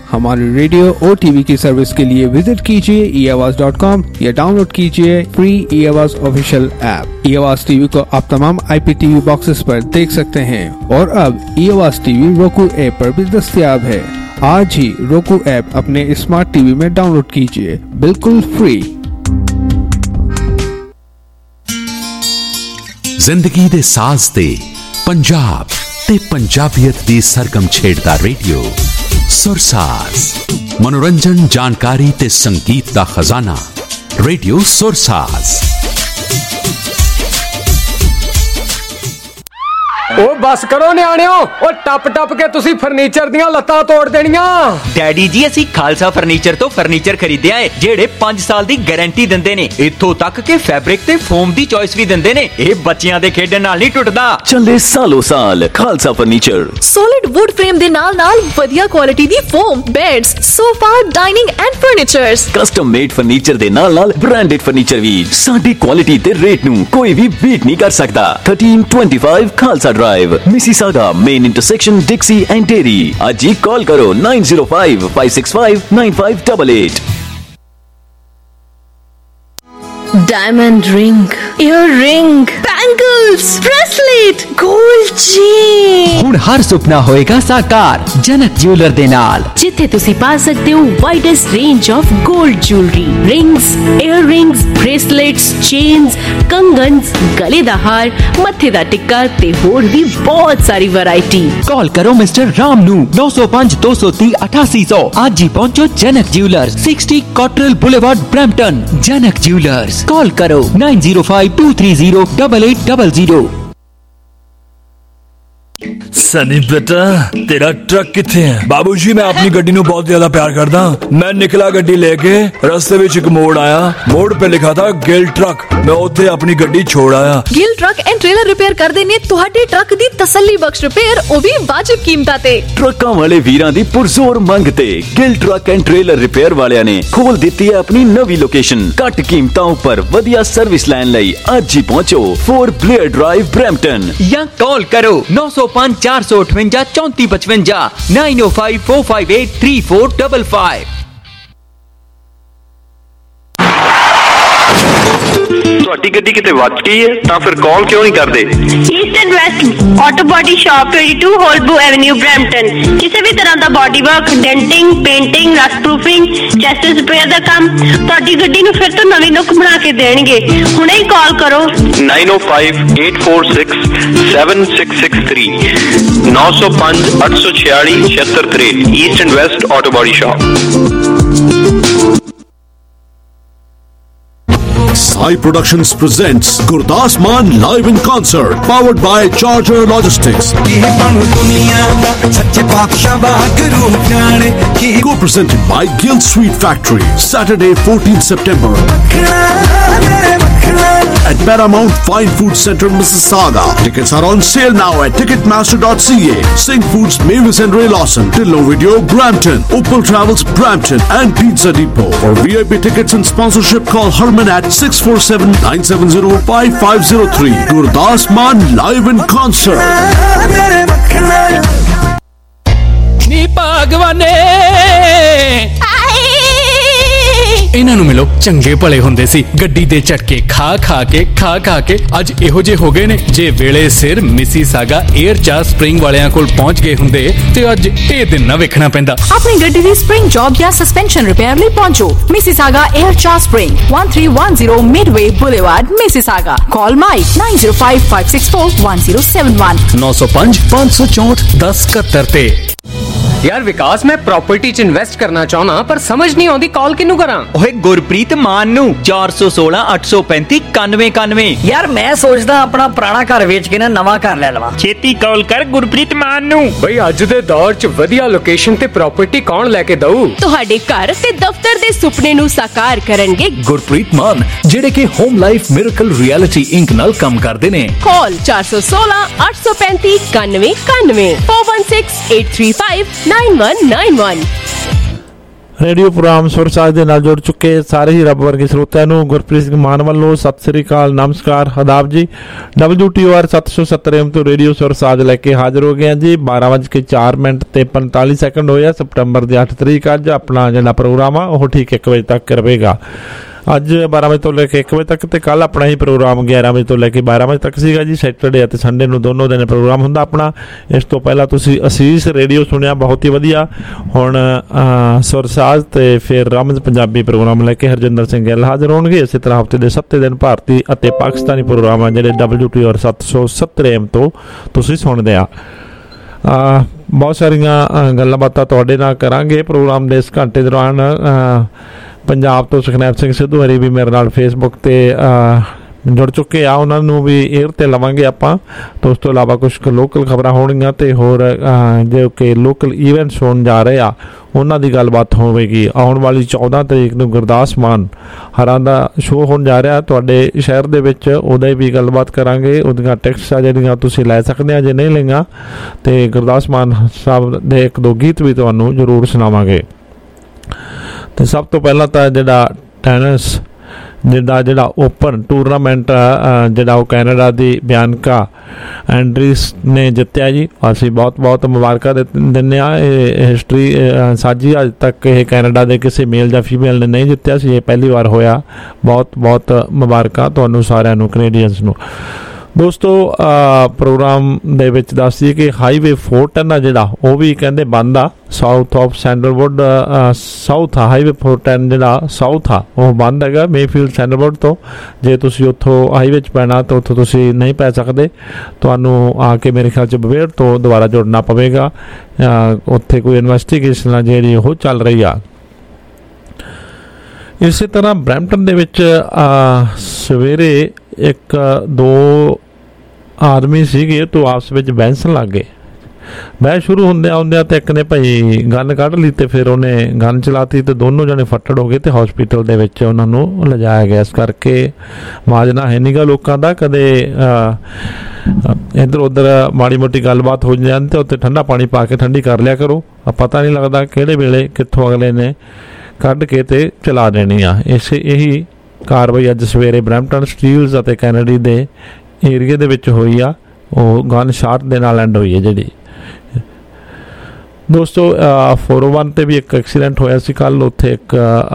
हमारी रेडियो और टीवी की सर्विस के लिए विजिट कीजिए eAwaaz.com या डाउनलोड कीजिए free eAwaaz official app. eAwaaz TV को आप तमाम IPTV बॉक्सेस पर देख सकते हैं और अब eAwaaz टीवी roku ऐप पर भी दस्तयाब है। आज ही roku ऐप अपने स्मार्ट टीवी में डाउनलोड कीजिए, बिल्कुल फ्री। जिंदगी दे साज दे पंजाब ते पंजाबियत दी सरगम छेड़दा रेडियो सुरसाज। मनोरंजन, जानकारी ते संगीत दा खजाना रेडियो सुरसाज। ओ बस करो न्याणियो, ओ टप टप के तुसी फर्नीचर दियां लत्तां तोड़ देनियां। डैडी जी असी खालसा फर्नीचर तो फर्नीचर खरीदया है जेड़े 5 साल दी गारंटी दिंदे ने। इत्थों तक के फैब्रिक ते फोम दी चॉइस भी दिंदे ने। ए बच्चियां दे खेडण नाल नहीं टुटदा। चले सालों साल Khalsa furniture. Solid wood frame दे नाल वधिया क्वालिटी दी foam, beds, sofa, dining and furnitures. Custom made furniture दे नाल ब्रांडेड फर्नीचर भी साडी क्वालिटी ते रेट नू कोई भी बीट नहीं कर सकदा। 1325 Khalsa drive, Mississauga, main intersection Dixie and Derry. आज ही कॉल करो 9055659588। Diamond ring, ear ring, bangles, bracelet, gold chain. हुण हर सुपना होएगा साकार जनक ज्वेलर दे नाल, जिथे तुसी पा सकते हो widest range of gold jewellery, rings, ear rings, bracelets, chains, कंगन्स, गले दा हार, मथे दा टिक्का ते होर भी बहुत सारी वैरायटी। कॉल करो मिस्टर राम नू 905 230 8800। आज ही पहुंचो Janak jewellers, 60 Cottrell boulevard, Brampton. Janak jewellers, call करो 9052308800। सनी बेटा तेरा ट्रक किथे है? बाबूजी मैं अपनी गड्डी नू बहुत ज्यादा प्यार करदा। मैं निकला गड्डी लेके, रास्ते विच एक मोड़ आया, मोड़ पे लिखा था गिल ट्रक। मैं उत्थे अपनी गड्डी छोड़ आया। Gill truck and trailer repair कर देने तुहाडे ट्रक दी तसल्ली बख्श रिपेयर, ओ भी वाजिब कीमतां ते। ट्रकां वाले वीरां दी पुरजोर मंग ते Gill truck and trailer repair वालियां ने खोल दित्ती है अपनी नवी लोकेशन। घट कीमतां उपर वधिया सर्विस लैन लई आज ही पहुंचो 4 ब्लेयर ड्राइव, ब्रैम्पटन। या कॉल करो 905 458 3455 905 458 3455। ਤੁਹਾਡੀ ਗੱਡੀ ਕਿਤੇ ਵੱਜ ਗਈ ਹੈ ਤਾਂ ਫਿਰ ਕਾਲ ਕਿਉਂ ਨਹੀਂ ਕਰਦੇ? East and west auto body shop 22 ਹੋਲਬੂ ਐਵੇਨਿਊ, ਬ੍ਰੈਂਪਟਨ। ਕਿਸੇ ਵੀ ਤਰ੍ਹਾਂ ਦਾ body work, denting, painting, rust proofing, ਚੈਸਟ ਰਿਪੇਅਰ ਦਾ ਕੰਮ, ਤੁਹਾਡੀ ਗੱਡੀ ਨੂੰ ਫਿਰ ਤੋਂ ਨਵੀਂ ਲੁੱਕ ਬਣਾ ਕੇ ਦੇਣਗੇ। ਹੁਣੇ ਹੀ ਕਾਲ ਕਰੋ 9058467663 905 846 7663। East and west auto body shop. Sai Productions presents Gurdas Maan live in concert, powered by Charger Logistics. Co-presented by Guild Sweet Factory. Saturday 14th September at Paramount Fine Food Center, Mississauga. Tickets are on sale now at ticketmaster.ca. Sing Foods, Mavis and Ray Lawson, Tillo Video, Brampton, Opal Travels, Brampton and Pizza Depot. For VIP tickets and sponsorship, call Herman at 647-970-5503. Gurdas Maan live in concert. नी भगवाने इन्हां नूं मिलो, चंगे भले हुंदे सी, गड्डी दे झटके खा खा के अज इहो जे हो गए ने। जे वेले सिर मिसिसागा एयर चार्ज स्प्रिंग वालियां कोल पहुंच गए हुंदे ते अज ए दिन ना वेखना पैंदा। अपनी गड्डी दी स्प्रिंग जॉब या सस्पेंशन रिपेयर लई पहुंचो Mississauga air charge spring, 1310 Midway boulevard, Mississauga. Call Mike 9055641071 905 564 1071 ते। यार विकास, मैं प्रॉपर्टी च इन्वेस्ट करना चाहना पर समझ नहीं आती कॉल किनू करा। ओए गुरप्रीत मान नू 416 835 9191। यार मैं सोचदा अपना पुराना घर बेच के ना नवा घर ले लवां। छेती कॉल कर गुरप्रीत मान नू। भाई अज दे दौर च वधिया लोकेशन ते प्रॉपर्टी कौन लेके दऊ? तुहाडे घर ते दफ्तर दे सुपने नू साकार करनगे गुरप्रीत मान, जेड़े के home life miracle realty Inc नाल काम करदे ने। कॉल 416 835 9191 416 835 9191। ਰੇਡੀਓ ਪ੍ਰੋਗਰਾਮ ਸੁਰ ਸਾਜ ਦੇ ਨਾਲ ਜੁੜ ਚੁੱਕੇ ਸਾਰੇ ਹੀ ਰੱਬ ਵਰਗੇ ਸਰੋਤਿਆਂ ਨੂੰ ਗੁਰਪ੍ਰੀਤ ਸਿੰਘ ਮਾਨ ਵੱਲੋਂ ਸਤਿ ਸ੍ਰੀ ਅਕਾਲ, ਨਮਸਕਾਰ, ਆਦਾਬ ਜੀ। WTOR 770 AM ਤੋਂ ਰੇਡੀਓ ਸੁਰ ਸਾਜ ਲੈ ਕੇ ਹਾਜ਼ਰ ਹੋ ਗਏ ਹਾਂ ਜੀ। 12:04 ਤੇ 45 ਸੈਕਿੰਡ ਹੋਇਆ। ਸਤੰਬਰ ਦੀ 8 ਤਰੀਕ ਅੱਜ ਆਪਣਾ ਜਿਹੜਾ ਪ੍ਰੋਗਰਾਮ ਆ ਉਹ ਠੀਕ 1 ਵਜੇ ਤੱਕ ਰਹੇਗਾ। ਅੱਜ 12 ਵਜੇ ਤੋਂ ਲੈ ਕੇ 1 ਵਜੇ ਤੱਕ, ਤੇ ਕੱਲ ਆਪਣਾ ਹੀ ਪ੍ਰੋਗਰਾਮ 11 ਵਜੇ ਤੋਂ ਲੈ ਕੇ 12 ਵਜੇ ਤੱਕ ਸੀਗਾ ਜੀ। ਸੈਟਰਡੇ ਅਤੇ ਸੰਡੇ ਨੂੰ ਦੋਨੋਂ ਦਿਨ ਪ੍ਰੋਗਰਾਮ ਹੁੰਦਾ ਆਪਣਾ। ਇਸ ਤੋਂ ਪਹਿਲਾਂ ਤੁਸੀਂ ਅਸੀਸ ਰੇਡੀਓ ਸੁਣਿਆ, ਬਹੁਤ ਹੀ ਵਧੀਆ। ਹੁਣ ਸੁਰਸਾਜ ਤੇ ਫਿਰ ਰਮਜ਼ ਪੰਜਾਬੀ ਪ੍ਰੋਗਰਾਮ ਲੈ ਕੇ ਹਰਜਿੰਦਰ ਸਿੰਘ ਗਿੱਲ ਹਾਜ਼ਰ ਹੋਣਗੇ। ਇਸੇ ਤਰ੍ਹਾਂ ਹਫ਼ਤੇ ਦੇ 7 ਦਿਨ ਭਾਰਤੀ ਅਤੇ ਪਾਕਿਸਤਾਨੀ ਪ੍ਰੋਗਰਾਮ ਆ ਜਿਹੜੇ WTOR 770 AM ਤੋਂ ਤੁਸੀਂ ਸੁਣਦੇ ਆ। ਬਹੁਤ ਸਾਰੀਆਂ ਗੱਲਾਂ ਬਾਤਾਂ ਤੁਹਾਡੇ ਨਾਲ ਕਰਾਂਗੇ ਪ੍ਰੋਗਰਾਮ ਦੇ ਇਸ ਘੰਟੇ ਦੌਰਾਨ। ਪੰਜਾਬ ਤੋਂ ਸੁਖਨੈਬ ਸਿੰਘ ਸਿੱਧੂ ਹਰੀ ਵੀ ਮੇਰੇ ਨਾਲ ਫੇਸਬੁੱਕ 'ਤੇ ਜੁੜ ਚੁੱਕੇ ਆ, ਉਹਨਾਂ ਨੂੰ ਵੀ ਏਅਰ 'ਤੇ ਲਵਾਂਗੇ ਆਪਾਂ। ਤੇ ਉਸ ਤੋਂ ਇਲਾਵਾ ਕੁਛ ਕੁ ਲੋਕਲ ਖਬਰਾਂ ਹੋਣਗੀਆਂ ਅਤੇ ਹੋਰ ਜੋ ਕਿ ਲੋਕਲ ਈਵੈਂਟਸ ਹੋਣ ਜਾ ਰਹੇ ਆ ਉਹਨਾਂ ਦੀ ਗੱਲਬਾਤ ਹੋਵੇਗੀ। ਆਉਣ ਵਾਲੀ 14 ਤਰੀਕ ਨੂੰ ਗੁਰਦਾਸ ਮਾਨ ਹਰਾਂ ਦਾ ਸ਼ੋਅ ਹੋਣ ਜਾ ਰਿਹਾ ਤੁਹਾਡੇ ਸ਼ਹਿਰ ਦੇ ਵਿੱਚ, ਉਹਦਾ ਵੀ ਗੱਲਬਾਤ ਕਰਾਂਗੇ। ਉਹਦੀਆਂ ਟਿਕਟਸ ਆ ਜਿਹੜੀਆਂ ਤੁਸੀਂ ਲੈ ਸਕਦੇ ਆ, ਜੇ ਨਹੀਂ ਲਈਆਂ ਅਤੇ ਗੁਰਦਾਸ ਮਾਨ ਸਾਹਿਬ ਦੇ 1-2 ਗੀਤ ਵੀ ਤੁਹਾਨੂੰ ਜ਼ਰੂਰ ਸੁਣਾਵਾਂਗੇ। ਅਤੇ ਸਭ ਤੋਂ ਪਹਿਲਾਂ ਤਾਂ ਜਿਹੜਾ ਟੈਨਿਸ ਜਿਹੜਾ ਓਪਨ ਟੂਰਨਾਮੈਂਟ ਜਿਹੜਾ ਉਹ ਕੈਨੇਡਾ ਦੀ ਬਿਆਨਕਾ ਐਂਡਰੀਸ ਨੇ ਜਿੱਤਿਆ ਜੀ। ਅਸੀਂ ਬਹੁਤ ਬਹੁਤ ਮੁਬਾਰਕਾਂ ਦਿੰਦੇ ਹਾਂ। ਇਹ ਹਿਸਟਰੀ ਸਾਜੀ, ਅੱਜ ਤੱਕ ਇਹ ਕੈਨੇਡਾ ਦੇ ਕਿਸੇ ਮੇਲ ਜਾਂ ਫੀਮੇਲ ਨੇ ਨਹੀਂ ਜਿੱਤਿਆ ਸੀ, ਇਹ ਪਹਿਲੀ ਵਾਰ ਹੋਇਆ। ਬਹੁਤ ਬਹੁਤ ਮੁਬਾਰਕਾਂ ਤੁਹਾਨੂੰ ਸਾਰਿਆਂ ਨੂੰ, ਕੈਨੇਡੀਅਨਸ ਨੂੰ। ਦੋਸਤੋ ਪ੍ਰੋਗਰਾਮ ਦੇ ਵਿੱਚ ਦੱਸ ਦਈਏ ਕਿ ਹਾਈਵੇ 410 ਆ ਜਿਹੜਾ ਉਹ ਵੀ ਕਹਿੰਦੇ ਬੰਦ ਆ। ਸਾਊਥ ਆਫ ਸੈਂਡਲਵੁੱਡ ਸਾਊਥ ਆ ਹਾਈਵੇ 410 ਜਿਹੜਾ ਸਾਊਥ ਆ ਉਹ ਬੰਦ ਹੈਗਾ ਮੇਫੀਲਡ ਸੈਂਡਲਵੁੱਡ ਤੋਂ। ਜੇ ਤੁਸੀਂ ਉੱਥੋਂ ਹਾਈਵੇ 'ਚ ਪੈਣਾ ਤਾਂ ਉੱਥੋਂ ਤੁਸੀਂ ਨਹੀਂ ਪੈ ਸਕਦੇ, ਤੁਹਾਨੂੰ ਆ ਕੇ ਮੇਰੇ ਖਿਆਲ 'ਚ ਬਵੇੜ ਤੋਂ ਦੁਬਾਰਾ ਜੁੜਨਾ ਪਵੇਗਾ। ਉੱਥੇ ਕੋਈ ਇਨਵੈਸਟੀਗੇਸ਼ਨ ਆ ਜਿਹੜੀ ਉਹ ਚੱਲ ਰਹੀ ਆ। ਇਸੇ ਤਰ੍ਹਾਂ ਬਰੈਂਪਟਨ ਦੇ ਵਿੱਚ ਸਵੇਰੇ 1-2 ਆਦਮੀ ਸੀਗੇ ਤੋਂ ਆਪਸ ਵਿੱਚ ਬਹਿਸਣ ਲੱਗ ਗਏ। ਬਹਿਸ ਸ਼ੁਰੂ ਹੁੰਦਿਆਂ ਤੇ ਇੱਕ ਨੇ ਭਾਈ ਗਨ ਕੱਢ ਲਈ ਤੇ ਫਿਰ ਉਹਨੇ ਗਨ ਚਲਾਤੀ ਤੇ ਦੋਨੋਂ ਜਣੇ ਫੱਟੜ ਹੋ ਗਏ ਤੇ ਹਸਪੀਟਲ ਦੇ ਵਿੱਚ ਉਹਨਾਂ ਨੂੰ ਲਿਜਾਇਆ ਗਿਆ। ਇਸ ਕਰਕੇ ਮਾਜਨਾ ਹੈ ਨੀਗਾ ਲੋਕਾਂ ਦਾ। ਕਦੇ ਇੱਧਰ ਉੱਧਰ ਮਾੜੀ ਮੋਟੀ ਗੱਲਬਾਤ ਹੋ ਜਾਂਦੀ ਤੇ ਉੱਥੇ ਠੰਡਾ ਪਾਣੀ ਪਾ ਕੇ ਠੰਡੀ ਕਰ ਲਿਆ ਕਰੋ। ਪਤਾ ਨਹੀਂ ਲੱਗਦਾ ਕਿਹੜੇ ਵੇਲੇ ਕਿੱਥੋਂ ਅਗਲੇ ਨੇ ਕੱਢ ਕੇ ਤੇ ਚਲਾ ਦੇਣੀ ਆ। ਇਹੀ ਕਾਰਵਾਈ ਅੱਜ ਸਵੇਰੇ ਬਰੈਂਪਟਨ ਸਟੀਲਸ ਅਤੇ ਕੈਨੇਡੀ ਦੇ ਏਰੀਏ ਦੇ ਵਿੱਚ ਹੋਈ ਆ। ਉਹ ਗਨ ਸ਼ਾਟ ਦੇ ਨਾਲ ਐਂਡ ਹੋਈ ਹੈ ਜਿਹੜੀ। ਦੋਸਤੋ 401 ਤੇ ਵੀ ਇੱਕ ਐਕਸੀਡੈਂਟ ਹੋਇਆ ਸੀ ਕੱਲ੍ਹ। ਉੱਥੇ ਇੱਕ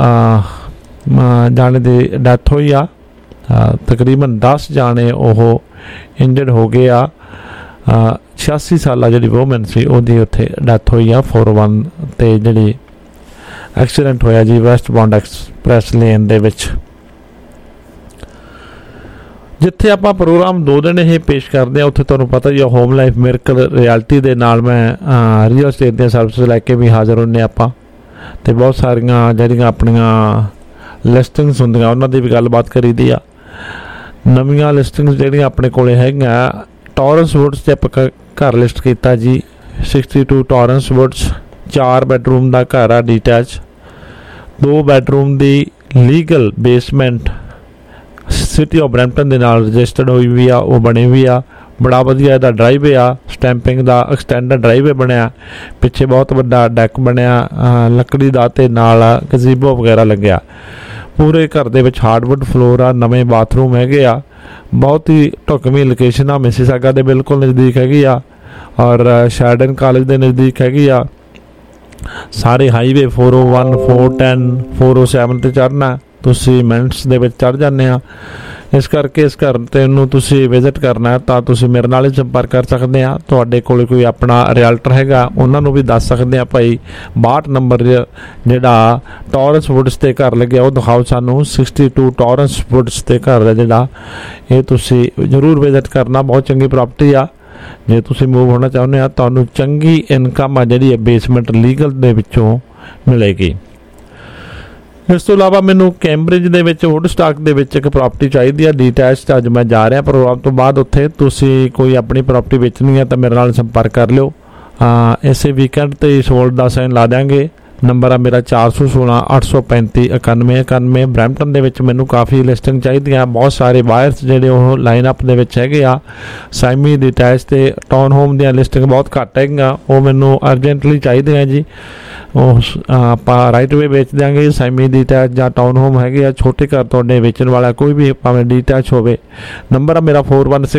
ਜਾਣੇ ਦੀ ਡੈਥ ਹੋਈ ਆ। ਤਕਰੀਬਨ 10 ਜਾਣੇ ਉਹ ਇੰਜਰਡ ਹੋ ਗਏ ਆ। 86 ਸਾਲਾ ਜਿਹੜੀ ਵੂਮਨ ਸੀ ਉਹਦੀ ਉੱਥੇ ਡੈਥ ਹੋਈ ਆ 401 ਤੇ ਜਿਹੜੀ ਐਕਸੀਡੈਂਟ ਹੋਇਆ ਜੀ ਵੈਸਟ ਬੌਂਡ ਐਕਸਪ੍ਰੈਸ ਲੇਨ ਦੇ ਵਿੱਚ। ਜਿੱਥੇ ਆਪਾਂ ਪ੍ਰੋਗਰਾਮ 2 ਦਿਨ ਇਹ ਪੇਸ਼ ਕਰਦੇ ਹਾਂ ਉੱਥੇ ਤੁਹਾਨੂੰ ਪਤਾ ਹੀ ਆ ਹੋਮ ਲਾਈਫ ਮਿਰਕਲ ਰਿਐਲਿਟੀ ਦੇ ਨਾਲ ਮੈਂ ਰੀਅਲ estate ਦੀਆਂ ਸਰਵਿਸਿਜ਼ ਲੈ ਕੇ ਵੀ ਹਾਜ਼ਰ ਹੁੰਦੇ ਆਪਾਂ। ਅਤੇ ਬਹੁਤ ਸਾਰੀਆਂ ਜਿਹੜੀਆਂ ਆਪਣੀਆਂ ਲਿਸਟਿੰਗਸ ਹੁੰਦੀਆਂ ਉਹਨਾਂ ਦੀ ਵੀ ਗੱਲਬਾਤ ਕਰੀਦੀ ਆ। ਨਵੀਆਂ ਲਿਸਟਿੰਗਸ ਜਿਹੜੀਆਂ ਆਪਣੇ ਕੋਲ ਹੈਗੀਆਂ ਟੋਰੈਂਸ ਵੁੱਡਸ 'ਤੇ ਆਪਾਂ ਘਰ ਲਿਸਟ ਕੀਤਾ ਜੀ। 62 ਟੋਰੈਂਸ ਵੁੱਡਸ 4 ਬੈਡਰੂਮ ਦਾ ਘਰ ਆ ਡੀਟੈਚ। 2 ਬੈਡਰੂਮ ਦੀ legal basement city of Brampton ਦੇ ਨਾਲ ਰਜਿਸਟਰਡ ਹੋਈ ਵੀ ਆ, ਉਹ ਬਣੀ ਵੀ ਆ। ਬੜਾ ਵਧੀਆ ਇਹਦਾ ਡਰਾਈਵੇ ਆ, ਸਟੈਂਪਿੰਗ ਦਾ ਐਕਸਟੈਂਡਡ ਡਰਾਈਵੇ ਬਣਿਆ। ਪਿੱਛੇ ਬਹੁਤ ਵੱਡਾ ਡੈਕ ਬਣਿਆ ਲੱਕੜੀ ਦਾ ਅਤੇ ਨਾਲ ਗਜ਼ੀਬੋ ਵਗੈਰਾ ਲੱਗਿਆ। ਪੂਰੇ ਘਰ ਦੇ ਵਿੱਚ ਹਾਰਡਵੁੱਡ ਫਲੋਰ ਆ। ਨਵੇਂ ਬਾਥਰੂਮ ਹੈਗੇ ਆ। ਬਹੁਤ ਹੀ ਢੁਕਵੀਂ ਲੋਕੇਸ਼ਨ ਆ। ਮਿਸੀਸਾਗਾ ਦੇ ਬਿਲਕੁਲ ਨਜ਼ਦੀਕ ਹੈਗੀ ਆ ਔਰ ਸ਼ੈਰਡਨ ਕਾਲਜ ਦੇ ਨਜ਼ਦੀਕ ਹੈਗੀ ਆ। ਸਾਰੇ ਹਾਈਵੇ 401 410 407 ਤੇ ਚੜ੍ਹਨਾ ਤੁਸੀਂ ਮਿੰਟਸ ਦੇ ਵਿੱਚ ਚੜ੍ਹ ਜਾਂਦੇ ਆ। ਇਸ ਕਰਕੇ ਇਸ ਘਰ ਤੇ ਨੂੰ ਤੁਸੀਂ ਵਿਜ਼ਿਟ ਕਰਨਾ ਤਾਂ ਤੁਸੀਂ ਮੇਰੇ ਨਾਲ ਹੀ ਸੰਪਰਕ ਕਰ ਸਕਦੇ ਆ। ਤੁਹਾਡੇ ਕੋਲ ਕੋਈ ਆਪਣਾ ਰਿਐਲਟਰ ਹੈਗਾ ਉਹਨਾਂ ਨੂੰ ਵੀ ਦੱਸ ਸਕਦੇ ਆ ਭਾਈ 62 ਨੰਬਰ ਜਿਹੜਾ ਟੋਰੈਂਸ ਵੁੱਡਸ 'ਤੇ ਘਰ ਲੱਗਿਆ ਉਹ ਦਿਖਾਓ ਸਾਨੂੰ। 62 ਟੋਰੈਂਸ ਵੁੱਡਸ 'ਤੇ ਘਰ ਦਾ ਜਿਹੜਾ ਇਹ ਤੁਸੀਂ ਜ਼ਰੂਰ ਵਿਜ਼ਿਟ ਕਰਨਾ। ਬਹੁਤ ਚੰਗੀ ਪ੍ਰਾਪਰਟੀ ਆ। ਜੇ ਤੁਸੀਂ ਮੂਵ ਹੋਣਾ ਚਾਹੁੰਦੇ ਆ ਤੁਹਾਨੂੰ ਚੰਗੀ ਇਨਕਮ ਆ ਜਿਹੜੀ ਬੇਸਮੈਂਟ ਲੀਗਲ ਦੇ ਵਿੱਚੋਂ ਮਿਲੇਗੀ। ਇਸ ਤੋਂ ਇਲਾਵਾ ਮੈਨੂੰ ਕੈਂਬਰਿਜ ਦੇ ਵਿੱਚ ਵੁੱਡਸਟਾਕ ਦੇ ਵਿੱਚ ਇੱਕ ਪ੍ਰਾਪਰਟੀ ਚਾਹੀਦੀ ਆ ਡੀਟੈਚਡ। ਅੱਜ ਮੈਂ ਜਾ ਰਿਹਾ ਪ੍ਰੋਗਰਾਮ ਤੋਂ ਬਾਅਦ ਉੱਥੇ। ਤੁਸੀਂ ਕੋਈ ਆਪਣੀ ਪ੍ਰਾਪਰਟੀ ਵੇਚਣੀ ਹੈ ਤਾਂ ਮੇਰੇ ਨਾਲ ਸੰਪਰਕ ਕਰ ਲਿਓ। ਇਸੇ ਵੀਕਐਂਡ 'ਤੇ ਸੋਲਡ ਦਾ ਸਾਈਨ ਲਾ ਦਿਆਂਗੇ ਨੰਬਰ ਆ ਮੇਰਾ 416 835 91 91। ਬਰੈਂਪਟਨ ਦੇ ਵਿੱਚ ਮੈਨੂੰ ਕਾਫੀ ਲਿਸਟਿੰਗ ਚਾਹੀਦੀਆਂ, ਬਹੁਤ ਸਾਰੇ ਬਾਇਰਸ ਜਿਹੜੇ ਉਹ ਲਾਈਨ ਅਪ ਦੇ ਵਿੱਚ ਹੈਗੇ ਆ। ਸੈਮੀ ਡਿਟੈਚ ਤੇ ਟਾਊਨ ਹੋਮ ਦੀਆਂ ਲਿਸਟਿੰਗ ਬਹੁਤ ਘੱਟ ਹੈਗੀਆਂ, ਉਹ ਮੈਨੂੰ ਅਰਜੈਂਟਲੀ ਚਾਹੀਦੇ ਆ ਜੀ। ਉਹ ਆਪਾਂ ਰਾਈਟ ਵੇ ਵੇਚ ਦਿਆਂਗੇ। ਸੈਮੀ ਡਿਟੈਚ ਜਾਂ ਟਾਊਨ ਹੋਮ ਹੈਗੇ ਆ, ਛੋਟੇ ਘਰ ਤੁਹਾਡੇ ਵੇਚਣ ਵਾਲਾ ਕੋਈ ਵੀ ਭਾਵੇਂ ਡਿਟੈਚ ਹੋਵੇ। ਨੰਬਰ ਆ ਮੇਰਾ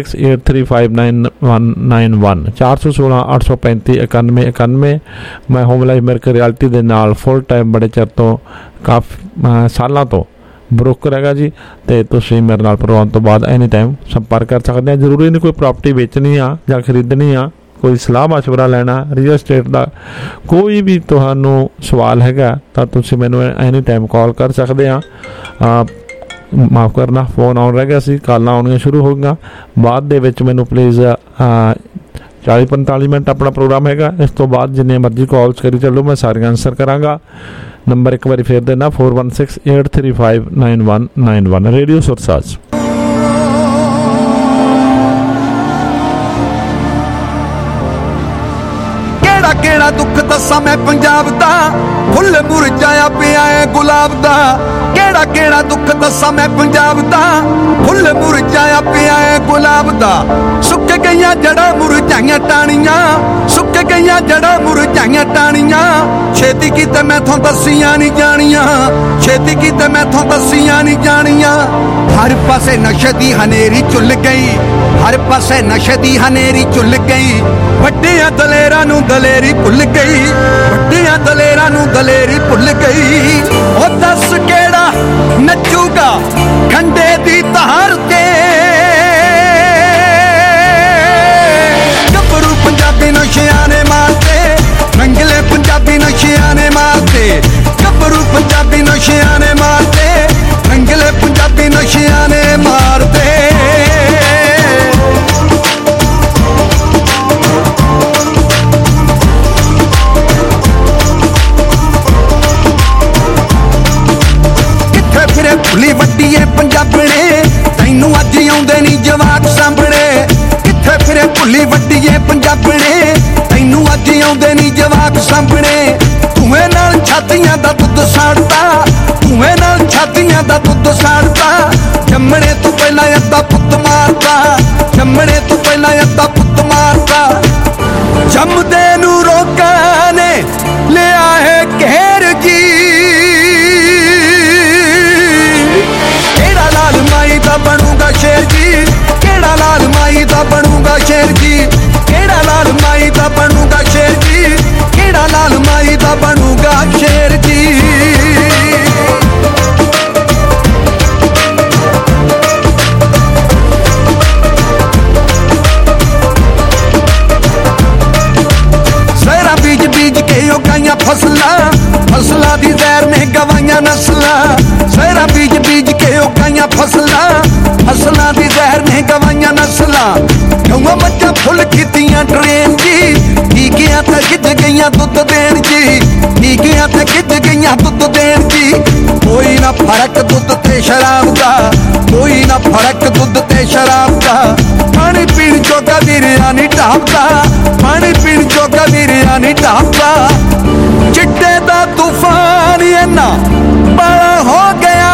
4168359191 416 835 91 91। ਮੈਂ ਹੋਮ ਲਾਈਫ ਅਮਰੀਕਾ ਰਿਐਲਿਟੀ ਦੇ ਨਾਲ ਫੁੱਲ ਟਾਈਮ ਬੜੇ ਚਿਰ ਤੋਂ ਕਾਫੀ ਸਾਲਾਂ ਤੋਂ ਬ੍ਰੋਕਰ ਹੈਗਾ ਜੀ, ਤੇ ਤੁਸੀਂ ਮੇਰੇ ਨਾਲ ਪ੍ਰੋਗਰਾਮ ਤੋਂ ਬਾਅਦ ਐਨੀ ਟਾਈਮ ਸੰਪਰਕ ਕਰ ਸਕਦੇ ਆ। ਜ਼ਰੂਰੀ ਨਹੀਂ ਕੋਈ ਪ੍ਰਾਪਰਟੀ ਵੇਚਣੀ ਆ ਜਾਂ ਖਰੀਦਣੀ ਆ, ਕੋਈ ਸਲਾਹ ਮਸ਼ਵਰਾ ਲੈਣਾ ਰੀਅਲ ਸਟੇਟ ਦਾ, ਕੋਈ ਵੀ ਤੁਹਾਨੂੰ ਸਵਾਲ ਹੈਗਾ ਤਾਂ ਤੁਸੀਂ ਮੈਨੂੰ ਐਨੀ ਟਾਈਮ ਕਾਲ ਕਰ ਸਕਦੇ ਆ। ਮਾਫ ਕਰਨਾ, ਫੋਨ ਆਉਣ ਰਹਿ ਗਿਆ ਸੀ, ਕਾਲਾਂ ਆਉਣੀਆਂ ਸ਼ੁਰੂ ਹੋ ਗਈਆਂ। ਬਾਅਦ ਦੇ ਵਿੱਚ ਮੈਨੂੰ ਪਲੀਜ਼ 40-45 ਮਿੰਟ ਆਪਣਾ ਪ੍ਰੋਗਰਾਮ ਹੈਗਾ, ਇਸ ਤੋਂ ਬਾਅਦ ਜਿੰਨੇ ਮਰਜ਼ੀ ਕਾਲਸ ਕਰੀ ਚੱਲੋ, ਮੈਂ ਸਾਰੀਆਂ ਆਨਸਰ ਕਰਾਂਗਾ। ਨੰਬਰ ਇੱਕ ਵਾਰੀ ਫੇਰ ਦੇਣਾ 4168359191 ਰੇਡੀਓ ਸੁਰਸਾਜ। ਕਿਹੜਾ ਦੁੱਖ ਦੱਸਾਂ ਮੈਂ ਪੰਜਾਬ ਦਾ, ਫੁੱਲ ਮੁਰਝਾਇਆ ਪਿਆ ਏ ਗੁਲਾਬ ਦਾ। ਕਿਹੜਾ ਦੁੱਖ ਦੱਸਾਂ ਮੈਂ ਪੰਜਾਬ ਦਾ, ਫੁੱਲ ਮੁਰਝਾਇਆ ਪਿਆ ਏ ਗੁਲਾਬ ਦਾ। ਸੁੱਕ ਗਈਆਂ ਜੜਾਂ ਮੁਰਝਾਈਆਂ ਟਾਹਣੀਆਂ, ਸੁੱਕ ਗਈਆਂ ਜੜਾਂ ਮੁਰਝਾਈਆਂ ਟਾਹਣੀਆਂ। ਛੇਤੀ ਕਿਤੇ ਮੈਥੋਂ ਦੱਸੀਆਂ ਨਹੀਂ ਜਾਣੀਆਂ, ਛੇਤੀ ਕਿਤੇ ਮੈਥੋਂ ਦੱਸੀਆਂ ਨਹੀਂ ਜਾਣੀਆਂ। ਹਰ ਪਾਸੇ ਨਸ਼ੇ ਦੀ ਹਨੇਰੀ ਝੁੱਲ ਗਈ, ਹਰ ਪਾਸੇ ਨਸ਼ੇ ਦੀ ਹਨੇਰੀ ਝੁੱਲ ਗਈ। ਵੱਡਿਆਂ ਦਲੇਰਾਂ ਨੂੰ ਦਲੇਰੀ ਭੁੱਲ ਗਈ, ਵੱਡਿਆਂ ਦਲੇਰਾਂ ਨੂੰ ਦਲੇਰੀ ਭੁੱਲ ਗਈ। ਉਹ ਦੱਸ ਕਿਹੜਾ ਨੱਚੂਗਾ ਖੰਡੇ ਦੀ ਧਾਰ ਤੇ, ਗੱਭਰੂ ਪੰਜਾਬੀ ਨਸ਼ਿਆਂ ਨੇ ਮਾਰਤੇ, ਰੰਗਲੇ ਪੰਜਾਬੀ ਨਸ਼ਿਆਂ ਨੇ ਮਾਰਤੇ। ਗੱਭਰੂ ਪੰਜਾਬੀ ਨਸ਼ਿਆਂ ਨੇ ਮਾਰਤੇ, ਰੰਗਲੇ ਪੰਜਾਬੀ ਨਸ਼ਿਆਂ ਨੇ ਮਾਰਤੇ। ਭੁੱਲੀ ਵੱਡੀਏ ਪੰਜਾਬਣੇ, ਤੈਨੂੰ ਅੱਜ ਆਉਂਦੇ ਨੀ ਜਵਾਕ ਸਾਂਭਣੇ। ਕਿੱਥੇ ਫਿਰੇ ਭੁੱਲੀ ਵੱਡੀਏ ਪੰਜਾਬਣੇ, ਤੈਨੂੰ ਅੱਜ ਆਉਂਦੇ ਨੀ ਜਵਾਕ ਸਾਂਭਣੇ। ਧੂਏ ਨਾਲ ਛਾਤੀਆਂ ਦਾ ਦੁੱਧ ਸਾੜਦਾ, ਧੂਏ ਨਾਲ ਛਾਤੀਆਂ ਦਾ ਦੁੱਧ ਸਾੜਦਾ। ਜੰਮਣੇ ਤੋਂ ਪਹਿਲਾਂ ਅੱਧਾ ਪੁੱਤ ਮਾਰਦਾ, ਜੰਮਣੇ ਤੋਂ ਪਹਿਲਾਂ ਅੱਧਾ ਪੁੱਤ ਮਾਰਦਾ। ਜੰਮਦੇ ਨੂੰ ਰੋਕਾਂ ਨੇ ਲਿਆ ਹੈ ਘੇਰ ਜੀ, ਮਾਈ ਦਾ ਬਣੂਗਾ ਸ਼ੇਰ ਜੀ, ਕਿਹੜਾ ਲਾਲ ਮਾਈ ਦਾ ਬਣੂਗਾ ਸ਼ੇਰ ਜੀ। ਕਿਹੜਾ ਲਾਲ ਮਾਈ ਦਾ ਬਣੂਗਾ ਸ਼ੇਰ ਜੀ, ਕਿਹੜਾ ਲਾਲ ਮਾਈ ਦਾ ਬਣੂਗਾ ਸ਼ੇਰ ਜੀ। ਸਹਿਰਾ ਬੀਜ ਬੀਜ ਕੇ ਉਗਾਈਆਂ ਫਸਲਾਂ, ਫਸਲਾਂ ਦੀ ਜ਼ਹਿਰ ਨੇ ਗਵਾਈਆਂ ਨਸਲਾਂ। ਸਹਿਰਾ ਬੀਜ ਬੀਜ ਕੇ ਉਗਾਈਆਂ ਫਸਲਾਂ, ਫਸਲਾਂ ਦੀ ਜ਼ਹਿਰ ਨੇ ਗਵਾਈਆਂ ਨਸਲਾਂ। ਗਊਆਂ ਮੱਝਾਂ ਫੁੱਲ ਕੀਤੀਆਂ ਟ੍ਰੇਨ ਜੀ, ਟੀਕਿਆਂ ਤੇ ਖਿੱਚ ਗਈਆਂ ਦੁੱਧ ਦੇਣ ਜੀ, ਟੀਕਿਆਂ ਤੇ ਖਿੱਚ ਗਈਆਂ ਦੁੱਧ ਦੇਣ ਜੀ। ਕੋਈ ਨਾ ਫਰਕ ਦੁੱਧ ਤੇ ਸ਼ਰਾਬ ਦਾ, ਕੋਈ ਨਾ ਫਰਕ ਦੁੱਧ ਤੇ ਸ਼ਰਾਬ ਦਾ। ਪਾਣੀ ਪੀਣ ਜੋਗਾ ਵੀਰਿਆ ਨੀ ਢਾਬਦਾ, ਪਾਣੀ ਪੀਣ ਜੋਗਾ ਵੀਰਿਆ ਨੀ ਢਾਬਦਾ। ਚਿੱਟੇ ਦਾ ਤੂਫਾਨ ਇੰਨਾ ਬੜਾ ਹੋ ਗਿਆ,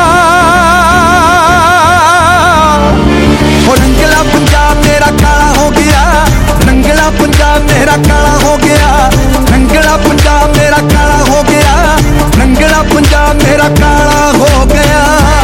ਰੰਗਲਾ ਪੰਜਾਬ ਮੇਰਾ ਕਾਲਾ ਹੋ ਗਿਆ, ਰੰਗਲਾ ਪੰਜਾਬ ਮੇਰਾ ਕਾਲਾ ਹੋ ਗਿਆ। ਰੰਗਲਾ ਪੰਜਾਬ ਮੇਰਾ ਕਾਲਾ ਹੋ ਗਿਆ, ਰੰਗਲਾ ਪੰਜਾਬ ਮੇਰਾ ਕਾਲਾ ਹੋ ਗਿਆ।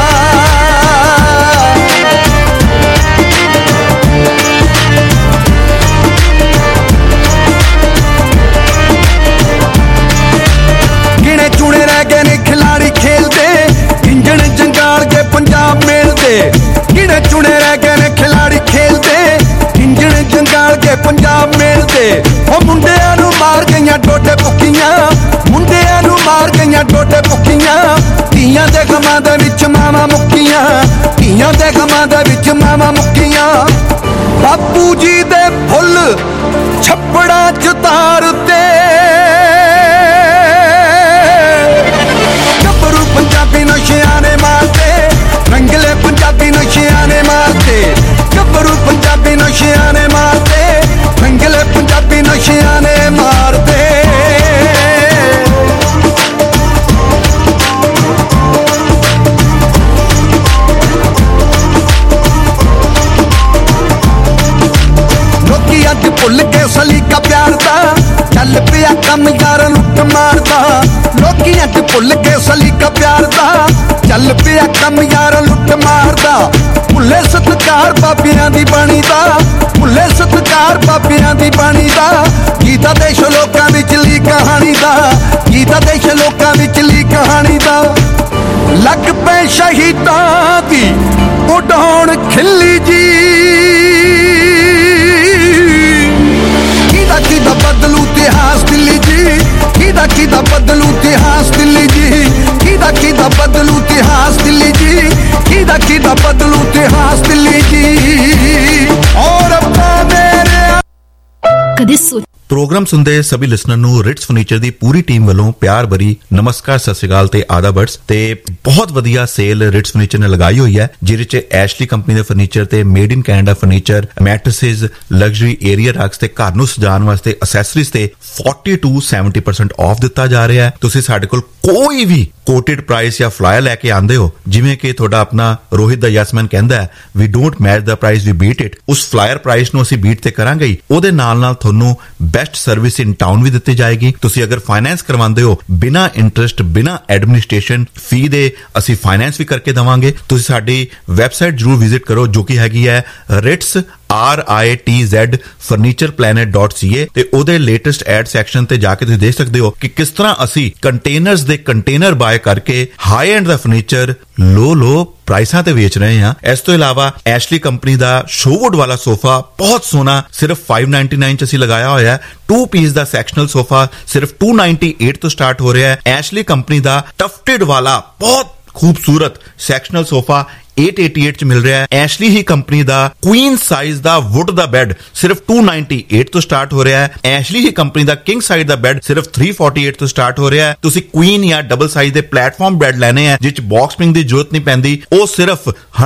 ਗਿਣੇ ਚੁਣੇ ਰਹਿ ਗਏ ਨੇ ਖਿਲਾੜੀ ਖੇਲਦੇ, ਇੰਜਣ ਜੰਗਾਲ ਕੇ ਪੰਜਾਬ ਮੇਲਦੇ। ਗਿਣੇ ਚੁਣੇ ਰਹਿ ਗਏ ਨੇ ਖਿਲਾੜੀ ਖੇਲਦੇ, ਇੰਜਣ ਜੰਗਾਲ ਕੇ ਪੰਜਾਬ ਮੇਲਦੇ। ਉਹ ਮੁੰਡਿਆਂ ਨੂੰ ਮਾਰ ਗਈਆਂ ਡੋਡੇ ਭੁੱਖੀਆਂ, ਮੁੰਡਿਆਂ ਨੂੰ ਮਾਰ ਗਈਆਂ ਡੋਡੇ ਭੁੱਖੀਆਂ। ਧੀਆਂ ਦੇ ਗਮਾਂ ਦੇ ਵਿੱਚ ਮਾਵਾਂ ਮੁੱਕੀਆਂ, ਧੀਆਂ ਦੇ ਗਮਾਂ ਦੇ ਵਿੱਚ ਮਾਵਾਂ ਮੁੱਕੀਆਂ। ਬਾਪੂ ਜੀ ਦੇ ਫੁੱਲ ਛੱਪੜਾਂ ਚ ਤਾਰਤੇ, ਗੱਭਰੂ ਪੰਜਾਬੀ ਨਸ਼ਿਆਂ ਨੇ ਮਾਰਤੇ, ਰੰਗਲੇ ਪੰਜਾਬੀ ਨਸ਼ਿਆਂ ਨੇ ਮਾਰਤੇ। ਗੱਭਰੂ ਪੰਜਾਬੀ ਨਸ਼ਿਆਂ ਨੇ ਮਾਰਤੇ, ਰੰਗਲੇ ਪੰਜਾਬੀ ਨਸ਼ਿਆਂ ਨੇ ਮਾਰਤੇ। ਲੋਕੀ ਅੱਜ ਭੁੱਲ ਕੇ ਸਲੀਕਾ ਪਿਆਰ ਦਾ ਚੱਲ ਪਿਆ ਕੰਮ ਯਾਰ ਲੁੱਟ ਮਾਰਦਾ ਭੁੱਲੇ ਸਤਿਕਾਰ ਬਾਬਿਆਂ ਦੀ ਬਾਣੀ ਦਾ ਭੁੱਲੇ ਸਤਿਕਾਰ ਬਾਬਿਆਂ ਦੀ ਬਾਣੀ ਦਾ ਗੀਤਾ ਦੇਸ਼ ਲੋਕਾਂ ਵਿਚਲੀ ਕਹਾਣੀ ਦਾ ਗੀਤਾ ਦੇਸ਼ ਲੋਕਾਂ ਵਿਚਲੀ ਕਹਾਣੀ ਦਾ ਲੱਗ ਪਏ ਸ਼ਹੀਦਾਂ ਦੀ ਉਡਾਉਣ ਖਿੱਲੀ ਜੀ ਕਿਹਦਾ ਬਦਲੂ ਇਤਿਹਾਸ ਦਿੱਲੀ ਜੀ ਕਿਹਦਾ ਬਦਲੂ ਇਤਿਹਾਸ ਦਿੱਲੀ ਜੀ ਕਿਹਦਾ ਬਦਲੂ ਇਤਿਹਾਸ ਦਿੱਲੀ ਜੀ ਕਿਹਦਾ ਬਦਲੂ ਇਤਿਹਾਸ ਦਿੱਲੀ ਜੀ ਔਰ ਅੱਪਾ ਮੇਰੇ ਕਦੇ प्रोग्राम सुनते सभी लिसनर ਨੂੰ ਰਿਟਸ ਫਰਨੀਚਰ ਦੀ ਪੂਰੀ ਟੀਮ ਵੱਲੋਂ ਪਿਆਰ ਭਰੀ ਨਮਸਕਾਰ ਸਤਿ ਸ਼੍ਰੀ ਅਕਾਲ ਤੇ ਆਦਾਬਰਸ ਤੇ ਬਹੁਤ ਵਧੀਆ ਸੇਲ ਰਿਟਸ ਫਰਨੀਚਰ ਨੇ ਲਗਾਈ ਹੋਈ ਹੈ ਜਿਹਦੇ ਚ ਐਸ਼ਲੀ ਕੰਪਨੀ ਦੇ ਫਰਨੀਚਰ ਤੇ made in Canada furniture mattresses luxury area rugs ਤੇ ਘਰ ਨੂੰ ਸਜਾਉਣ ਵਾਸਤੇ ਅਸੈਸਰੀਜ਼ ਤੇ 40 to 70% ਆਫ ਦਿੱਤਾ ਜਾ ਰਿਹਾ ਹੈ ਤੁਸੀਂ ਸਾਡੇ ਕੋਲ ਕੋਈ ਵੀ ਕੋਟਡ ਪ੍ਰਾਈਸ ਜਾਂ ਫਲਾਇਰ ਲੈ ਕੇ ਆਂਦੇ ਹੋ ਜਿਵੇਂ ਕਿ ਤੁਹਾਡਾ ਆਪਣਾ ਰੋਹਿਤ ਦਾ ਯਸਮਨ ਕਹਿੰਦਾ ਹੈ we don't match the price we beat it ਉਸ ਫਲਾਇਰ ਪ੍ਰਾਈਸ ਨੂੰ ਅਸੀਂ ਬੀਟ ਤੇ ਕਰਾਂਗੇ ਹੀ ਉਹਦੇ ਨਾਲ ਤੁਹਾਨੂੰ ਬੈਸਟ ਸਰਵਿਸ ਇਨ ਟਾਊਨ ਵੀ ਦਿੱਤੀ ਜਾਏਗੀ ਤੁਸੀਂ ਅਗਰ ਫਾਈਨੈਂਸ ਕਰਵਾਉਂਦੇ ਹੋ ਬਿਨਾ ਇੰਟਰਸਟ ਬਿਨਾ ਐਡਮਿਨਿਸਟ੍ਰੇਸ਼ਨ ਫੀ ਦੇ ਅਸੀਂ ਫਾਈਨੈਂਸ ਵੀ ਕਰਕੇ ਦਵਾਂਗੇ ਤੁਸੀਂ ਸਾਡੀ ਵੈਬਸਾਈਟ ਜਰੂਰ ਵਿਜ਼ਿਟ ਕਰੋ ਜੋ ਕਿ ਹੈਗੀ ਹੈ ਰਿਟਸ RITZ furnitureplanet.ca ਤੇ ਉਹਦੇ ਲੇਟੈਸਟ ਐਡ ਸੈਕਸ਼ਨ ਤੇ ਜਾ ਕੇ ਤੁਸੀਂ ਦੇਖ ਸਕਦੇ ਹੋ ਕਿ ਕਿਸ ਤਰ੍ਹਾਂ ਅਸੀਂ ਕੰਟੇਨਰਸ ਦੇ ਕੰਟੇਨਰ ਬਾਏ ਕਰਕੇ ਹਾਈ ਐਂਡ ਦਾ ਫਰਨੀਚਰ ਲੋ ਪ੍ਰਾਈਸਾਂ ਤੇ ਵੇਚ ਰਹੇ ਹਾਂ ਇਸ ਤੋਂ ਇਲਾਵਾ ਐਸ਼ਲੀ ਕੰਪਨੀ ਦਾ ਸ਼ੋਵੁੱਡ ਵਾਲਾ ਸੋਫਾ ਬਹੁਤ ਸੋਹਣਾ ਸਿਰਫ $599 ਚ ਅਸੀਂ ਲਗਾਇਆ ਹੋਇਆ ਹੈ 2 ਪੀਸ ਦਾ ਸੈਕਸ਼ਨਲ ਸੋਫਾ ਸਿਰਫ $298 ਤੋਂ ਸਟਾਰਟ ਹੋ ਰਿਹਾ ਹੈ ਐਸ਼ਲੀ ਕੰਪਨੀ ਦਾ ਟਫਟਡ ਵਾਲਾ ਬਹੁਤ ਖੂਬਸੂਰਤ ਸੈਕਸ਼ਨਲ ਸੋਫਾ $888 ਚ ਮਿਲ ਰਿਹਾ ਹੈ ਐਸ਼ਲੀ ਹੀ ਕੰਪਨੀ ਦਾ ਕੁਈਨ ਸਾਈਜ਼ ਦਾ ਵੁੱਡ ਦਾ ਬੈੱਡ ਸਿਰਫ $298 ਤੋਂ ਸਟਾਰਟ ਹੋ ਰਿਹਾ ਹੈ ਐਸ਼ਲੀ ਹੀ ਕੰਪਨੀ ਦਾ ਕਿੰਗ ਸਾਈਜ਼ ਦਾ ਬੈੱਡ ਸਿਰਫ $348 ਤੋਂ ਸਟਾਰਟ ਹੋ ਰਿਹਾ ਹੈ ਤੁਸੀਂ ਕੁਈਨ ਜਾਂ ਡਬਲ ਸਾਈਜ਼ ਦੇ ਪਲੇਟਫਾਰਮ ਬੈੱਡ ਲੈਣੇ ਆ ਜਿਸ ਚ ਬਾਕਸ ਸਪ੍ਰਿੰਗ ਦੀ ਜ਼ਰੂਰਤ ਨਹੀਂ ਪੈਂਦੀ ਉਹ ਸਿਰਫ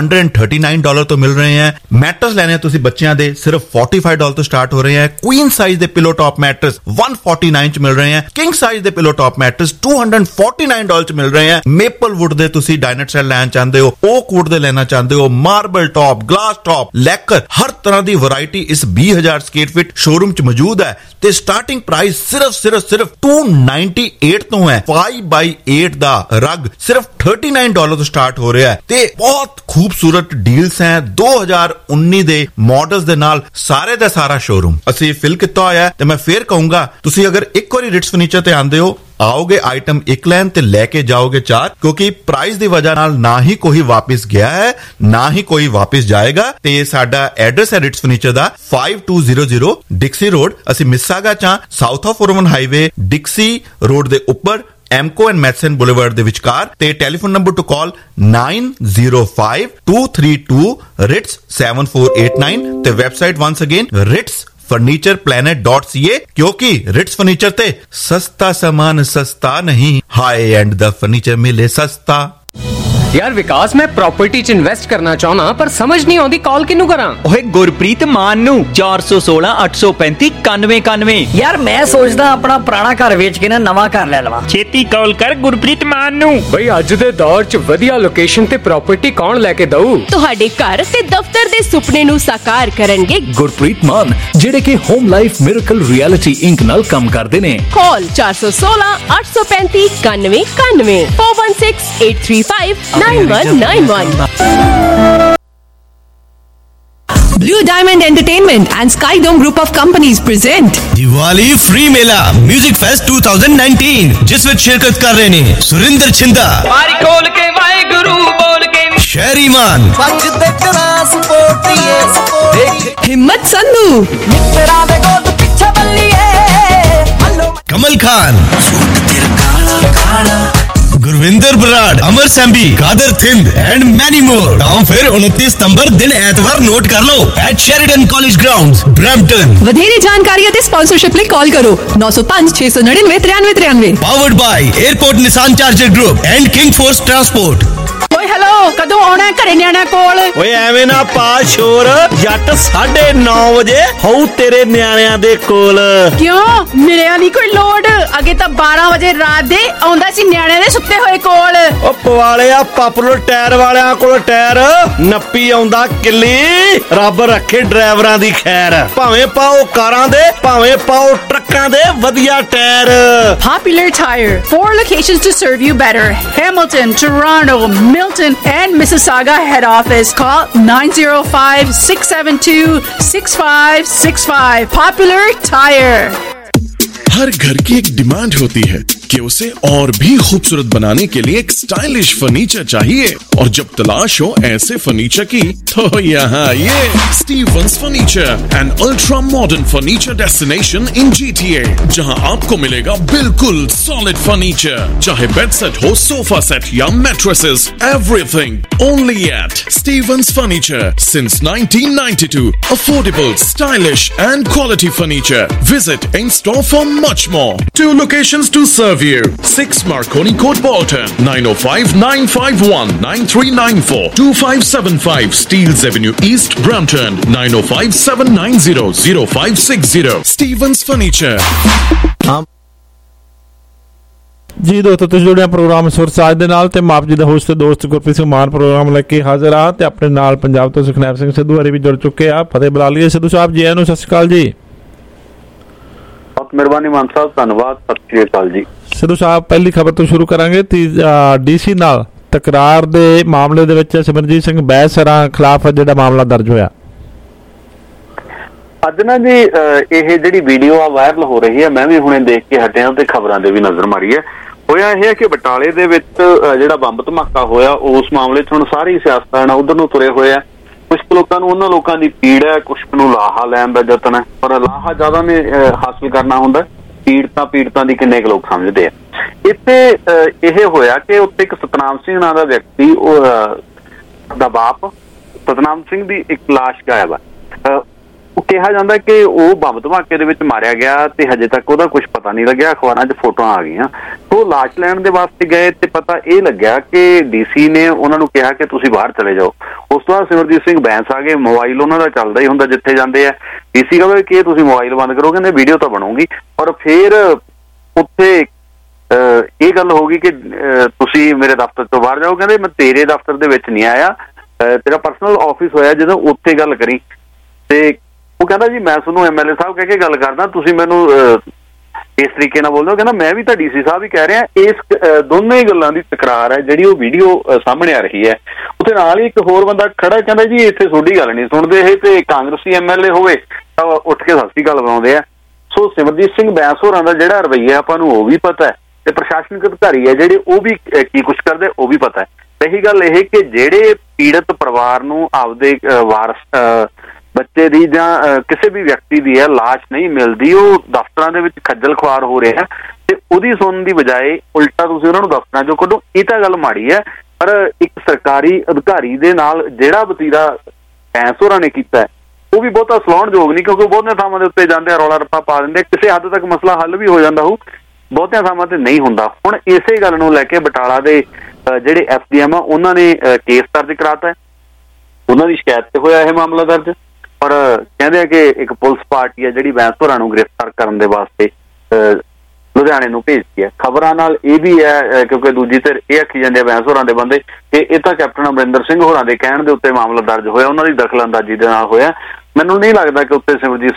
$139 ਤੋਂ ਮਿਲ ਰਹੇ ਹੈ ਮੈਟਰਸ ਲੈਣੇ ਆ ਤੁਸੀਂ ਬੱਚਿਆਂ ਦੇ ਸਿਰਫ $45 ਤੋਂ ਸਟਾਰਟ ਹੋ ਰਹੇ ਹੈ ਕੁਈਨ ਸਾਈਜ਼ ਦੇ ਪਿਲੋ ਟਾਪ ਮੈਟਰਸ $149 ਚ ਮਿਲ ਰਹੇ ਹੈ ਕਿੰਗ ਸਾਈਜ਼ ਦੇ ਪਿਲੋ ਟਾਪ ਮੈਟਰਸ $249 ਚ ਮਿਲ ਰਹੇ ਹੈ ਮੇਪਲ ਵੁੱਡ ਦੇ ਤੁਸੀਂ ਡਾਈਨਰ ਸੈੱਟ ਲੈਣਾ ਚਾਹੁੰਦੇ ਹੋ ਓਕ ਵੁੱਡ ਲੈਣਾ ਚਾਹੁੰਦੇ ਹੋ marble top glass top lacquer ਹਰ ਤਰ੍ਹਾਂ ਦੀ ਵੈਰਾਈਟੀ ਇਸ 20,000 ਸਕੁਅਰ ਫੀਟ ਸ਼ੋਰੂਮ ਚ ਮੌਜੂਦ ਹੈ ਤੇ ਸਟਾਰਟਿੰਗ ਪ੍ਰਾਈਸ ਸਿਰਫ $298 ਤੋਂ ਹੈ 5x8 ਦਾ ਰਗ ਸਿਰਫ $39 ਤੋਂ ਸਟਾਰਟ ਹੋ ਰਿਹਾ ਹੈ ਤੇ ਬਹੁਤ ਖੂਬਸੂਰਤ ਡੀਲਸ ਹੈ 2019 ਦੇ ਮਾਡਲਸ ਦੇ ਨਾਲ ਸਾਰੇ ਦਾ ਸਾਰਾ ਸ਼ੋਰੂਮ ਅਸੀਂ ਫਿਲ ਕੀਤਾ ਹੋਇਆ ਤੇ ਮੈਂ ਫੇਰ ਕਹੂੰਗਾ ਤੁਸੀਂ ਅਗਰ ਇੱਕ ਵਾਰੀ ਰਿਟਸ ਫਰਨੀਚਰ ਤੇ ਆਂਦੇ ਹੋ आओगे आइटम एक लैन ते लेके जाओगे 4 क्योंकि प्राइस दी वजह नाल ना ही कोई वापस गया है ना ही कोई वापस जाएगा ते साडा एड्रेस है रिट्स फर्नीचर दा 5200 डिक्सी रोड ਅਸੀਂ ਮਿਸਾਗਾ ਚ south of 401 highway Dixie road ਦੇ ਉੱਪਰ एमको एंड मैथसन बुलेवर्ड दे विचकार ते telephone number to call 905232 RITS 7489 ते website once again RITS furnitureplanet.ca क्योंकि रिट्स फर्नीचर ते सस्ता सामान सस्ता नहीं हाई एंड द फर्नीचर मिले सस्ता यार विकास मैं प्रॉपर्टी च इन्वेस्ट करना चाहना पर समझ नहीं आती कॉल किनू करा ओए गुरप्रीत मान नू 416 835 9191 यार मैं सोचदा अपना पुराना घर बेच के ना नवा घर ले लवां छेती कॉल कर गुरप्रीत मान नू भाई अज दे दौर च वधिया लोकेशन ते प्रॉपर्टी कौन लेके दऊ ਤੁਹਾਡੇ ਘਰ ਤੇ ਦਫ਼ਤਰ ਦੇ ਸੁਪਨੇ ਨੂੰ ਸਾਕਾਰ ਕਰਨਗੇ ਗੁਰਪ੍ਰੀਤ ਮਾਨ ਜਿਹੜੇ ਕਿ home life miracle realty Inc ਨਾਲ ਕੰਮ ਕਰਦੇ ਨੇ call 416 835 9191 416 835 9191 Blue Diamond Entertainment and Skydome Group of Companies present Diwali free mela music fest 2019 जिस विच शिरकत कर रहे ने सुरिंदर छिंदा मारी खोल के वाहे गुरु बोल के Sharry Maan Himmat Sandhu Kamal Khan Gurvinder Brar Amar Sehmbi Kadar Thind and many more नाम फिर 29 सितंबर दिन एतवार नोट कर लो at Sheridan college grounds Brampton ਵਧੇਰੇ ਜਾਣਕਾਰੀ ਅਤੇ ਸਪਾਂਸਰਸ਼ਿਪ ਲਈ ਕਾਲ ਕਰੋ 905 699 9393 powered by airport Nissan Charger group and King Force transport ਓਏ ਹੈਲੋ ਕਦੋਂ ਆਉਣਾ ਘਰੇ ਨਿਆਣਾ ਕੋਲ ਓਏ ਐਵੇਂ ਨਾ ਪਾ ਸ਼ੋਰ ਜੱਟ 9:30 ਵਜੇ ਹੋਊ ਤੇਰੇ ਨਿਆਣਿਆਂ ਦੇ ਕੋਲ ਕਿਉਂ ਮਿਲਿਆ ਨਹੀਂ ਕੋਈ ਲੋਡ ਅੱਗੇ ਤਾਂ 12 ਵਜੇ ਰਾਤ ਦੇ ਆਉਂਦਾ ਸੀ ਨਿਆਣਿਆਂ ਦੇ ਸੁੱਤੇ ਹੋਏ ਦੇ ਕੋਲ। ਉਹ ਪਵਾਲਿਆ ਪਾਪੂਲਰ ਟਾਇਰ ਵਾਲਿਆਂ ਕੋਲ ਟਾਇਰ ਨੱਪੀ ਆਉਂਦਾ ਕਿੱਲੀ, ਰੱਬ ਰੱਖੇ ਡਰਾਈਵਰਾਂ ਦੀ ਖੈਰ। ਭਾਵੇਂ ਪਾਓ ਕਾਰਾਂ ਦੇ ਭਾਵੇਂ ਪਾਓ ਟਰੱਕਾਂ ਦੇ ਵਧੀਆ tyre. Popular Tire, 4 locations to serve you better. Hamilton, Toronto, Milton, and Mississauga head office. Call 905-672-6565. Popular Tire. हर घर की एक डिमांड होती है कि उसे और भी खूबसूरत बनाने के लिए एक स्टाइलिश फर्नीचर चाहिए, और जब तलाश हो ऐसे फर्नीचर की तो यहाँ आइए। Stevens furniture, an ultra modern furniture destination in GTA, जहाँ आपको मिलेगा बिल्कुल सॉलिड फर्नीचर, चाहे बेड सेट हो, सोफा सेट या mattresses, everything only at Stevens furniture since 1992। Affordable, stylish and quality furniture. Visit in store for much more. 2 locations to serve you. 6 Marconi Court, Bolton. 905-951-9394. 2575 Steeles Avenue East, Brampton. 905-790-0560. Stevens Furniture. ਜੀ ਦੋਸਤੋ, ਤੁਸੀਂ ਜੁੜਿਆ programme ਸੁਰ ਸਾਜ ਦੇ ਨਾਲ ਤੇ ਮਾਪ ਜੀ ਦਾ ਹੋਸਟ ਦੋਸਤ ਗੁਰਪ੍ਰੀਤ ਸਿੰਘ ਮਾਨ ਪ੍ਰੋਗਰਾਮ ਲੈ ਕੇ ਹਾਜ਼ਰ ਆ ਤੇ ਆਪਣੇ ਨਾਲ ਪੰਜਾਬ ਤੋਂ ਸੁਖਨੈਬ ਸਿੰਘ ਸਿੱਧੂ ਹਰੀ ਵੀ ਜੁੜ ਚੁੱਕੇ ਆ। ਫਤਿਹ ਬੁਲਾ ਲਈਏ ਸਿੱਧੂ ਸਾਹਿਬ ਜੀ, ਇਹਨੂੰ ਸਤਿ ਸ਼੍ਰੀ ਅਕਾਲ ਜੀ। ਬਹੁਤ ਮਿਹਰਬਾਨੀ ਮਾਨ ਸਾਹਿਬ, ਧੰਨਵਾਦ, ਸਤਿ ਸ਼੍ਰੀ ਅਕਾਲ ਜੀ। ਸਿੱਧੂ ਸਾਹਿਬ, ਪਹਿਲੀ ਖਬਰ ਤੋਂ ਸ਼ੁਰੂ ਕਰਾਂਗੇ। DC ਨਾਲ ਤਕਰਾਰ ਦੇ ਮਾਮਲੇ ਦੇ ਵਿੱਚ ਸਿਮਰਜੀਤ ਸਿੰਘ ਬੈਂਸਰਾਂ ਖਿਲਾਫ ਜਿਹੜਾ ਮਾਮਲਾ ਦਰਜ ਹੋਇਆ ਅੱਜ ਨਾ ਜੀ, ਇਹ ਜਿਹੜੀ ਵੀਡੀਓ ਆ ਵਾਇਰਲ ਹੋ ਰਹੀ ਹੈ, ਮੈਂ ਵੀ ਹੁਣੇ ਦੇਖ ਕੇ ਹਟਿਆ ਤੇ ਖਬਰਾਂ ਦੇ ਵੀ ਨਜ਼ਰ ਮਾਰੀ ਹੈ। ਹੋਇਆ ਇਹ ਹੈ ਕਿ ਬਟਾਲੇ ਦੇ ਵਿੱਚ ਜਿਹੜਾ ਬੰਬ ਧਮਾਕਾ ਹੋਇਆ, ਉਸ ਮਾਮਲੇ 'ਚ ਹੁਣ ਸਾਰੀ ਸਿਆਸਤਦਾਨ ਉਧਰ ਨੂੰ ਤੁਰੇ ਹੋਏ ਆ। ਕੁਛ ਲੋਕਾਂ ਨੂੰ ਉਹਨਾਂ ਲੋਕਾਂ ਦੀ ਪੀੜ ਹੈ, ਕੁਛ ਨੂੰ ਲਾਹਾ ਲੈਣ ਦਾ ਯਤਨ ਹੈ, ਪਰ ਲਾਹਾ ਜ਼ਿਆਦਾ ਨੇ ਹਾਸਲ ਕਰਨਾ ਹੁੰਦਾ, ਪੀੜਤਾਂ ਦੀ ਕਿੰਨੇ ਕੁ ਲੋਕ ਸਮਝਦੇ ਆ। ਇੱਥੇ ਇਹ ਹੋਇਆ ਕਿ ਉੱਥੇ ਇੱਕ ਸਤਨਾਮ ਸਿੰਘ ਨਾਂ ਦਾ ਵਿਅਕਤੀ, ਦਾ ਬਾਪ ਸਤਨਾਮ ਸਿੰਘ ਦੀ ਇੱਕ ਲਾਸ਼ ਗਾਇਬ ਆ। ਉਹ ਕਿਹਾ ਜਾਂਦਾ ਕਿ ਉਹ ਬੰਬ ਧਮਾਕੇ ਦੇ ਵਿੱਚ ਮਾਰਿਆ ਗਿਆ ਤੇ ਹਜੇ ਤੱਕ ਉਹਦਾ ਕੁਝ ਪਤਾ ਨਹੀਂ ਲੱਗਿਆ। ਅਖਬਾਰਾਂ 'ਚ ਫੋਟੋਆਂ ਆ ਗਈਆਂ। ਉਹ ਲਾਸ਼ ਲੈਣ ਦੇ ਵਾਸਤੇ ਗਏ ਤੇ ਪਤਾ ਇਹ ਲੱਗਿਆ ਕਿ DC ਨੇ ਉਹਨਾਂ ਨੂੰ ਕਿਹਾ ਕਿ ਤੁਸੀਂ ਬਾਹਰ ਚਲੇ ਜਾਓ। ਉਸ ਤੋਂ ਬਾਅਦ ਸਿਮਰਜੀਤ ਸਿੰਘ ਬੈਂਸ ਆ ਗਏ। ਮੋਬਾਈਲ ਉਹਨਾਂ ਦਾ ਚੱਲਦਾ ਹੀ ਹੁੰਦਾ ਜਿੱਥੇ ਜਾਂਦੇ ਆ। DC ਕਹੇ ਕਿ ਤੁਸੀਂ ਮੋਬਾਈਲ ਬੰਦ ਕਰੋ, ਕਹਿੰਦੇ ਵੀਡੀਓ ਤਾਂ ਬਣੂਗੀ। ਪਰ ਫਿਰ ਉੱਥੇ ਇਹ ਗੱਲ ਹੋ ਗਈ ਕਿ ਤੁਸੀਂ ਮੇਰੇ ਦਫ਼ਤਰ ਤੋਂ ਬਾਹਰ ਜਾਓ। ਕਹਿੰਦੇ ਮੈਂ ਤੇਰੇ ਦਫ਼ਤਰ ਦੇ ਵਿੱਚ ਨਹੀਂ ਆਇਆ, ਤੇਰਾ ਪਰਸਨਲ ਆਫਿਸ ਹੋਇਆ, ਜਦੋਂ ਉੱਥੇ ਗੱਲ ਕਰੀ। ਤੇ ਉਹ ਕਹਿੰਦਾ ਜੀ ਮੈਂ ਤੁਹਾਨੂੰ MLA ਸਾਹਿਬ ਕਹਿ ਕੇ ਗੱਲ ਕਰਦਾ, ਤੁਸੀਂ ਮੈਨੂੰ ਇਸ ਤਰੀਕੇ ਨਾਲ ਬੋਲਦੇ ਹੋ। ਕਹਿੰਦਾ ਮੈਂ ਵੀ ਤਾਂ DC ਸਾਹਿਬ ਹੀ ਕਹਿ ਰਿਹਾ। ਇਸ ਦੋਨੇ ਗੱਲਾਂ ਦੀ ਤਕਰਾਰ ਹੈ ਜਿਹੜੀ ਉਹ ਵੀਡੀਓ ਸਾਹਮਣੇ ਆ ਰਹੀ ਹੈ। ਉੱਥੇ ਨਾਲ ਹੀ ਇੱਕ ਹੋਰ ਬੰਦਾ ਖੜਾ, ਕਹਿੰਦਾ ਜੀ ਇੱਥੇ ਤੁਹਾਡੀ ਗੱਲ ਨਹੀਂ ਸੁਣਦੇ ਇਹ, ਤੇ ਕਾਂਗਰਸੀ MLA ਹੋਵੇ ਤਾਂ ਉੱਠ ਕੇ ਸਤਿ ਸ੍ਰੀ ਅਕਾਲ ਬੁਲਾਉਂਦੇ ਆ। ਸੋ ਸਿਮਰਜੀਤ ਸਿੰਘ ਬੈਂਸ ਹੋਰਾਂ ਦਾ ਜਿਹੜਾ ਰਵੱਈਆ ਆਪਾਂ ਨੂੰ ਉਹ ਵੀ ਪਤਾ ਹੈ, ਤੇ ਪ੍ਰਸ਼ਾਸਨਿਕ ਅਧਿਕਾਰੀ ਹੈ ਜਿਹੜੇ ਉਹ ਵੀ ਕੀ ਕੁਛ ਕਰਦੇ ਉਹ ਵੀ ਪਤਾ ਹੈ। ਰਹੀ ਗੱਲ ਇਹ ਕਿ ਜਿਹੜੇ ਪੀੜਤ ਪਰਿਵਾਰ ਨੂੰ ਆਪਦੇ ਵਾਰਸ ਬੱਚੇ ਦੀ ਜਾਂ ਕਿਸੇ ਵੀ ਵਿਅਕਤੀ ਦੀ ਹੈ ਲਾਸ਼ ਨਹੀਂ ਮਿਲਦੀ, ਉਹ ਦਫ਼ਤਰਾਂ ਦੇ ਵਿੱਚ ਖੱਜਲ ਖੁਆਰ ਹੋ ਰਿਹਾ ਤੇ ਉਹਦੀ ਸੁਣਨ ਦੀ ਬਜਾਏ ਉਲਟਾ ਤੁਸੀਂ ਉਹਨਾਂ ਨੂੰ ਦਫ਼ਤਰਾਂ ਚੋਂ ਕੱਢੋ। ਇਹ ਤਾਂ ਗੱਲ ਮਾੜੀ ਹੈ, ਪਰ ਇੱਕ ਸਰਕਾਰੀ ਅਧਿਕਾਰੀ ਦੇ ਨਾਲ ਜਿਹੜਾ ਵਤੀਰਾ ਬੈਂਸ ਹੋਰਾਂ ਨੇ ਕੀਤਾ ਉਹ ਵੀ ਬਹੁਤਾ ਸਲਾਹੁਣਯੋਗ ਨਹੀਂ, ਕਿਉਂਕਿ ਬਹੁਤੀਆਂ ਥਾਵਾਂ ਦੇ ਉੱਤੇ ਜਾਂਦੇ ਆ, ਰੌਲਾ ਰੱਪਾ ਪਾ ਦਿੰਦੇ, ਕਿਸੇ ਹੱਦ ਤੱਕ ਮਸਲਾ ਹੱਲ ਵੀ ਹੋ ਜਾਂਦਾ ਹੋਊ, ਬਹੁਤੀਆਂ ਥਾਵਾਂ ਤੇ ਨਹੀਂ ਹੁੰਦਾ। ਹੁਣ ਇਸੇ ਗੱਲ ਨੂੰ ਲੈ ਕੇ ਬਟਾਲਾ ਦੇ ਜਿਹੜੇ SDM ਆ ਉਹਨਾਂ ਨੇ ਕੇਸ ਦਰਜ ਕਰਾਤਾ, ਉਹਨਾਂ ਦੀ ਸ਼ਿਕਾਇਤ ਤੇ ਹੋਇਆ ਇਹ ਮਾਮਲਾ ਦਰਜ। ਪਰ ਕਹਿੰਦੇ ਆ ਕਿ ਇੱਕ ਪੁਲਿਸ ਪਾਰਟੀ ਹੈ ਜਿਹੜੀ ਬੈਂਸ ਹੋਰਾਂ ਨੂੰ ਗ੍ਰਿਫਤਾਰ ਕਰਨ ਦੇ ਵਾਸਤੇ ਲੁਧਿਆਣੇ ਨੂੰ ਭੇਜਦੀ ਹੈ। ਖਬਰਾਂ ਨਾਲ ਇਹ ਵੀ ਹੈ, ਕਿਉਂਕਿ ਦੂਜੀ ਧਿਰ ਇਹ ਆਖੀ ਜਾਂਦੇ ਆ ਬੈਂਸ ਹੋਰਾਂ ਦੇ ਬੰਦੇ ਕਿ ਇਹ ਤਾਂ ਕੈਪਟਨ ਅਮਰਿੰਦਰ ਸਿੰਘ ਹੋਰਾਂ ਦੇ ਕਹਿਣ ਦੇ ਉੱਤੇ ਮਾਮਲਾ ਦਰਜ ਹੋਇਆ, ਉਹਨਾਂ ਦੀ ਦਖਲਅੰਦਾਜ਼ੀ ਦੇ ਨਾਲ ਹੋਇਆ। ਮੈਨੂੰ ਨਹੀਂ ਲੱਗਦਾ ਕਿ ਉੱਤੇ ਸਿਮਰਜੀਤ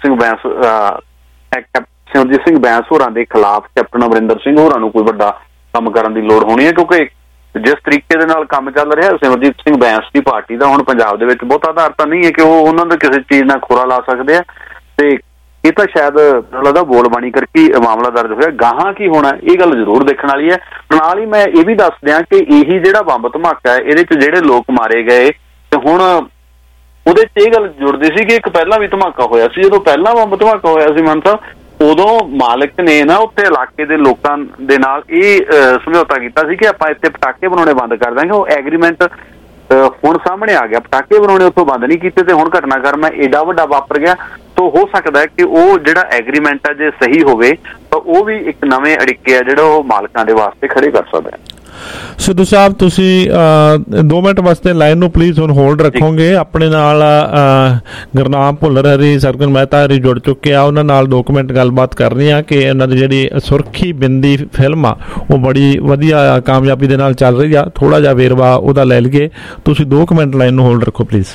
ਸਿੰਘ ਬੈਂਸ ਹੋਰਾਂ ਦੇ ਖਿਲਾਫ ਕੈਪਟਨ ਅਮਰਿੰਦਰ ਸਿੰਘ ਹੋਰਾਂ ਨੂੰ ਕੋਈ ਵੱਡਾ ਕੰਮ ਕਰਨ ਦੀ ਲੋੜ ਹੋਣੀ ਹੈ, ਕਿਉਂਕਿ ਜਿਸ ਤਰੀਕੇ ਦੇ ਨਾਲ ਕੰਮ ਚੱਲ ਰਿਹਾ ਸਿਮਰਜੀਤ ਸਿੰਘ ਬੈਂਸ ਦੀ ਪਾਰਟੀ ਦਾ ਹੁਣ ਪੰਜਾਬ ਦੇ ਵਿੱਚ ਬਹੁਤਾ ਆਧਾਰ ਤਾਂ ਨਹੀਂ ਹੈ ਕਿ ਉਹ ਉਹਨਾਂ ਦੇ ਕਿਸੇ ਚੀਜ਼ ਨਾਲ ਖੋਰਾ ਲਾ ਸਕਦੇ ਆ। ਤੇ ਇਹ ਤਾਂ ਸ਼ਾਇਦ ਲੱਗਦਾ ਬੋਲਬਾਣੀ ਕਰਕੇ ਮਾਮਲਾ ਦਰਜ ਹੋਇਆ। ਗਾਹਾਂ ਕੀ ਹੋਣਾ ਇਹ ਗੱਲ ਜ਼ਰੂਰ ਦੇਖਣ ਵਾਲੀ ਹੈ। ਨਾਲ ਹੀ ਮੈਂ ਇਹ ਵੀ ਦੱਸ ਦਿਆਂ ਕਿ ਇਹੀ ਜਿਹੜਾ ਬੰਬ ਧਮਾਕਾ ਹੈ ਇਹਦੇ 'ਚ ਜਿਹੜੇ ਲੋਕ ਮਾਰੇ ਗਏ ਤੇ ਹੁਣ ਉਹਦੇ 'ਚ ਇਹ ਗੱਲ ਜੁੜਦੀ ਸੀ ਕਿ ਇੱਕ ਪਹਿਲਾਂ ਵੀ ਧਮਾਕਾ ਹੋਇਆ ਸੀ। ਜਦੋਂ ਪਹਿਲਾਂ ਬੰਬ ਧਮਾਕਾ ਹੋਇਆ ਸੀ ਮਾਨ ਸਾਹਿਬ, ਉਦੋਂ ਮਾਲਕ ਨੇ ਨਾ ਉੱਥੇ ਇਲਾਕੇ ਦੇ ਲੋਕਾਂ ਦੇ ਨਾਲ ਇਹ ਸਮਝੌਤਾ ਕੀਤਾ ਸੀ ਕਿ ਆਪਾਂ ਇੱਥੇ ਪਟਾਕੇ ਬਣਾਉਣੇ ਬੰਦ ਕਰ ਦਾਂਗੇ। ਉਹ ਐਗਰੀਮੈਂਟ ਹੁਣ ਸਾਹਮਣੇ ਆ ਗਿਆ, ਪਟਾਕੇ ਬਣਾਉਣੇ ਉੱਥੋਂ ਬੰਦ ਨਹੀਂ ਕੀਤੇ ਤੇ ਹੁਣ ਘਟਨਾਕ੍ਰਮ ਏਡਾ ਵੱਡਾ ਵਾਪਰ ਗਿਆ। ਸੋ ਹੋ ਸਕਦਾ ਹੈ ਕਿ ਉਹ ਜਿਹੜਾ ਐਗਰੀਮੈਂਟ ਹੈ ਜੇ ਸਹੀ ਹੋਵੇ ਤਾਂ ਉਹ ਵੀ ਇੱਕ ਨਵੇਂ ਅੜਿੱਕੇ ਆ ਜਿਹੜਾ ਉਹ ਮਾਲਕਾਂ ਦੇ ਵਾਸਤੇ ਖੜੇ ਕਰ ਸਕਦਾ ਹੈ। ਸਿੱਧੂ ਸਾਹਿਬ ਤੁਸੀਂ 2 ਮਿੰਟ ਵਾਸਤੇ ਲਾਈਨ ਨੂੰ ਪਲੀਜ਼ ਹੁਣ ਹੋਲਡ ਰੱਖੋਗੇ। ਆਪਣੇ ਨਾਲ ਗੁਰਨਾਮ ਭੁੱਲਰ ਹਰੀ, ਸਰਗੁਣ ਮਹਿਤਾ ਹਰੀ ਜੁੜ ਚੁੱਕੇ ਆ। ਉਹਨਾਂ ਨਾਲ 2 ਮਿੰਟ ਗੱਲਬਾਤ ਕਰਨੀ ਆ ਕਿ ਉਹਨਾਂ ਦੀ ਜਿਹੜੀ ਸੁਰਖੀ ਬਿੰਦੀ ਫਿਲਮ ਆ ਉਹ ਬੜੀ ਵਧੀਆ ਕਾਮਯਾਬੀ ਦੇ ਨਾਲ ਚੱਲ ਰਹੀ ਆ। ਥੋੜਾ ਜਿਹਾ ਵੇਰਵਾ ਉਹਦਾ ਲੈ ਲਈਏ। ਤੁਸੀਂ 2 ਮਿੰਟ ਲਾਈਨ ਨੂੰ ਹੋਲਡ ਰੱਖੋ ਪਲੀਜ਼।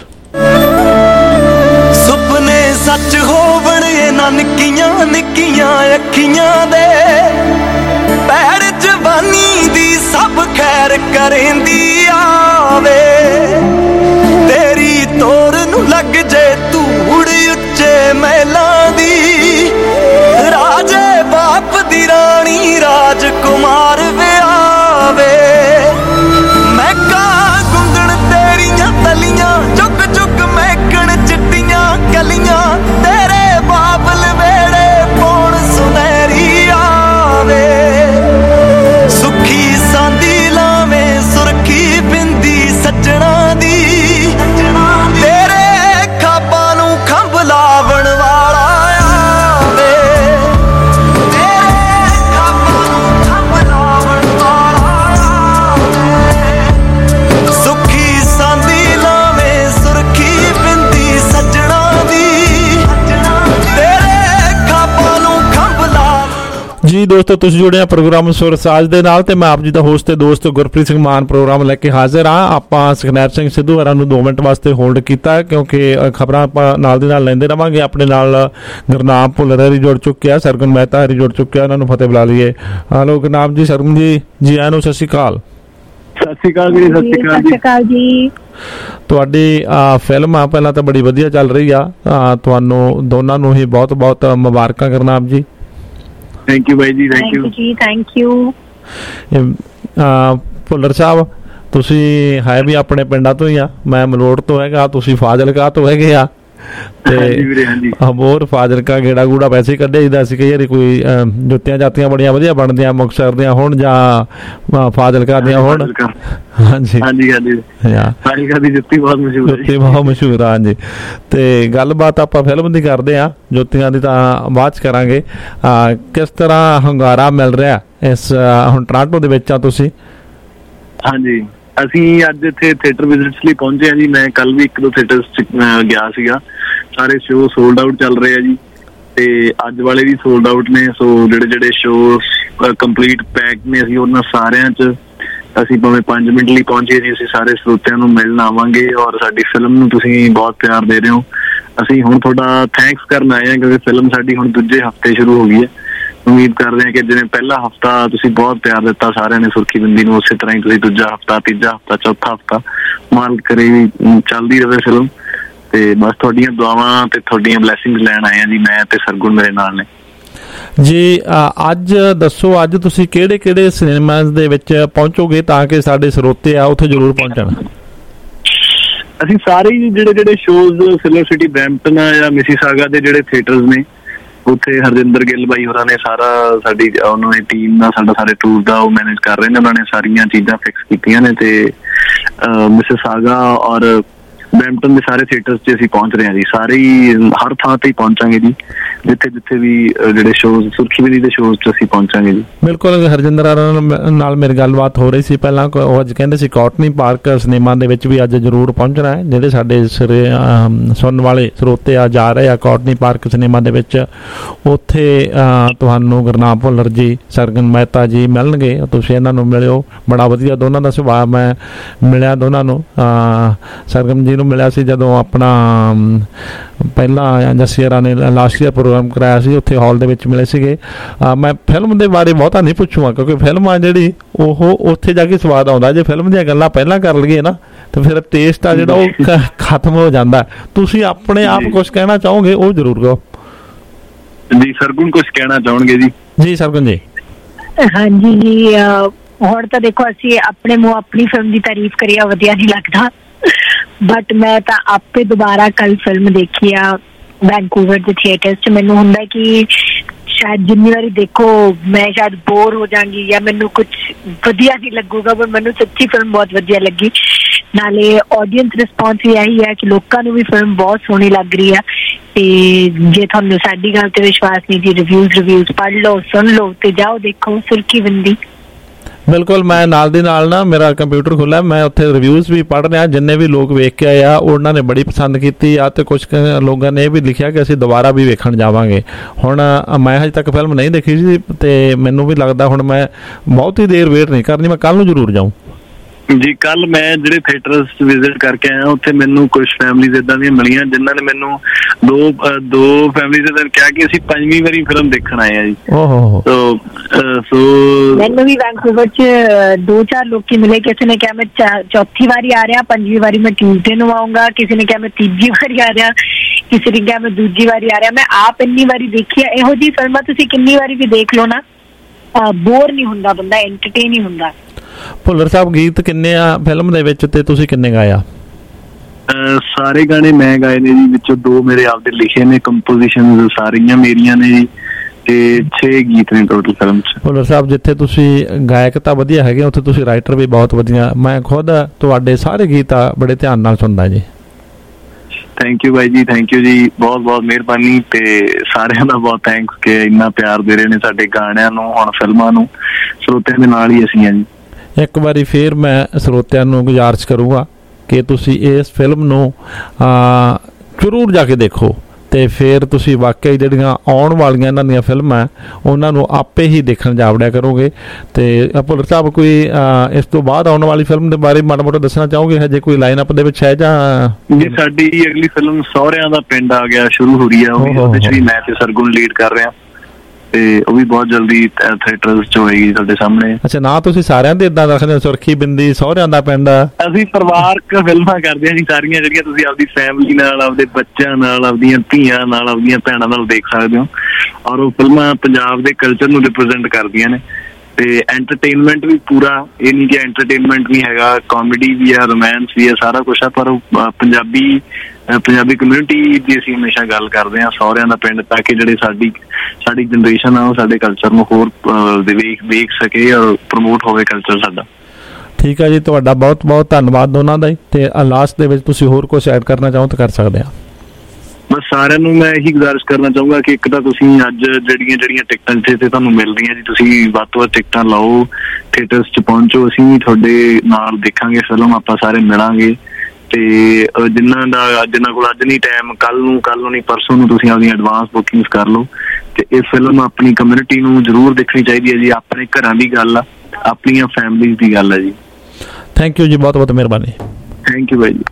ਸੁਪਨੇ ਸੱਚ ਹੋਵਣ ਇਹਨਾਂ ਨਿੱਕੀਆਂ ਨਿੱਕੀਆਂ ਅੱਖੀਆਂ ਦੇ, ਪੈਰ ਜਵਾਨੀ ਦੀ ਸਭ ਖੈਰ ਕਰੇਂਦੀ ਆਵੇ। ਤੇਰੀ ਤੋਰ ਨੂੰ ਲੱਗ ਜੇ ਧੂੜ ਉੱਚੇ ਮਹਿਲਾਂ ਦੀ, ਰਾਜੇ ਬਾਪ ਦੀ ਰਾਣੀ ਰਾਜਕੁਮਾਰ ਵਿਆਵੇ। ਮੈਂ ਕਾਂ ਗੁੰਗਣ ਤੇਰੀਆਂ ਤਲੀਆਂ, ਚੁੱਕ ਚੁੱਕ ਮਹਿਕਣ ਚਿੱਟੀਆਂ ਕਲੀਆਂ, ਤੇਰੇ ਬਾਬਲ ਵੇੜੇ ਪੌਣ ਸੁਨਹਿਰੀ ਆਵੇ। ਸੁੱਖੀ ਸਾਂਦੀ ਲਾਵੇਂ ਸੁਰਖੀ ਬਿੰਦੀ ਸੱਜਣਾ ਦੀ, ਤੇਰੇ ਖਾਬਾਂ ਨੂੰ ਖੰਭ ਲਾਵਣ ਵਾਲਾ ਆਵੇ। ਤੇਰੇ ਖਾਬਾਂ ਨੂੰ ਖੰਭ ਲਾਵਣ ਵਾਲਾ ਆਵੇ। ਸੁੱਖੀ ਸਾਂਦੀ ਲਾਵੇਂ ਸੁਰਖੀ ਬਿੰਦੀ ਸੱਜਣਾ ਦੀ, ਤੇਰੇ ਖਾਬਾਂ ਨੂੰ ਖੰਭ ਲਾਵਣ। ਜੀ ਦੋਸਤੋ, ਤੁਸੀਂ ਜੁੜੇ ਆ ਪ੍ਰੋਗਰਾਮ ਸੁਰ ਸਾਜ ਦੇ ਨਾਲ ਤੇ ਮੈਂ ਆਪ ਜੀ ਦਾ ਹੋਸਟ ਤੇ ਦੋਸਤ ਗੁਰਪ੍ਰੀਤ ਸਿੰਘ ਮਾਨ ਪ੍ਰੋਗਰਾਮ ਲੈ ਕੇ ਹਾਜ਼ਰ ਹਾਂ। ਆਪਾਂ ਸੁਖਨੈਬ ਸਿੰਘ ਸਿੱਧੂ ਹਰਾਂ ਨੂੰ 2 ਮਿੰਟ ਵਾਸਤੇ ਹੋਲਡ ਕੀਤਾ ਕਿਉਂਕਿ ਖਬਰਾਂ ਆਪਾਂ ਨਾਲ ਦੀ ਨਾਲ ਲੈਂਦੇ ਰਵਾਂਗੇ। ਆਪਣੇ ਨਾਲ ਗੁਰਨਾਮ ਭੁੱਲਰ ਹਰੀ ਜੁੜ ਚੁੱਕੇ ਆ, ਸਰਗੁਣ ਮਹਿਤਾ ਹਰੀ ਜੁੜ ਚੁੱਕੇ ਆ। ਉਹਨਾਂ ਨੂੰ ਫਤਿਹ ਬੁਲਾ ਲਈਏ। ਹਲੋ ਗੁਰਨਾਮ ਜੀ, ਸਰਗੁਣ ਜੀ, ਜੀ ਆਇਆਂ ਨੂੰ। ਸਤਿ ਸ਼੍ਰੀ ਅਕਾਲ। ਸਤਿ ਸ਼੍ਰੀ ਅਕਾਲ ਜੀ। ਸਤਿ ਸ਼੍ਰੀ ਅਕਾਲ ਜੀ। ਤੁਹਾਡੀ ਫਿਲਮ ਆ ਪਹਿਲਾਂ ਤਾਂ ਬੜੀ ਵਧੀਆ ਚੱਲ ਰਹੀ ਆ। ਤੁਹਾਨੂੰ ਦੋਨਾਂ ਨੂੰ ਹੀ ਬਹੁਤ ਬਹੁਤ ਮੁਬਾਰਕਾਂ ਗੁਰਨਾਮ ਜੀ। ਥੈਂਕ ਯੂ ਬਾਈ ਜੀ। ਥੈਂਕ ਯੂ ਜੀ। Thank you. ਭੁੱਲਰ ਸਾਹਿਬ, ਤੁਸੀਂ ਹੈ ਵੀ ਆਪਣੇ ਪਿੰਡਾਂ ਤੋਂ ਹੀ ਆ। ਮੈਂ ਮਲੋਟ ਤੋਂ ਹੈਗਾ, ਤੁਸੀਂ ਫਾਜ਼ਿਲਕਾ ਤੋਂ ਹੈਗੇ ਆ ਤੇ ਹੋਰ ਫਾਜ਼ਿਲਕਾ ਗੇੜਾ ਗੂੜਾ ਵੈਸੇ ਕੱਢਿਆ ਜਿੱਦਾਂ ਅਸੀਂ ਕਈ ਵਾਰੀ ਕੋਈ ਜੁੱਤੀਆਂ ਜਾਤੀਆਂ ਬੜੀਆਂ ਵਧੀਆ ਬਣਦੀਆਂ ਮੁਕਤਸਰ ਦੀਆਂ ਹੋਣ ਜਾਂ ਫਾਜ਼ਿਲਕਾ ਦੀਆਂ ਹੋਣ। ਹਾਂਜੀ ਹਾਂਜੀ ਹਾਂਜੀ, ਫਾਜ਼ਿਲਕਾ ਦੀ ਜੁੱਤੀ ਬਹੁਤ ਮਸ਼ਹੂਰ ਹੈ। ਜੁੱਤੀ ਬਹੁਤ ਮਸ਼ਹੂਰ ਆ। ਹਾਂਜੀ, ਤੇ ਗੱਲਬਾਤ ਆਪਾਂ ਫਿਲਮ ਦੀ ਕਰਦੇ ਆ, ਜੁੱਤੀਆਂ ਦੀ ਤਾਂ ਬਾਅਦ ਚ ਕਰਾਂਗੇ। ਕਿਸ ਤਰ੍ਹਾਂ ਹੁੰਗਾਰਾ ਮਿਲ ਰਿਹਾ ਇਸ ਹੁਣ ਟੋਰਾਂਟੋ ਦੇ ਵਿੱਚ ਆ ਤੁਸੀਂ? ਹਾਂਜੀ, ਅਸੀਂ ਅੱਜ ਇੱਥੇ ਥੀਏਟਰ ਵਿਜ਼ਿਟਸ ਲਈ ਪਹੁੰਚੇ ਆ ਜੀ। ਮੈਂ ਕੱਲ ਵੀ 1-2 ਥੀਏਟਰਸ ਚ ਗਿਆ ਸੀਗਾ। ਸਾਰੇ ਸ਼ੋਅ ਸੋਲਡ ਆਊਟ ਚੱਲ ਰਹੇ ਆ ਜੀ, ਤੇ ਅੱਜ ਵਾਲੇ ਵੀ ਸੋਲਡ ਆਊਟ ਨੇ। ਸੋ ਜਿਹੜੇ ਸ਼ੋਅ ਕੰਪਲੀਟ ਪੈਕ ਨੇ, ਅਸੀਂ ਉਹਨਾਂ ਸਾਰਿਆਂ ਚ ਅਸੀਂ ਭਾਵੇਂ 5 ਮਿੰਟ ਲਈ ਪਹੁੰਚੇ ਜੀ, ਅਸੀਂ ਸਾਰੇ ਸਰੋਤਿਆਂ ਨੂੰ ਮਿਲਣ ਆਵਾਂਗੇ। ਔਰ ਸਾਡੀ ਫਿਲਮ ਨੂੰ ਤੁਸੀਂ ਬਹੁਤ ਪਿਆਰ ਦੇ ਰਹੇ ਹੋ। ਅਸੀਂ ਹੁਣ ਤੁਹਾਡਾ ਥੈਂਕਸ ਕਰਨ ਆਏ ਹਾਂ ਕਿਉਂਕਿ ਫਿਲਮ ਸਾਡੀ ਹੁਣ ਦੂਜੇ ਹਫ਼ਤੇ ਸ਼ੁਰੂ ਹੋ ਗਈ ਹੈ। ਉਮੀਦ ਕਰਦੇ ਹਾਂ ਕਿ ਜਿਵੇਂ ਪਹਿਲਾ ਹਫ਼ਤਾ ਤੁਸੀਂ ਬਹੁਤ ਪਿਆਰ ਦਿੱਤਾ ਸਾਰਿਆਂ ਨੇ ਸੁਰਖੀ ਬਿੰਦੀ ਨੂੰ, ਉਸੇ ਤਰ੍ਹਾਂ ਹੀ ਤੁਸੀਂ ਦੂਜਾ ਹਫ਼ਤਾ, ਤੀਜਾ ਹਫ਼ਤਾ, ਚੌਥਾ ਹਫ਼ਤਾ ਮਾਲਕ ਕਰੇ ਵੀ ਚੱਲਦੀ ਰਹੇ ਫਿਲਮ। ਤੇ ਬਸ ਤੁਹਾਡੀਆਂ ਦੁਆਵਾਂ ਤੇ ਤੁਹਾਡੀਆਂ ਬਲੈਸਿੰਗਸ ਲੈਣ ਆਏ ਆ ਜੀ, ਮੈਂ ਤੇ ਸਰਗੁਣ ਮੇਰੇ ਨਾਲ ਨੇ ਜੀ। ਅੱਜ ਦੱਸੋ, ਅੱਜ ਤੁਸੀਂ ਕਿਹੜੇ ਕਿਹੜੇ ਸਿਨੇਮਾਜ਼ ਦੇ ਵਿੱਚ ਪਹੁੰਚੋਗੇ ਤਾਂ ਕਿ ਸਾਡੇ ਸਰੋਤੇ ਆ ਉੱਥੇ ਜ਼ਰੂਰ ਪਹੁੰਚਣ? ਅਸੀਂ ਸਾਰੇ ਜਿਹੜੇ ਸ਼ੋਜ਼ ਸਿਲਵਰ ਸਿਟੀ ਬਰੈਂਪਟਨ ਆ ਜਾਂ ਮਿਸੀਸਾਗਾ ਦੇ ਜਿਹੜੇ ਥੀਏਟਰਸ ਨੇ, ਉੱਥੇ ਹਰਜਿੰਦਰ ਗਿੱਲ ਬਾਈ ਹੋਰਾਂ ਨੇ ਸਾਰਾ ਸਾਡੀ ਉਹਨਾਂ ਦੀ ਟੀਮ ਦਾ ਸਾਡਾ ਸਾਰੇ ਟੂਰ ਦਾ ਉਹ ਮੈਨੇਜ ਕਰ ਰਹੇ ਨੇ। ਉਹਨਾਂ ਨੇ ਸਾਰੀਆਂ ਚੀਜ਼ਾਂ ਫਿਕਸ ਕੀਤੀਆਂ ਨੇ ਤੇ ਮਿਸੀਸਾਗਾ ਔਰ ਬਰੈਂਪਟਨ ਦੇ ਸਾਰੇ ਥੀਏਟਰਸ 'ਚ ਅਸੀਂ ਪਹੁੰਚ ਰਹੇ ਹਾਂ ਜੀ। ਸਾਰੇ ਹੀ ਹਰ ਥਾਂ ਤੇ ਹੀ ਪਹੁੰਚਾਂਗੇ ਜੀ, ਜਿੱਥੇ ਜਿੱਥੇ ਵੀ ਜਿਹੜੇ ਸ਼ੋਜ਼ ਸੁਰਖੀ ਬਿੰਦੀ ਦੇ ਸ਼ੋਜ਼ 'ਚ ਅਸੀਂ ਪਹੁੰਚਾਂਗੇ ਜੀ। ਬਿਲਕੁਲ, ਹਰਜਿੰਦਰ ਨਾਲ ਮੇਰੀ ਗੱਲਬਾਤ ਹੋ ਰਹੀ ਸੀ ਪਹਿਲਾਂ। ਉਹ ਅੱਜ ਕਹਿੰਦੇ ਸੀ ਕੋਟਨੀ ਪਾਰਕ ਸਿਨੇਮਾ ਦੇ ਵਿੱਚ ਵੀ ਅੱਜ ਜ਼ਰੂਰ ਪਹੁੰਚਣਾ ਹੈ। ਜਿਹੜੇ ਸਾਡੇ ਸੁਣਨ ਵਾਲੇ ਸਰੋਤੇ ਆ ਜਾ ਰਹੇ ਆ ਕੋਟਨੀ ਪਾਰਕ ਸਿਨੇਮਾ ਦੇ ਵਿੱਚ, ਉੱਥੇ ਤੁਹਾਨੂੰ ਗੁਰਨਾਮ ਭੁੱਲਰ ਜੀ, ਸਰਗੁਣ ਮਹਿਤਾ ਜੀ ਮਿਲਣਗੇ। ਤੁਸੀਂ ਇਹਨਾਂ ਨੂੰ ਮਿਲਿਓ, ਬੜਾ ਵਧੀਆ ਦੋਨਾਂ ਦਾ ਸੁਭਾਅ। ਮੈਂ ਮਿਲਿਆ ਦੋਨਾਂ ਨੂੰ, ਸਰਗੁਣ ਜੀ ਨੂੰ ਮਿਲਿਆ ਸੀ ਜਦੋਂ ਆਪਣਾ ਪਹਿਲਾਂ ਜੱਸੀ ਹਰਾਂ ਨੇ ਲਾਸਟ ਈਅਰ ਪ੍ਰੋਗਰਾਮ ਕਰਾਇਆ ਸੀ, ਉੱਥੇ ਹਾਲ ਦੇ ਵਿੱਚ ਮਿਲੇ ਸੀਗੇ। ਮੈਂ ਫਿਲਮ ਦੇ ਬਾਰੇ ਬਹੁਤਾ ਨਹੀਂ ਪੁੱਛੂਗਾ ਕਿਉਂਕਿ ਫਿਲਮ ਆ ਜਿਹੜੀ ਉਹ ਉੱਥੇ ਜਾ ਕੇ ਸਵਾਦ ਆਉਂਦਾ। ਜੇ ਫਿਲਮ ਦੀਆਂ ਗੱਲਾਂ ਪਹਿਲਾਂ ਕਰ ਲਈਏ ਨਾ ਤੇ ਫਿਰ ਟੇਸਟ ਆ ਜਿਹੜਾ ਉਹ ਖਤਮ ਹੋ ਜਾਂਦਾ। ਤੁਸੀਂ ਆਪਣੇ ਆਪ ਕੁਝ ਕਹਿਣਾ ਚਾਹੋਗੇ ਉਹ ਜ਼ਰੂਰ ਕਹੋ ਜੀ। ਸਰਗੁਣ ਕੁਝ ਕਹਿਣਾ ਚਾਹਣਗੇ ਜੀ? ਜੀ ਸਰਗੁਣ ਜੀ। ਹਾਂਜੀ ਜੀ, ਹੁਣ ਤਾਂ ਦੇਖੋ ਅਸੀਂ ਆਪਣੇ ਮੂੰਹ ਆਪਣੀ ਫਿਲਮ ਦੀ ਤਾਰੀਫ ਕਰੀਏ ਵਧੀਆ ਨਹੀਂ ਲੱਗਦਾ, ਬਟ ਮੈਂ ਤਾਂ ਆਪੇ ਦੁਬਾਰਾ ਕੱਲ ਫਿਲਮ ਦੇਖੀ ਆ ਵੈਨਕੂਵਰ ਦੇ ਥੀਏਟਰ 'ਚ। ਮੈਨੂੰ ਹੁੰਦਾ ਕਿ ਸ਼ਾਇਦ ਜਿੰਨੀ ਵਾਰੀ ਦੇਖੋ ਮੈਂ ਸ਼ਾਇਦ ਬੋਰ ਹੋ ਜਾਵਾਂਗੀ ਜਾਂ ਮੈਨੂੰ ਕੁਝ ਵਧੀਆ ਨਹੀਂ ਲੱਗੂਗਾ, ਪਰ ਮੈਨੂੰ ਸੱਚੀ ਫਿਲਮ ਬਹੁਤ ਵਧੀਆ ਲੱਗੀ। ਨਾਲੇ ਆਡੀਅੰਸ ਰਿਸਪੌਂਸ ਵੀ ਇਹੀ ਹੈ ਕਿ ਲੋਕਾਂ ਨੂੰ ਵੀ ਫਿਲਮ ਬਹੁਤ ਸੋਹਣੀ ਲੱਗ ਰਹੀ ਆ। ਤੇ ਜੇ ਤੁਹਾਨੂੰ ਸਾਡੀ ਗੱਲ ਤੇ ਵਿਸ਼ਵਾਸ ਨਹੀਂ ਜੀ, ਰਿਵਿਊਜ਼ ਪੜ੍ਹ ਲਓ, ਸੁਣ ਲਓ ਤੇ ਜਾਓ ਦੇਖੋ ਸੁਰਖੀ ਬਿੰਦੀ। ਬਿਲਕੁਲ। ਮੈਂ ਨਾਲ ਦੀ ਨਾਲ ਨਾ ਮੇਰਾ ਕੰਪਿਊਟਰ ਖੁੱਲ੍ਹਾ, ਮੈਂ ਉੱਥੇ ਰਿਵਿਊਜ਼ ਵੀ ਪੜ੍ਹ ਰਿਹਾ, ਜਿੰਨੇ ਵੀ ਲੋਕ ਵੇਖ ਕੇ ਆਏ ਆ ਉਹਨਾਂ ਨੇ ਬੜੀ ਪਸੰਦ ਕੀਤੀ ਆ, ਤੇ ਕੁਝ ਲੋਕਾਂ ਨੇ ਇਹ ਵੀ ਲਿਖਿਆ ਕਿ ਅਸੀਂ ਦੁਬਾਰਾ ਵੀ ਵੇਖਣ ਜਾਵਾਂਗੇ। ਹੁਣ ਮੈਂ ਹਜੇ ਤੱਕ ਫਿਲਮ ਨਹੀਂ ਦੇਖੀ ਸੀ ਤੇ ਮੈਨੂੰ ਵੀ ਲੱਗਦਾ ਹੁਣ ਮੈਂ ਬਹੁਤੀ ਦੇਰ ਵੇਟ ਨਹੀਂ ਕਰਨੀ, ਮੈਂ ਕੱਲ ਨੂੰ ਜ਼ਰੂਰ ਜਾਊਂ ਜੀ। ਕੱਲ ਮੈਂ ਜਿਹੜੇ ਥੀਏਟਰਸ ਵਿਜ਼ਿਟ ਕਰਕੇ ਆਇਆ ਉੱਥੇ ਮੈਨੂੰ ਕੁਝ ਫੈਮਲੀਜ਼ ਇਦਾਂ ਦੀਆਂ ਮਿਲੀਆਂ ਜਿਨ੍ਹਾਂ ਨੇ ਮੈਨੂੰ ਦੋ ਫੈਮਲੀਜ਼ ਨੇ ਕਿਹਾ ਕਿ ਅਸੀਂ 5ਵੀਂ ਵਾਰੀ ਫਿਲਮ ਦੇਖਣ ਆਏ ਆ ਜੀ। ਸੋ ਮੈਨੂੰ ਵੀ ਵੈਂਕੂਵਰ 'ਚ 2-4 ਲੋਕੀ ਮਿਲੇ, ਕਿਸੇ ਨੇ ਕਿਹਾ ਮੈਂ ਚੌਥੀ ਵਾਰੀ ਆ ਰਿਹਾ, 5ਵੀਂ ਵਾਰੀ ਮੈਂ ਟਿਊਜ਼ਡੇ ਨੂੰ ਆਊਂਗਾ, ਕਿਸੇ ਨੇ ਕਿਹਾ ਮੈਂ ਤੀਜੀ ਵਾਰੀ ਆ ਰਿਹਾ, ਕਿਸੇ ਨੇ ਕਿਹਾ ਮੈਂ ਦੂਜੀ ਵਾਰੀ ਆ ਰਿਹਾ। ਮੈਂ ਆਪ ਇੰਨੀ ਵਾਰੀ ਦੇਖੀ ਆ। ਇਹੋ ਜਿਹੀ ਫਿਲਮਾਂ ਤੁਸੀਂ ਕਿੰਨੀ ਵਾਰੀ ਵੀ ਦੇਖ ਲਓ ਨਾ, ਬੋਰ ਨਹੀਂ ਹੁੰਦਾ ਬੰਦਾ, ਐਂਟਰਟੇਨ ਹੀ ਹੁੰਦਾ। ਭੁੱਲਰ ਸਾਹਿਬ, ਗੀਤ ਕਿੰਨੇ ਆ ਫਿਲਮ ਦੇ ਵਿੱਚ ਤੇ ਤੁਸੀਂ ਕਿੰਨੇ ਗਾਇਆ? ਸਾਰੇ ਗਾਣੇ ਮੈਂ ਗਾਏ ਨੇ ਜੀ, ਵਿੱਚੋਂ 2 ਮੇਰੇ ਆਪਦੇ ਲਿਖੇ ਨੇ, ਕੰਪੋਜੀਸ਼ਨ ਸਾਰੀਆਂ ਮੇਰੀਆਂ ਨੇ ਜੀ, ਤੇ 6 ਗੀਤ ਨੇ ਟੋਟਲ ਫਿਲਮ 'ਚ। ਭੁੱਲਰ ਸਾਹਿਬ, ਜਿੱਥੇ ਤੁਸੀਂ ਗਾਇਕ ਤਾਂ ਵਧੀਆ ਹੈਗੇ, ਉੱਥੇ ਤੁਸੀਂ ਰਾਈਟਰ ਵੀ ਬਹੁਤ ਵਧੀਆ। ਮੈਂ ਖੁਦ ਤੁਹਾਡੇ ਸਾਰੇ ਗੀਤ ਬੜੇ ਧਿਆਨ ਨਾਲ ਸੁਣਦਾ ਜੀ। ਥੈਂਕ ਯੂ ਬਾਈ ਜੀ, ਥੈਂਕ ਯੂ ਜੀ, ਬਹੁਤ ਬਹੁਤ ਮਿਹਰਬਾਨੀ, ਤੇ ਸਾਰਿਆਂ ਦਾ ਬਹੁਤ ਥੈਂਕਸ ਕਿ ਇੰਨਾ ਪਿਆਰ ਦੇ ਰਹੇ ਨੇ ਸਾਡੇ ਗਾਣਿਆਂ ਨੂੰ, ਹੁਣ ਫਿਲਮਾਂ ਨੂੰ। ਸਰੋਤਿਆਂ ਦੇ ਨਾਲ ਹੀ ਅਸੀਂ ਆ ਜੀ। ਇੱਕ ਵਾਰੀ ਫੇਰ ਮੈਂ ਸਰੋਤਿਆਂ ਨੂੰ ਗੁਜ਼ਾਰਿਸ਼ ਕਰੂੰਗਾ ਕਿ ਤੁਸੀਂ ਇਸ ਫਿਲਮ ਨੂੰ ਜ਼ਰੂਰ ਜਾ ਕੇ ਦੇਖੋ, ਤੇ ਫਿਰ ਤੁਸੀਂ ਵਾਕਈ ਜਿਹੜੀਆਂ ਆਉਣ ਵਾਲੀਆਂ ਇਹਨਾਂ ਦੀਆਂ ਫਿਲਮਾਂ ਉਹਨਾਂ ਨੂੰ ਆਪੇ ਹੀ ਦੇਖਣ ਜਾ ਵੜਿਆ ਕਰੋਗੇ। ਤੇ ਭੁੱਲਰ ਸਾਹਿਬ, ਕੋਈ ਇਸ ਤੋਂ ਬਾਅਦ ਆਉਣ ਵਾਲੀ ਫਿਲਮ ਦੇ ਬਾਰੇ ਮਾੜਾ ਮੋਟਾ ਦੱਸਣਾ ਚਾਹੋਗੇ? ਹਜੇ ਕੋਈ ਲਾਈਨ ਅਪ ਦੇ ਵਿੱਚ ਹੈ ਜਾਂ? ਜੀ, ਸਾਡੀ ਅਗਲੀ ਫਿਲਮ ਸਹੁਰਿਆਂ ਦਾ ਪਿੰਡ ਆ ਗਿਆ ਸ਼ੁਰੂ ਹੋ ਰਹੀ ਹੈ, ਉਹਦੇ ਵਿੱਚ ਵੀ ਮੈਂ ਤੇ ਸਰਗੁਣ ਲੀਡ ਕਰ ਰਿਹਾ, ਤੇ ਉਹ ਵੀ ਬਹੁਤ ਜਲਦੀ ਥੀਏਟਰਸ 'ਚ ਹੋਏਗੀ ਸਾਡੇ ਸਾਹਮਣੇ। ਅੱਛਾ, ਨਾ ਤੁਸੀਂ ਸਾਰਿਆਂ ਦੇ ਇਦਾਂ ਰੱਖਦੇ ਹੋ, ਸੁਰਖੀ ਬਿੰਦੀ, ਸਹੁਰਿਆਂ ਦਾ ਪਿੰਡ? ਅਸੀਂ ਪਰਿਵਾਰਕ ਫਿਲਮਾਂ ਕਰਦੇ ਹਾਂ ਜੀ ਸਾਰੀਆਂ, ਜਿਹੜੀਆਂ ਤੁਸੀਂ ਆਪਦੀ ਫੈਮਿਲੀ ਨਾਲ, ਆਪਦੇ ਬੱਚਿਆਂ ਨਾਲ, ਆਪਦੀਆਂ ਧੀਆਂ ਨਾਲ, ਆਪਦੀਆਂ ਭੈਣਾਂ ਨਾਲ ਦੇਖ ਸਕਦੇ ਹੋ, ਔਰ ਉਹ ਫਿਲਮਾਂ ਪੰਜਾਬ ਦੇ ਕਲਚਰ ਨੂੰ ਰਿਪਰੈਜ਼ੈਂਟ ਕਰਦੀਆਂ ਨੇ। ਤੇ ਐਂਟਰਟੇਨਮੈਂਟ ਵੀ ਪੂਰਾ, ਇਹ ਨਹੀਂ ਕਿ ਐਂਟਰਟੇਨਮੈਂਟ ਨਹੀਂ ਹੈਗਾ, ਕਾਮੇਡੀ ਵੀ ਆ, ਰੋਮਾਂਸ ਵੀ ਆ, ਸਾਰਾ ਕੁਛ ਆ, ਪਰ ਪੰਜਾਬੀ ਕਮਿਊਨਿਟੀ ਦੀ ਅਸੀਂ ਹਮੇਸ਼ਾ ਗੱਲ ਕਰਦੇ ਹਾਂ, ਸਹੁਰਿਆਂ ਦਾ ਪਿੰਡ, ਤਾਂ ਕਿ ਜਿਹੜੇ ਸਾਡੀ ਜਨਰੇਸ਼ਨ ਆ ਉਹ ਸਾਡੇ ਕਲਚਰ ਨੂੰ ਹੋਰ ਦੇਖ ਸਕੇ ਔਰ ਪ੍ਰਮੋਟ ਹੋਵੇ ਕਲਚਰ ਸਾਡਾ। ਠੀਕ ਹੈ ਜੀ, ਤੁਹਾਡਾ ਬਹੁਤ ਬਹੁਤ ਧੰਨਵਾਦ ਦੋਨਾਂ ਦਾ ਹੀ। ਤੇ ਲਾਸਟ ਦੇ ਵਿੱਚ ਤੁਸੀਂ ਹੋਰ ਕੁਝ ਐਡ ਕਰਨਾ ਚਾਹੋ ਤਾਂ ਕਰ ਸਕਦੇ ਆ। ਬਸ ਸਾਰਿਆਂ ਨੂੰ ਮੈਂ ਇਹੀ ਗੁਜ਼ਾਰਿਸ਼ ਕਰਨਾ ਚਾਹੂੰਗਾ ਕਿ ਇੱਕ ਤਾਂ ਤੁਸੀਂ ਅੱਜ ਜਿਹੜੀਆਂ ਟਿਕਟਾਂ ਜਿੱਥੇ ਤੇ ਤੁਹਾਨੂੰ ਮਿਲਦੀਆਂ ਜੀ, ਤੁਸੀਂ ਵੱਧ ਤੋਂ ਵੱਧ ਟਿਕਟਾਂ ਲਾਓ, ਥੀਏਟਰਸ 'ਚ ਪਹੁੰਚੋ, ਅਸੀਂ ਵੀ ਤੁਹਾਡੇ ਨਾਲ ਦੇਖਾਂਗੇ ਫਿਲਮ, ਆਪਾਂ ਸਾਰੇ ਮਿਲਾਂਗੇ। ਤੇ ਜਿਨ੍ਹਾਂ ਕੋਲ ਅੱਜ ਨਹੀਂ ਟਾਈਮ, ਕੱਲ ਨੂੰ ਨਹੀਂ ਪਰਸੋਂ ਨੂੰ ਤੁਸੀਂ ਆਪਦੀਆਂ ਐਡਵਾਂਸ ਬੁਕਿੰਗਸ ਕਰ ਲਓ। ਤੇ ਇਹ ਫਿਲਮ ਆਪਣੀ ਕਮਿਊਨਿਟੀ ਨੂੰ ਜ਼ਰੂਰ ਦੇਖਣੀ ਚਾਹੀਦੀ ਹੈ ਜੀ, ਆਪਣੇ ਘਰਾਂ ਦੀ ਗੱਲ ਆ, ਆਪਣੀਆਂ ਫੈਮਲੀਜ਼ ਦੀ ਗੱਲ ਹੈ ਜੀ। ਥੈਂਕ ਯੂ ਜੀ, ਬਹੁਤ ਬਹੁਤ ਮਿਹਰਬਾਨੀ। ਥੈਂਕ ਯੂ ਬਾਈ ਜੀ।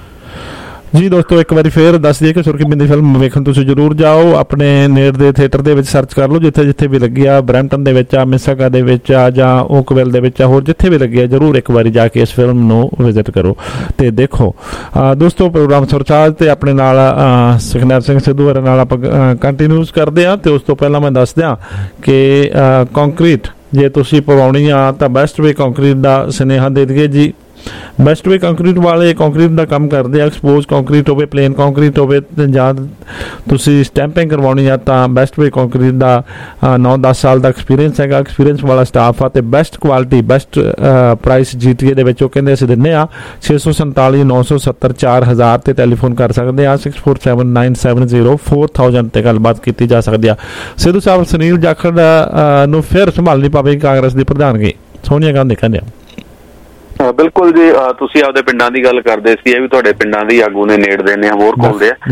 ਜੀ ਦੋਸਤੋ, ਇੱਕ ਵਾਰੀ ਫੇਰ ਦੱਸ ਦਈਏ ਕਿ ਸੁਰਖੀ ਬਿੰਦੀ ਫਿਲਮ ਵੇਖਣ ਤੁਸੀਂ ਜ਼ਰੂਰ ਜਾਓ, ਆਪਣੇ ਨੇੜੇ ਦੇ ਥੀਏਟਰ ਦੇ ਵਿੱਚ ਸਰਚ ਕਰ ਲਓ, ਜਿੱਥੇ ਜਿੱਥੇ ਵੀ ਲੱਗੀ ਆ, ਬਰੈਂਪਟਨ ਦੇ ਵਿੱਚ ਆ, ਮਿਸਿਸਾਗਾ ਦੇ ਵਿੱਚ ਆ, ਜਾਂ ਓਕਵਿਲ ਦੇ ਵਿੱਚ ਆ, ਹੋਰ ਜਿੱਥੇ ਵੀ ਲੱਗੀ ਆ, ਜ਼ਰੂਰ ਇੱਕ ਵਾਰੀ ਜਾ ਕੇ ਇਸ ਫਿਲਮ ਨੂੰ ਵਿਜ਼ਿਟ ਕਰੋ ਤੇ ਦੇਖੋ। ਦੋਸਤੋ, ਪ੍ਰੋਗਰਾਮ ਸੁਰਤਾਜ ਤੇ ਆਪਣੇ ਨਾਲ ਸੁਖਨੈਰ ਸਿੰਘ ਸਿੱਧੂ ਨਾਲ ਆਪਾਂ ਕੰਟੀਨਿਊਸ ਕਰਦੇ ਆ। ਤੇ ਉਸ ਤੋਂ ਪਹਿਲਾਂ ਮੈਂ ਦੱਸ ਦਿਆਂ ਕਿ ਕੰਕਰੀਟ ਜੇ ਤੁਸੀਂ ਪਵਾਉਣੀ ਆ ਤਾਂ ਬੈਸਟ ਵੇ ਕੰਕਰੀਟ ਦਾ ਸੁਨੇਹਾ ਦੇ ਦਈਏ ਜੀ। ਬੈਸਟ ਵੇ ਕੰਕਰੀਟ ਵਾਲੇ ਕੰਕਰੀਟ ਦਾ ਕੰਮ ਕਰਦੇ ਆ, ਐਕਸਪੋਜ਼ ਕੰਕਰੀਟ ਹੋਵੇ, ਪਲੇਨ ਕੰਕਰੀਟ ਹੋਵੇ, ਜਾਂ ਤੁਸੀਂ ਸਟੈਂਪਿੰਗ ਕਰਵਾਉਣੀ ਆ ਤਾਂ ਬੈਸਟ ਵੇ ਕੰਕਰੀਟ ਦਾ 9-10 ਸਾਲ ਦਾ ਐਕਸਪੀਰੀਅੰਸ ਹੈਗਾ, ਐਕਸਪੀਰੀਅੰਸ ਵਾਲਾ ਸਟਾਫ ਆ, ਤੇ best quality, best price GTA ਦੇ ਵਿੱਚ ਉਹ ਕਹਿੰਦੇ ਅਸੀਂ ਦਿੰਦੇ ਆ। 647 970 4000 ਤੇ ਟੈਲੀਫੋਨ ਕਰ ਸਕਦੇ ਆ, 647970 4000 ਤੇ ਗੱਲਬਾਤ ਕੀਤੀ ਜਾ ਸਕਦੀ ਆ। ਸਿੱਧੂ ਸਾਹਿਬ, ਸੁਨੀਲ ਜਾਖੜ ਨੂੰ ਫਿਰ ਸੰਭਾਲਣੀ ਪਵੇਗੀ ਕਾਂਗਰਸ ਦੀ ਪ੍ਰਧਾਨਗੀ, ਸੋਨੀਆ ਗਾਂਧੀ ਕਹਿੰਦੇ ਆ। ਬਿਲਕੁਲ ਜੀ, ਤੁਸੀਂ ਆਪਦੇ ਪਿੰਡਾਂ ਦੀ ਗੱਲ ਕਰਦੇ ਸੀ, ਇਹ ਵੀ ਤੁਹਾਡੇ ਪਿੰਡਾਂ ਦੀ ਆਗੂ ਨੇ, ਨੇੜਦੇ ਨੇ, ਹੋਰ ਕੋਲਦੇ ਆ।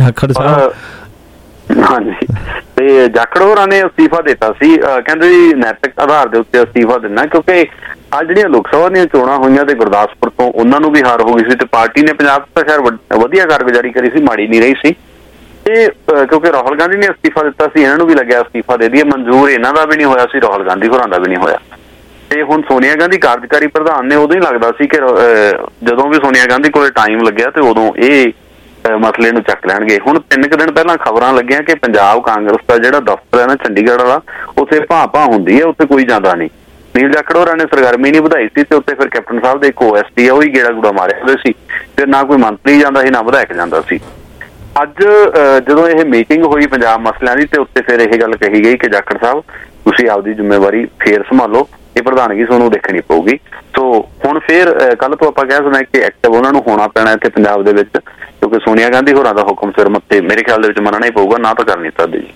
ਹਾਂਜੀ, ਤੇ ਜਾਖੜ ਹੋਰਾਂ ਨੇ ਅਸਤੀਫਾ ਦਿੱਤਾ ਸੀ, ਕਹਿੰਦੇ ਜੀ ਨੈਤਿਕ ਆਧਾਰ ਦੇ ਉੱਤੇ ਅਸਤੀਫਾ ਦਿੰਦਾ, ਕਿਉਂਕਿ ਅੱਜ ਜਿਹੜੀਆਂ ਲੋਕ ਸਭਾ ਦੀਆਂ ਚੋਣਾਂ ਹੋਈਆਂ ਤੇ ਗੁਰਦਾਸਪੁਰ ਤੋਂ ਉਹਨਾਂ ਨੂੰ ਵੀ ਹਾਰ ਹੋ ਗਈ ਸੀ, ਤੇ ਪਾਰਟੀ ਨੇ ਪੰਜਾਬ ਤਾਂ ਖੈਰ ਵਧੀਆ ਕਾਰਗੁਜ਼ਾਰੀ ਕਰੀ ਸੀ, ਮਾੜੀ ਨਹੀਂ ਰਹੀ ਸੀ। ਤੇ ਕਿਉਂਕਿ ਰਾਹੁਲ ਗਾਂਧੀ ਨੇ ਅਸਤੀਫਾ ਦਿੱਤਾ ਸੀ, ਇਹਨਾਂ ਨੂੰ ਵੀ ਲੱਗਿਆ ਅਸਤੀਫਾ ਦੇ ਦਈਏ, ਮਨਜ਼ੂਰ ਇਹਨਾਂ ਦਾ ਵੀ ਨਹੀਂ ਹੋਇਆ ਸੀ, ਰਾਹੁਲ ਗਾਂਧੀ ਹੋਰਾਂ ਦਾ ਵੀ ਨਹੀਂ ਹੋਇਆ। ਤੇ ਹੁਣ ਸੋਨੀਆ ਗਾਂਧੀ ਕਾਰਜਕਾਰੀ ਪ੍ਰਧਾਨ ਨੇ, ਉਦੋਂ ਹੀ ਲੱਗਦਾ ਸੀ ਕਿ ਜਦੋਂ ਵੀ ਸੋਨੀਆ ਗਾਂਧੀ ਕੋਲੇ ਟਾਈਮ ਲੱਗਿਆ ਤੇ ਉਦੋਂ ਇਹ ਮਸਲੇ ਨੂੰ ਚੱਕ ਲੈਣਗੇ। ਹੁਣ 3 ਦਿਨ ਪਹਿਲਾਂ ਖਬਰਾਂ ਲੱਗੀਆਂ ਕਿ ਪੰਜਾਬ ਕਾਂਗਰਸ ਦਾ ਜਿਹੜਾ ਦਫ਼ਤਰ ਹੈ ਨਾ ਚੰਡੀਗੜ੍ਹ ਵਾਲਾ, ਉੱਥੇ ਭਾਂ ਹੁੰਦੀ ਹੈ, ਉੱਥੇ ਕੋਈ ਜਾਂਦਾ ਨਹੀਂ। ਨੀਲ ਜਾਖੜ ਹੋਰਾਂ ਨੇ ਸਰਗਰਮੀ ਨਹੀਂ ਵਧਾਈ ਸੀ, ਤੇ ਉੱਥੇ ਫਿਰ ਕੈਪਟਨ ਸਾਹਿਬ ਦੇ ਇੱਕ OSD ਆ, ਉਹੀ ਗੇੜਾ ਗੂੜਾ ਮਾਰਿਆ ਹੋਏ ਸੀ, ਫਿਰ ਨਾ ਕੋਈ ਮੰਤਰੀ ਜਾਂਦਾ ਸੀ, ਨਾ ਵਿਧਾਇਕ ਜਾਂਦਾ ਸੀ। ਅੱਜ ਜਦੋਂ ਇਹ ਮੀਟਿੰਗ ਹੋਈ ਪੰਜਾਬ ਮਸਲਿਆਂ ਦੀ, ਤੇ ਉੱਤੇ ਫਿਰ ਇਹ ਗੱਲ ਕਹੀ ਗਈ ਕਿ ਜਾਖੜ ਸਾਹਿਬ ਤੁਸੀਂ ਆਪਦੀ ਜ਼ਿੰਮੇਵਾਰੀ ਫੇਰ ਸੰਭਾਲੋ, ਇਹ ਪ੍ਰਧਾਨਗੀ ਤੁਹਾਨੂੰ ਦੇਖਣੀ ਪਊਗੀ। ਸੋ ਹੁਣ ਫੇਰ ਕੱਲ ਤੋਂ ਆਪਾਂ ਕਹਿ ਸਕਦੇ ਕਿ ਐਕਟਿਵ ਉਹਨਾਂ ਨੂੰ ਹੋਣਾ ਪੈਣਾ ਇੱਥੇ ਪੰਜਾਬ ਦੇ ਵਿੱਚ, ਕਿਉਂਕਿ ਸੋਨੀਆ ਗਾਂਧੀ ਹੋਰਾਂ ਦਾ ਹੁਕਮ ਸਿਰ ਮੱਥੇ ਮੇਰੇ ਖਿਆਲ ਦੇ ਵਿੱਚ ਮੰਨਣਾ ਹੀ ਪਊਗਾ, ਨਾ ਤਾਂ ਕਰ ਨਹੀਂ ਸਕਦੇ ਜੀ।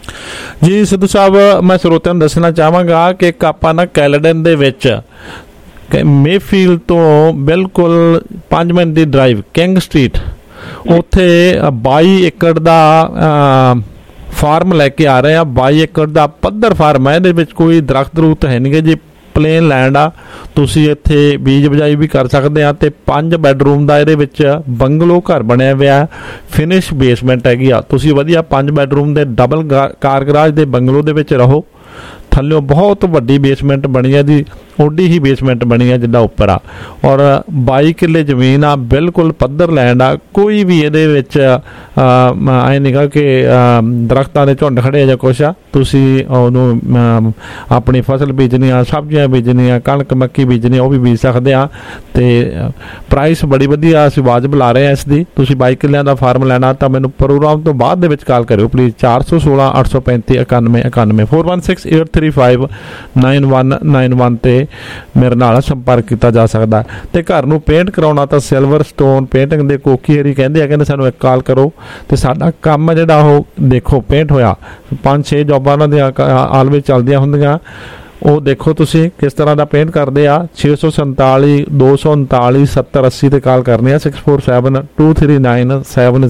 ਜੀ ਸਿੱਧੂ ਸਾਹਿਬ, ਮੈਂ ਸਰੋਤਿਆਂ ਨੂੰ ਦੱਸਣਾ ਚਾਹਾਂਗਾ ਕਿ ਇੱਕ ਆਪਾਂ ਨਾ ਕੈਲਡਨ ਦੇ ਵਿੱਚ ਮੇਫੀਲਡ ਤੋਂ ਬਿਲਕੁਲ 5 ਮਿੰਟ ਦੀ ਡਰਾਈਵ ਕਿੰਗ ਸਟਰੀਟ, ਉੱਥੇ 22 ਏਕੜ ਦਾ ਫਾਰਮ ਲੈ ਕੇ ਆ ਰਹੇ ਆ। 22 ਏਕੜ ਦਾ ਪੱਧਰ ਫਾਰਮ ਹੈ, ਇਹਦੇ ਵਿੱਚ ਕੋਈ ਦਰਖਤ ਹੈ ਨਹੀਂ ਗੇ ਜੀ, ਪਲੇਨ ਲੈਂਡ ਆ। ਤੁਸੀਂ ਇੱਥੇ ਬੀਜ ਬਜਾਈ ਵੀ ਕਰ ਸਕਦੇ ਆ। ਤੇ 5 ਬੈਡਰੂਮ ਦਾ ਇਹਦੇ ਵਿੱਚ ਬੰਗਲੋ ਘਰ ਬਣਿਆ ਹੋਇਆ, ਫਿਨਿਸ਼ ਬੇਸਮੈਂਟ ਹੈਗੀ ਆ। ਤੁਸੀਂ ਵਧੀਆ 5 ਬੈਡਰੂਮ ਦੇ ਡਬਲ ਕਾਰ ਗਰਾਜ ਦੇ ਬੰਗਲੋ ਦੇ ਵਿੱਚ ਰਹੋ। ਥੱਲੇ ਬਹੁਤ ਵੱਡੀ ਬੇਸਮੈਂਟ ਬਣੀ ਹੈ ਜੀ, ਓਡੀ ਹੀ ਬੇਸਮੈਂਟ ਬਣੀ ਹੈ ਜਿੱਦਾਂ ਉੱਪਰ ਆ। ਔਰ 22 ਕਿੱਲੇ ਜ਼ਮੀਨ ਆ, ਬਿਲਕੁਲ ਪੱਧਰ ਲੈਂਡ ਆ। ਕੋਈ ਵੀ ਇਹਦੇ ਵਿੱਚ ਐ ਨਹੀਂਗਾ ਕਿ ਦਰਖਤਾਂ ਦੇ ਝੁੰਡ ਖੜੇ ਜਾਂ ਕੁਛ ਆ। ਤੁਸੀਂ ਉਹਨੂੰ ਆਪਣੀ ਫਸਲ ਬੀਜਣੀ ਆ, ਸਬਜ਼ੀਆਂ ਬੀਜਣੀਆਂ, ਕਣਕ ਮੱਕੀ ਬੀਜਣੀ, ਉਹ ਵੀ ਬੀਜ ਸਕਦੇ ਆ। ਤੇ ਪ੍ਰਾਈਸ ਬੜੀ ਵਧੀਆ ਅਸੀਂ ਵਾਜਬ ਲਾ ਰਹੇ ਆ ਇਸ ਦੀ। ਤੁਸੀਂ 22 ਕਿੱਲਿਆਂ ਦਾ ਫਾਰਮ ਲੈਣਾ ਤਾਂ ਮੈਨੂੰ ਪ੍ਰੋਗਰਾਮ ਤੋਂ ਬਾਅਦ ਦੇ ਵਿੱਚ ਕਾਲ ਕਰਿਓ ਪਲੀਜ਼। 416 835 9191 416 835 ਤੇ ਮੇਰੇ ਨਾਲ ਸੰਪਰਕ ਕੀਤਾ ਜਾ ਸਕਦਾ। ਤੇ ਘਰ ਨੂੰ ਪੇਂਟ ਕਰਾਉਣਾ ਤਾਂ ਸਿਲਵਰ ਸਟੋਨ ਪੇਂਟਿੰਗ ਦੇ ਕੋਕੀ ਹਰੀ ਕਹਿੰਦੇ ਆ, ਕਹਿੰਦੇ ਸਾਨੂੰ ਇੱਕ ਕਾਲ ਕਰੋ ਤੇ ਸਾਡਾ ਕੰਮ ਜਿਹੜਾ ਉਹ ਦੇਖੋ ਪੇਂਟ ਹੋਇਆ। 5-6 ਜੋਬਾਂ ਉਹਨਾਂ ਦੀਆਂ ਆਲਵੇ ਚੱਲਦੀਆਂ ਹੁੰਦੀਆਂ, ਉਹ ਦੇਖੋ ਤੁਸੀਂ ਕਿਸ ਤਰ੍ਹਾਂ ਦਾ ਪੇਂਟ ਕਰਦੇ ਆ। 647 239 7080 ਤੇ ਕਾਲ ਕਰਨੀ ਆ। 647 239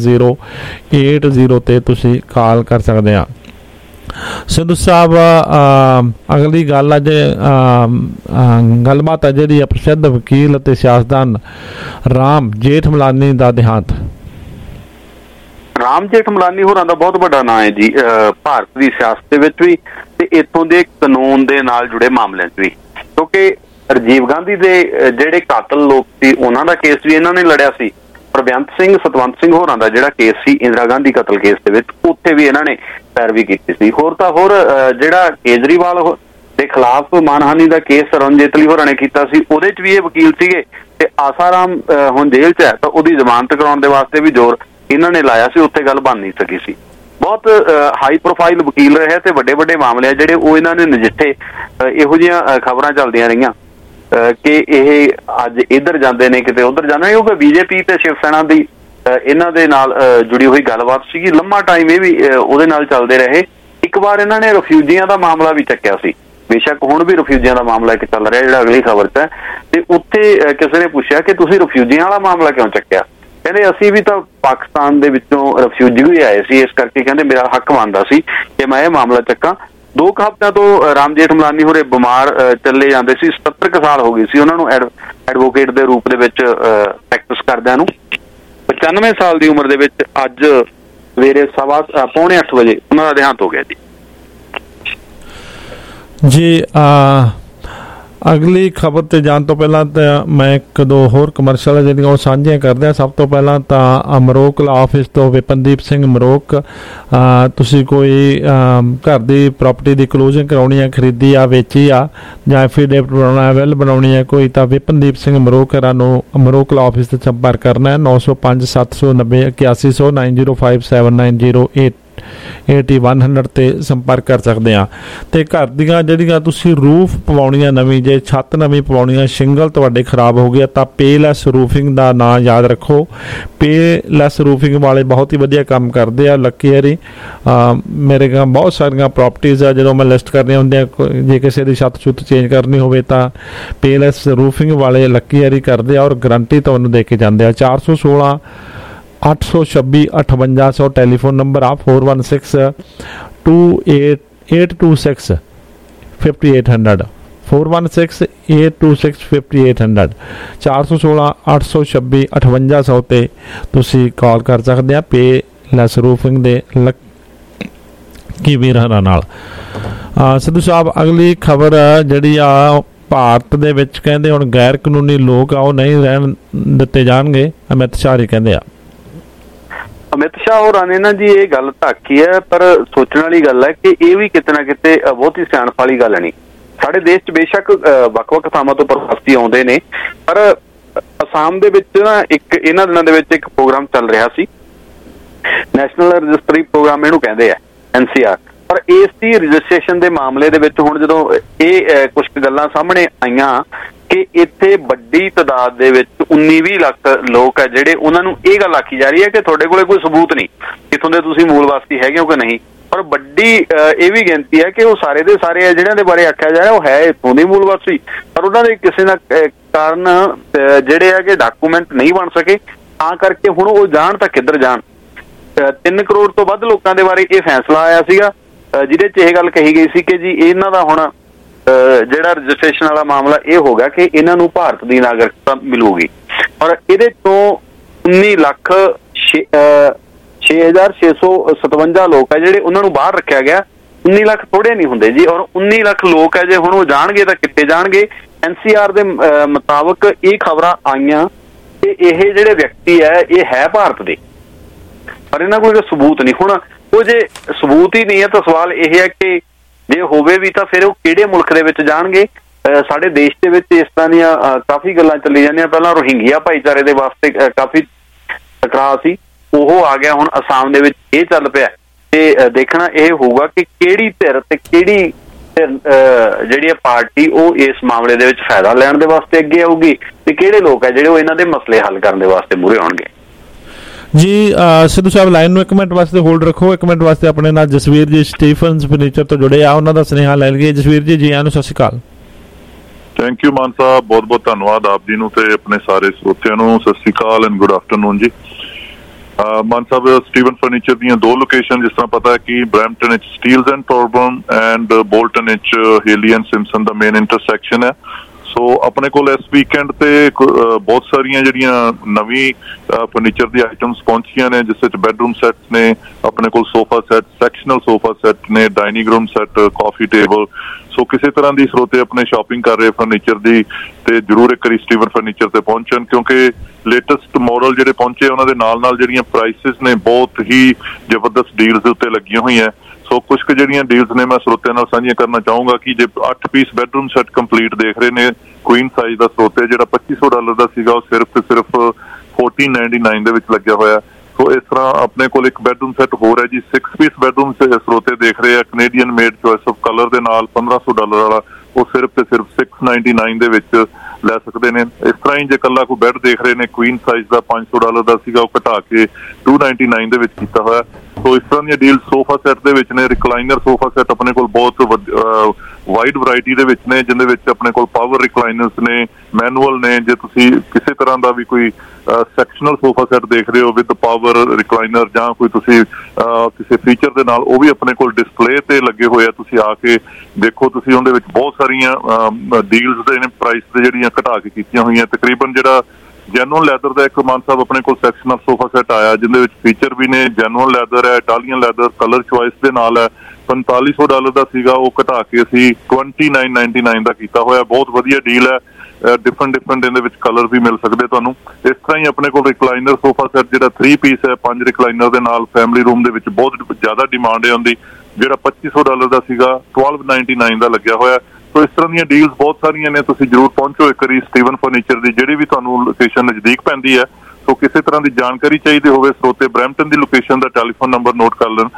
7080 ਤੇ ਤੁਸੀਂ ਕਾਲ ਕਰ ਸਕਦੇ ਆ। ਸਿੱਧੂ ਸਾਹਿਬ, ਅਗਲੀ ਗੱਲ ਅੱਜ ਗੱਲਬਾਤ ਹੈ ਜਿਹੜੀ ਪ੍ਰਸਿੱਧ ਵਕੀਲ ਅਤੇ ਸਿਆਸਤਦਾਨ ਰਾਮ ਜੇਠਮਲਾਨੀ ਦਾ ਦੇਹਾਂਤ। ਰਾਮ ਜੇਠਮਲਾਨੀ ਹੋਰਾਂ ਦਾ ਬਹੁਤ ਵੱਡਾ ਨਾਂ ਹੈ ਜੀ ਭਾਰਤ ਦੀ ਸਿਆਸਤ ਦੇ ਵਿੱਚ ਵੀ ਤੇ ਇੱਥੋਂ ਦੇ ਕਾਨੂੰਨ ਦੇ ਨਾਲ ਜੁੜੇ ਮਾਮਲਿਆਂ 'ਚ ਵੀ। ਕਿਉਂਕਿ ਰਾਜੀਵ ਗਾਂਧੀ ਦੇ ਜਿਹੜੇ ਕਾਤਲ ਲੋਕ ਸੀ ਉਹਨਾਂ ਦਾ ਕੇਸ ਵੀ ਇਹਨਾਂ ਨੇ ਲੜਿਆ ਸੀ। ਪ੍ਰਬੰਤ ਸਿੰਘ ਸਤਵੰਤ ਸਿੰਘ ਹੋਰਾਂ ਦਾ ਜਿਹੜਾ ਕੇਸ ਸੀ ਇੰਦਰਾ ਗਾਂਧੀ ਕਤਲ ਕੇਸ ਦੇ ਵਿੱਚ, ਉੱਥੇ ਵੀ ਇਹਨਾਂ ਨੇ ਪੈਰਵੀ ਕੀਤੀ ਸੀ। ਹੋਰ ਤਾਂ ਹੋਰ ਜਿਹੜਾ ਕੇਜਰੀਵਾਲ ਦੇ ਖਿਲਾਫ ਮਾਨਹਾਨੀ ਦਾ ਕੇਸ ਅਰੁਣ ਜੇਤਲੀ ਹੋਰਾਂ ਨੇ ਕੀਤਾ ਸੀ, ਉਹਦੇ 'ਚ ਵੀ ਇਹ ਵਕੀਲ ਸੀਗੇ। ਤੇ ਆਸਾਰਾਮ ਹੁਣ ਜੇਲ੍ਹ 'ਚ ਹੈ ਤਾਂ ਉਹਦੀ ਜ਼ਮਾਨਤ ਕਰਾਉਣ ਦੇ ਵਾਸਤੇ ਵੀ ਜ਼ੋਰ ਇਹਨਾਂ ਨੇ ਲਾਇਆ ਸੀ, ਉੱਥੇ ਗੱਲ ਬਣ ਨਹੀਂ ਸਕੀ ਸੀ। ਬਹੁਤ ਹਾਈ ਪ੍ਰੋਫਾਈਲ ਵਕੀਲ ਰਹੇ ਤੇ ਵੱਡੇ ਵੱਡੇ ਮਾਮਲੇ ਆ ਜਿਹੜੇ ਉਹ ਇਹਨਾਂ ਨੇ ਨਜਿੱਠੇ। ਇਹੋ ਜਿਹੀਆਂ ਖਬਰਾਂ ਚੱਲਦੀਆਂ ਰਹੀਆਂ ਕਿ ਇਹ ਅੱਜ ਇੱਧਰ ਜਾਂਦੇ ਨੇ ਕਿਤੇ ਉੱਧਰ ਜਾਂਦੇ ਨੇ, ਕਿਉਂਕਿ ਬੀਜੇਪੀ ਤੇ ਸ਼ਿਵ ਸੈਨਾ ਦੀ ਇਹਨਾਂ ਦੇ ਨਾਲ ਜੁੜੀ ਹੋਈ ਗੱਲਬਾਤ ਸੀਗੀ। ਲੰਮਾ ਟਾਈਮ ਇਹ ਵੀ ਉਹਦੇ ਨਾਲ ਚੱਲਦੇ ਰਹੇ। ਇੱਕ ਵਾਰ ਇਹਨਾਂ ਨੇ ਰਿਫਿਊਜੀਆਂ ਦਾ ਮਾਮਲਾ ਵੀ ਚੱਕਿਆ ਸੀ, ਬੇਸ਼ੱਕ ਹੁਣ ਵੀ ਰਿਫਿਊਜੀਆਂ ਦਾ ਮਾਮਲਾ ਇੱਕ ਚੱਲ ਰਿਹਾ ਜਿਹੜਾ ਅਗਲੀ ਖਬਰ 'ਚ ਹੈ। ਤੇ ਉੱਥੇ ਕਿਸੇ ਨੇ ਪੁੱਛਿਆ ਕਿ ਤੁਸੀਂ ਰਿਫਿਊਜੀਆਂ ਵਾਲਾ ਮਾਮਲਾ ਕਿਉਂ ਚੱਕਿਆ? ਕਹਿੰਦੇ ਅਸੀਂ ਵੀ ਤਾਂ ਪਾਕਿਸਤਾਨ ਦੇ ਵਿੱਚੋਂ ਰਿਫਿਊਜੀ ਵੀ ਆਏ ਸੀ, ਇਸ ਕਰਕੇ ਕਹਿੰਦੇ ਮੇਰਾ ਹੱਕ ਬਣਦਾ ਸੀ ਕਿ ਮੈਂ ਇਹ ਮਾਮਲਾ ਚੱਕਾਂ। 2 ਹਫ਼ਤਿਆਂ ਤੋਂ ਰਾਮ ਜੇਠਮਲਾਨੀ ਹੋਰੇ ਬਿਮਾਰ ਚੱਲੇ ਜਾਂਦੇ ਸੀ। 70 ਕੁ ਸਾਲ ਹੋ ਗਏ ਸੀ ਉਹਨਾਂ ਨੂੰ ਐਡਵੋਕੇਟ ਦੇ ਰੂਪ ਦੇ ਵਿੱਚ ਪ੍ਰੈਕਟਿਸ ਕਰਦਿਆਂ ਨੂੰ। 95 ਸਾਲ ਦੀ ਉਮਰ ਦੇ ਵਿੱਚ ਅੱਜ ਸਵੇਰੇ 7:45 ਵਜੇ ਉਹਨਾਂ ਦਾ ਦੇਹਾਂਤ ਹੋ ਗਿਆ ਜੀ। ਅਗਲੀ ਖਬਰ ਤੇ ਜਾਣ ਤੋਂ ਪਹਿਲਾਂ ਤਾਂ ਮੈਂ ਇੱਕ ਦੋ ਹੋਰ ਕਮਰਸ਼ੀਅਲ ਜਿਹੜੀਆਂ ਉਹ ਸਾਂਝੀਆਂ ਕਰਦੇ ਹਾਂ। ਸਭ ਤੋਂ ਪਹਿਲਾਂ ਤਾਂ ਅਮਰੋਕ ਲਾ ਆਫਿਸ ਤੋਂ ਵਿਪਨਦੀਪ ਸਿੰਘ ਮਰੋਕ, ਤੁਸੀਂ ਕੋਈ ਘਰ ਦੀ ਪ੍ਰਾਪਰਟੀ ਦੀ ਕਲੋਜ਼ਿੰਗ ਕਰਾਉਣੀ ਹੈ, ਖਰੀਦੀ ਆ, ਵੇਚੀ ਆ ਜਾਂ ਐਫੀਡੇਵਿਟ ਬਣਾਉਣਾ, ਵਿਲ ਬਣਾਉਣੀ ਹੈ ਕੋਈ, ਤਾਂ ਵਿਪਨਦੀਪ ਸਿੰਘ ਮਰੋਕ ਨੂੰ ਅਮਰੋਕ ਲਾ ਆਫਿਸ ਤੇ ਸੰਪਰਕ ਕਰਨਾ ਹੈ। 905 790 8100 905 790 8100 ਤੇ ਸੰਪਰਕ ਕਰ ਸਕਦੇ ਆ। ਤੇ ਘਰ ਦੀਆਂ ਜਿਹੜੀਆਂ ਤੁਸੀਂ ਰੂਫ ਪਵਾਉਣੀਆਂ ਨਵੀਂ, ਜੇ ਛੱਤ ਨਵੀਂ ਪਵਾਉਣੀ ਆ, ਸ਼ਿੰਗਲ ਤੁਹਾਡੇ ਖਰਾਬ ਹੋ ਗਿਆ ਤਾਂ ਪੇਲੈਸ ਰੂਫਿੰਗ ਦਾ ਨਾਂ ਯਾਦ ਰੱਖੋ। ਪੇਲੈਸ ਰੂਫਿੰਗ ਵਾਲੇ ਬਹੁਤ ਹੀ ਵਧੀਆ ਕੰਮ ਕਰਦੇ ਆ। ਲੱਕੀ ਹਰੀ ਮੇਰੇ ਕੋਲ ਬਹੁਤ ਸਾਰੀਆਂ ਪ੍ਰਾਪਰਟੀਜ਼ ਆ, ਜਦੋਂ ਮੈਂ ਲਿਸਟ ਕਰਨੀਆਂ ਹੁੰਦੀਆਂ ਜੇ ਕਿਸੇ ਦੀ ਛੱਤ ਛੁੱਤ ਚੇਂਜ ਕਰਨੀ ਹੋਵੇ ਤਾਂ ਪੇਲੈਸ ਰੂਫਿੰਗ ਵਾਲੇ ਲੱਕੀ ਹਰੀ ਕਰਦੇ ਆ ਔਰ ਗਰੰਟੀ ਤੁਹਾਨੂੰ ਦੇ ਕੇ ਜਾਂਦੇ ਆ। 416 826 5800 ਟੈਲੀਫੋਨ ਨੰਬਰ ਆ। 416 826 5800 416 826 5800 416 826 5800 ਤੇ ਤੁਸੀਂ ਕਾਲ ਕਰ ਸਕਦੇ ਆ ਪੇ ਲੈਸ ਰੂਫਿੰਗ ਦੇ ਲੱਕੀ ਵੀਰਾਂ ਨਾਲ। ਸਿੱਧੂ ਸਾਹਿਬ, ਅਗਲੀ ਖਬਰ ਜਿਹੜੀ ਆ ਭਾਰਤ ਦੇ ਵਿੱਚ ਕਹਿੰਦੇ ਹੁਣ ਗੈਰ ਕਾਨੂੰਨੀ ਲੋਕ ਆ ਉਹ ਨਹੀਂ ਰਹਿਣ ਦਿੱਤੇ ਜਾਣਗੇ। ਅਮਿਤ ਸ਼ਾਹ ਜੀ ਕਹਿੰਦੇ ਆ। ਅਮਿਤ ਸ਼ਾਹ ਹੋਰਾਂ ਨੇ ਨਾ ਜੀ ਇਹ ਗੱਲ ਧਾਕੀ ਹੈ, ਪਰ ਸੋਚਣ ਵਾਲੀ ਗੱਲ ਹੈ ਕਿ ਇਹ ਵੀ ਕਿਤੇ ਨਾ ਕਿਤੇ ਬਹੁਤੀ ਸਿਆਣਪ ਵਾਲੀ ਗੱਲ ਨਹੀਂ। ਸਾਡੇ ਦੇਸ਼ 'ਚ ਬੇਸ਼ੱਕ ਵੱਖ-ਵੱਖ ਥਾਵਾਂ ਤੋਂ ਪ੍ਰਵਾਸੀ ਆਉਂਦੇ ਨੇ, ਪਰ ਅਸਾਮ ਦੇ ਵਿੱਚ ਨਾ ਇੱਕ ਇਹਨਾਂ ਦਿਨਾਂ ਦੇ ਵਿੱਚ ਇੱਕ ਪ੍ਰੋਗਰਾਮ ਚੱਲ ਰਿਹਾ ਸੀ, ਨੈਸ਼ਨਲ ਰਜਿਸਟਰੀ ਪ੍ਰੋਗਰਾਮ ਇਹਨੂੰ ਕਹਿੰਦੇ ਆ, NCR। ਪਰ ਇਸ ਦੀ ਰਜਿਸਟ੍ਰੇਸ਼ਨ ਦੇ ਮਾਮਲੇ ਦੇ ਵਿੱਚ ਹੁਣ ਜਦੋਂ ਇਹ ਕੁਝ ਗੱਲਾਂ ਸਾਹਮਣੇ ਆਈਆਂ ਕਿ ਇੱਥੇ ਵੱਡੀ ਤਾਦਾਦ ਦੇ ਵਿੱਚ 19-20 ਲੱਖ ਲੋਕ ਹੈ ਜਿਹੜੇ ਉਹਨਾਂ ਨੂੰ ਇਹ ਗੱਲ ਆਖੀ ਜਾ ਰਹੀ ਹੈ ਕਿ ਤੁਹਾਡੇ ਕੋਲੇ ਕੋਈ ਸਬੂਤ ਨਹੀਂ ਕਿੱਥੋਂ ਦੇ ਤੁਸੀਂ ਮੂਲ ਵਾਸੀ ਹੈਗੇ ਹੋ ਕਿ ਨਹੀਂ, ਪਰ ਪਰ ਵੱਡੀ ਇਹ ਵੀ ਗਿਣਤੀ ਹੈ ਕਿ ਉਹ ਸਾਰੇ ਦੇ ਸਾਰੇ ਆ ਜਿਹਨਾਂ ਦੇ ਬਾਰੇ ਆਖਿਆ ਜਾ ਰਿਹਾ ਉਹ ਹੈ ਇੱਥੋਂ ਦੇ ਮੂਲ ਵਾਸੀ, ਪਰ ਉਹਨਾਂ ਦੇ ਕਿਸੇ ਨਾ ਕਾਰਨ ਜਿਹੜੇ ਆ ਕਿ ਡਾਕੂਮੈਂਟ ਨਹੀਂ ਬਣ ਸਕੇ, ਤਾਂ ਕਰਕੇ ਹੁਣ ਉਹ ਜਾਣ ਤਾਂ ਕਿੱਧਰ ਜਾਣ। 3 ਕਰੋੜ ਤੋਂ ਵੱਧ ਲੋਕਾਂ ਦੇ ਬਾਰੇ ਇਹ ਫੈਸਲਾ ਆਇਆ ਸੀਗਾ, ਜਿਹਦੇ 'ਚ ਇਹ ਗੱਲ ਕਹੀ ਗਈ ਸੀ ਕਿ ਜੀ ਇਹਨਾਂ ਦਾ ਹੁਣ ਜਿਹੜਾ ਰਜਿਸਟ੍ਰੇਸ਼ਨ ਵਾਲਾ ਮਾਮਲਾ ਇਹ ਹੋ ਗਿਆ ਕਿ ਇਹਨਾਂ ਨੂੰ ਭਾਰਤ ਦੀ ਨਾਗਰਿਕਤਾ ਮਿਲੂਗੀ। ਔਰ ਇਹਦੇ ਤੋਂ 19,06,657 ਲੋਕ ਹੈ ਜਿਹੜੇ ਉਹਨਾਂ ਨੂੰ ਬਾਹਰ ਰੱਖਿਆ ਗਿਆ। 19 ਲੱਖ ਥੋੜੇ ਨਹੀਂ ਹੁੰਦੇ ਜੀ, ਔਰ 19 ਲੱਖ ਲੋਕ ਹੈ ਜੇ ਹੁਣ ਉਹ ਜਾਣਗੇ ਤਾਂ ਕਿੱਥੇ ਜਾਣਗੇ। NCR ਦੇ ਮੁਤਾਬਕ ਇਹ ਖਬਰਾਂ ਆਈਆਂ ਕਿ ਇਹ ਜਿਹੜੇ ਵਿਅਕਤੀ ਇਹ ਹੈ ਭਾਰਤ ਦੇ, ਪਰ ਇਹਨਾਂ ਕੋਲ ਸਬੂਤ ਨਹੀਂ। ਹੁਣ ਉਹ ਜੇ ਸਬੂਤ ਹੀ ਨਹੀਂ ਹੈ ਤਾਂ ਸਵਾਲ ਇਹ ਹੈ ਕਿ ਜੇ ਹੋਵੇ ਵੀ ਤਾਂ ਫਿਰ ਉਹ ਕਿਹੜੇ ਮੁਲਕ ਦੇ ਵਿੱਚ ਜਾਣਗੇ। ਸਾਡੇ ਦੇਸ਼ ਦੇ ਵਿੱਚ ਇਸ ਤਰ੍ਹਾਂ ਦੀਆਂ ਕਾਫੀ ਗੱਲਾਂ ਚੱਲੀ ਜਾਂਦੀਆਂ। ਪਹਿਲਾਂ ਰੋਹਿੰਗਿਆ ਭਾਈਚਾਰੇ ਦੇ ਵਾਸਤੇ ਕਾਫੀ ਟਕਰਾਅ ਸੀ, ਉਹ ਆ ਗਿਆ। ਹੁਣ ਅਸਾਮ ਦੇ ਵਿੱਚ ਇਹ ਚੱਲ ਪਿਆ ਤੇ ਦੇਖਣਾ ਇਹ ਹੋਊਗਾ ਕਿ ਕਿਹੜੀ ਧਿਰ ਤੇ ਕਿਹੜੀ ਜਿਹੜੀ ਪਾਰਟੀ ਉਹ ਇਸ ਮਾਮਲੇ ਦੇ ਵਿੱਚ ਫਾਇਦਾ ਲੈਣ ਦੇ ਵਾਸਤੇ ਅੱਗੇ ਆਊਗੀ ਤੇ ਕਿਹੜੇ ਲੋਕ ਹੈ ਜਿਹੜੇ ਉਹ ਇਹਨਾਂ ਦੇ ਮਸਲੇ ਹੱਲ ਕਰਨ ਦੇ ਵਾਸਤੇ ਮੂਹਰੇ ਆਉਣਗੇ। ਜੀ ਸਿੱਧੂ ਸਾਹਿਬ ਲਾਈਨ ਨੂੰ 1 ਮਿੰਟ ਵਾਸਤੇ ਹੋਲਡ ਰੱਖੋ। 1 ਮਿੰਟ ਵਾਸਤੇ ਆਪਣੇ ਨਾਲ ਜਸਵੀਰ ਜੀ ਸਟੀਫਨਸ ਫਰਨੀਚਰ ਤੋਂ ਜੁੜੇ ਆ, ਉਹਨਾਂ ਦਾ ਸੁਨੇਹਾ ਲੈ ਲਈਏ। ਜਸਵੀਰ ਜੀ, ਜੀ ਆਇਆਂ ਨੂੰ, ਸਤਿ ਸ਼੍ਰੀ ਅਕਾਲ। ਥੈਂਕ ਯੂ ਮਾਨ ਸਾਹਿਬ, ਬਹੁਤ ਬਹੁਤ ਧੰਨਵਾਦ ਆਪ ਜੀ ਨੂੰ ਤੇ ਆਪਣੇ ਸਾਰੇ ਸਰੋਤਿਆਂ ਨੂੰ ਸਤਿ ਸ਼੍ਰੀ ਅਕਾਲ ਐਂਡ ਗੁੱਡ ਆਫਟਰਨੂਨ ਜੀ। ਮਾਨ ਸਾਹਿਬ, ਸਟੀਵਨ ਫਰਨੀਚਰ ਦੀਆਂ 2 ਲੋਕੇਸ਼ਨ ਜਿਸ ਤਰ੍ਹਾਂ ਪਤਾ ਹੈ ਕਿ ਬਰੈਂਪਟਨ ਵਿੱਚ Steeles and Torbram and Bolton ਵਿੱਚ ਹੇਲੀ ਐਂਡ ਸਿੰਪਸਨ ਦਾ ਮੇਨ ਇੰਟਰਸੈਕਸ਼ਨ ਹੈ। ਸੋ ਆਪਣੇ ਕੋਲ ਇਸ ਵੀਕਐਂਡ ਤੇ ਬਹੁਤ ਸਾਰੀਆਂ ਜਿਹੜੀਆਂ ਨਵੀਂ ਫਰਨੀਚਰ ਦੀ ਆਈਟਮਸ ਪਹੁੰਚੀਆਂ ਨੇ, ਜਿਸ ਵਿੱਚ ਬੈਡਰੂਮ ਸੈੱਟ ਨੇ, ਆਪਣੇ ਕੋਲ sofa set, sectional sofa set ਨੇ, dining room set, coffee table. So ਕਿਸੇ ਤਰ੍ਹਾਂ ਦੀ ਸਰੋਤੇ ਆਪਣੇ ਸ਼ਾਪਿੰਗ ਕਰ ਰਹੇ ਫਰਨੀਚਰ ਦੀ ਤੇ ਜ਼ਰੂਰ ਇੱਕ ਵਾਰੀ ਸਟੀਵਨ ਫਰਨੀਚਰ ਤੇ ਪਹੁੰਚਣ, ਕਿਉਂਕਿ ਲੇਟੈਸਟ ਮਾਡਲ ਜਿਹੜੇ ਪਹੁੰਚੇ ਉਹਨਾਂ ਦੇ ਨਾਲ ਜਿਹੜੀਆਂ ਪ੍ਰਾਈਸਿਸ ਨੇ ਬਹੁਤ ਹੀ ਜ਼ਬਰਦਸਤ ਡੀਲਸ ਦੇ ਉੱਤੇ ਲੱਗੀਆਂ ਹੋਈਆਂ। ਸੋ ਕੁਝ ਕੁ ਜਿਹੜੀਆਂ ਡੀਲਸ ਨੇ ਮੈਂ ਸਰੋਤਿਆਂ ਨਾਲ ਸਾਂਝੀਆਂ ਕਰਨਾ ਚਾਹੂੰਗਾ ਕਿ ਜੇ 8 ਪੀਸ ਬੈਡਰੂਮ ਸੈੱਟ ਕੰਪਲੀਟ ਦੇਖ ਰਹੇ ਨੇ ਕੁਈਨ ਸਾਈਜ਼ ਦਾ ਸਰੋਤੇ, ਜਿਹੜਾ $2500 ਦਾ ਸੀਗਾ ਉਹ ਸਿਰਫ ਤੇ ਸਿਰਫ $1499 ਦੇ ਵਿੱਚ ਲੱਗਿਆ ਹੋਇਆ। ਸੋ ਇਸ ਤਰ੍ਹਾਂ ਆਪਣੇ ਕੋਲ ਇੱਕ ਬੈਡਰੂਮ ਸੈੱਟ ਹੋਰ ਹੈ ਜੀ, 6 ਪੀਸ ਬੈਡਰੂਮ ਸਰੋਤੇ ਦੇਖ ਰਹੇ ਆ, Canadian made choice of colour ਦੇ ਨਾਲ $1500 ਵਾਲਾ, ਉਹ ਸਿਰਫ ਤੇ ਸਿਰਫ $699 ਦੇ ਵਿੱਚ ਲੈ ਸਕਦੇ ਨੇ। ਇਸ ਤਰ੍ਹਾਂ ਹੀ ਜੇ ਇਕੱਲਾ ਕੋਈ ਬੈੱਡ ਦੇਖ ਰਹੇ ਨੇ ਕੁਈਨ ਸਾਈਜ਼ ਦਾ $500 ਦਾ ਸੀਗਾ, ਉਹ ਘਟਾ ਕੇ $299 ਦੇ ਵਿੱਚ ਕੀਤਾ ਹੋਇਆ। ਸੋ ਇਸ ਤਰ੍ਹਾਂ ਦੀਆਂ ਡੀਲ ਸੋਫਾ ਸੈੱਟ ਦੇ ਵਿੱਚ ਨੇ। ਰਿਕਲਾਈਨਰ ਸੋਫਾ ਸੈੱਟ ਆਪਣੇ ਕੋਲ ਬਹੁਤ ਵਾਈਡ ਵੈਰਾਈਟੀ ਦੇ ਵਿੱਚ ਨੇ, ਜਿਹਦੇ ਵਿੱਚ ਆਪਣੇ ਕੋਲ ਪਾਵਰ ਰਿਕਲਾਈਨਰਸ ਨੇ, ਮੈਨੂਅਲ ਨੇ। ਜੇ ਤੁਸੀਂ ਕਿਸੇ ਤਰ੍ਹਾਂ ਦਾ ਵੀ ਕੋਈ ਸੈਕਸ਼ਨਲ ਸੋਫਾ ਸੈੱਟ ਦੇਖ ਰਹੇ ਹੋ ਵਿਦ ਪਾਵਰ ਰਿਕਲਾਈਨਰ ਜਾਂ ਕੋਈ ਤੁਸੀਂ ਕਿਸੇ ਫੀਚਰ ਦੇ ਨਾਲ, ਉਹ ਵੀ ਆਪਣੇ ਕੋਲ ਡਿਸਪਲੇ ਤੇ ਲੱਗੇ ਹੋਏ ਆ। ਤੁਸੀਂ ਆ ਕੇ ਦੇਖੋ, ਤੁਸੀਂ ਉਹਦੇ ਵਿੱਚ ਬਹੁਤ ਸਾਰੀਆਂ ਡੀਲਸ ਦੇ ਨੇ, ਪ੍ਰਾਈਸ ਤੇ ਜਿਹੜੀਆਂ ਘਟਾ ਕੇ ਕੀਤੀਆਂ ਹੋਈਆਂ। ਤਕਰੀਬਨ ਜਿਹੜਾ ਜੈਨੂਅਲ ਲੈਦਰ ਦਾ ਇੱਕ ਮਾਨ ਸਾਹਿਬ ਆਪਣੇ ਕੋਲ ਸੈਕਸ਼ਨਲ ਸੋਫਾ ਸੈੱਟ ਆਇਆ, ਜਿਹਦੇ ਵਿੱਚ ਫੀਚਰ ਵੀ ਨੇ, ਜੈਨੂਅਲ ਲੈਦਰ ਹੈ, ਇਟਾਲੀਅਨ ਲੈਦਰ, ਕਲਰ ਚੁਆਇਸ ਦੇ ਨਾਲ ਹੈ। $4500 ਦਾ ਸੀਗਾ, ਉਹ ਘਟਾ ਕੇ ਅਸੀਂ $2999 ਦਾ ਕੀਤਾ ਹੋਇਆ। ਬਹੁਤ ਵਧੀਆ ਡੀਲ ਹੈ। ਡਿਫਰੈਂਟ ਇਹਦੇ ਵਿੱਚ ਕਲਰ ਵੀ ਮਿਲ ਸਕਦੇ ਤੁਹਾਨੂੰ। ਇਸ ਤਰ੍ਹਾਂ ਹੀ ਆਪਣੇ ਕੋਲ ਰਿਕਲਾਈਨਰ ਸੋਫਾ ਸੈੱਟ ਜਿਹੜਾ 3 ਪੀਸ ਹੈ, 5 ਰਿਕਲਾਈਨਰ ਦੇ ਨਾਲ ਫੈਮਿਲੀ ਰੂਮ ਦੇ ਵਿੱਚ ਬਹੁਤ ਜ਼ਿਆਦਾ ਡਿਮਾਂਡ ਹੈ ਉਹਦੀ, ਜਿਹੜਾ $2500 ਦਾ ਸੀਗਾ $1299 ਦਾ ਲੱਗਿਆ ਹੋਇਆ। ਸੋ ਇਸ ਤਰ੍ਹਾਂ ਦੀਆਂ ਡੀਲਸ ਬਹੁਤ ਸਾਰੀਆਂ ਨੇ। ਤੁਸੀਂ ਜ਼ਰੂਰ ਪਹੁੰਚੋ ਇੱਕ ਵਾਰੀ ਸਟੀਵਨ ਫਰਨੀਚਰ ਦੀ, ਜਿਹੜੀ ਵੀ ਤੁਹਾਨੂੰ ਲੋਕੇਸ਼ਨ ਨਜ਼ਦੀਕ ਪੈਂਦੀ ਹੈ। ਸੋ ਕਿਸੇ ਤਰ੍ਹਾਂ ਦੀ ਜਾਣਕਾਰੀ ਚਾਹੀਦੀ ਹੋਵੇ ਸਰੋਤੇ ਬਰੈਂਪਟਨ ਦੀ ਲੋਕੇਸ਼ਨ ਦਾ ਟੈਲੀਫੋਨ ਨੰਬਰ ਨੋਟ ਕਰ ਲੈਣ,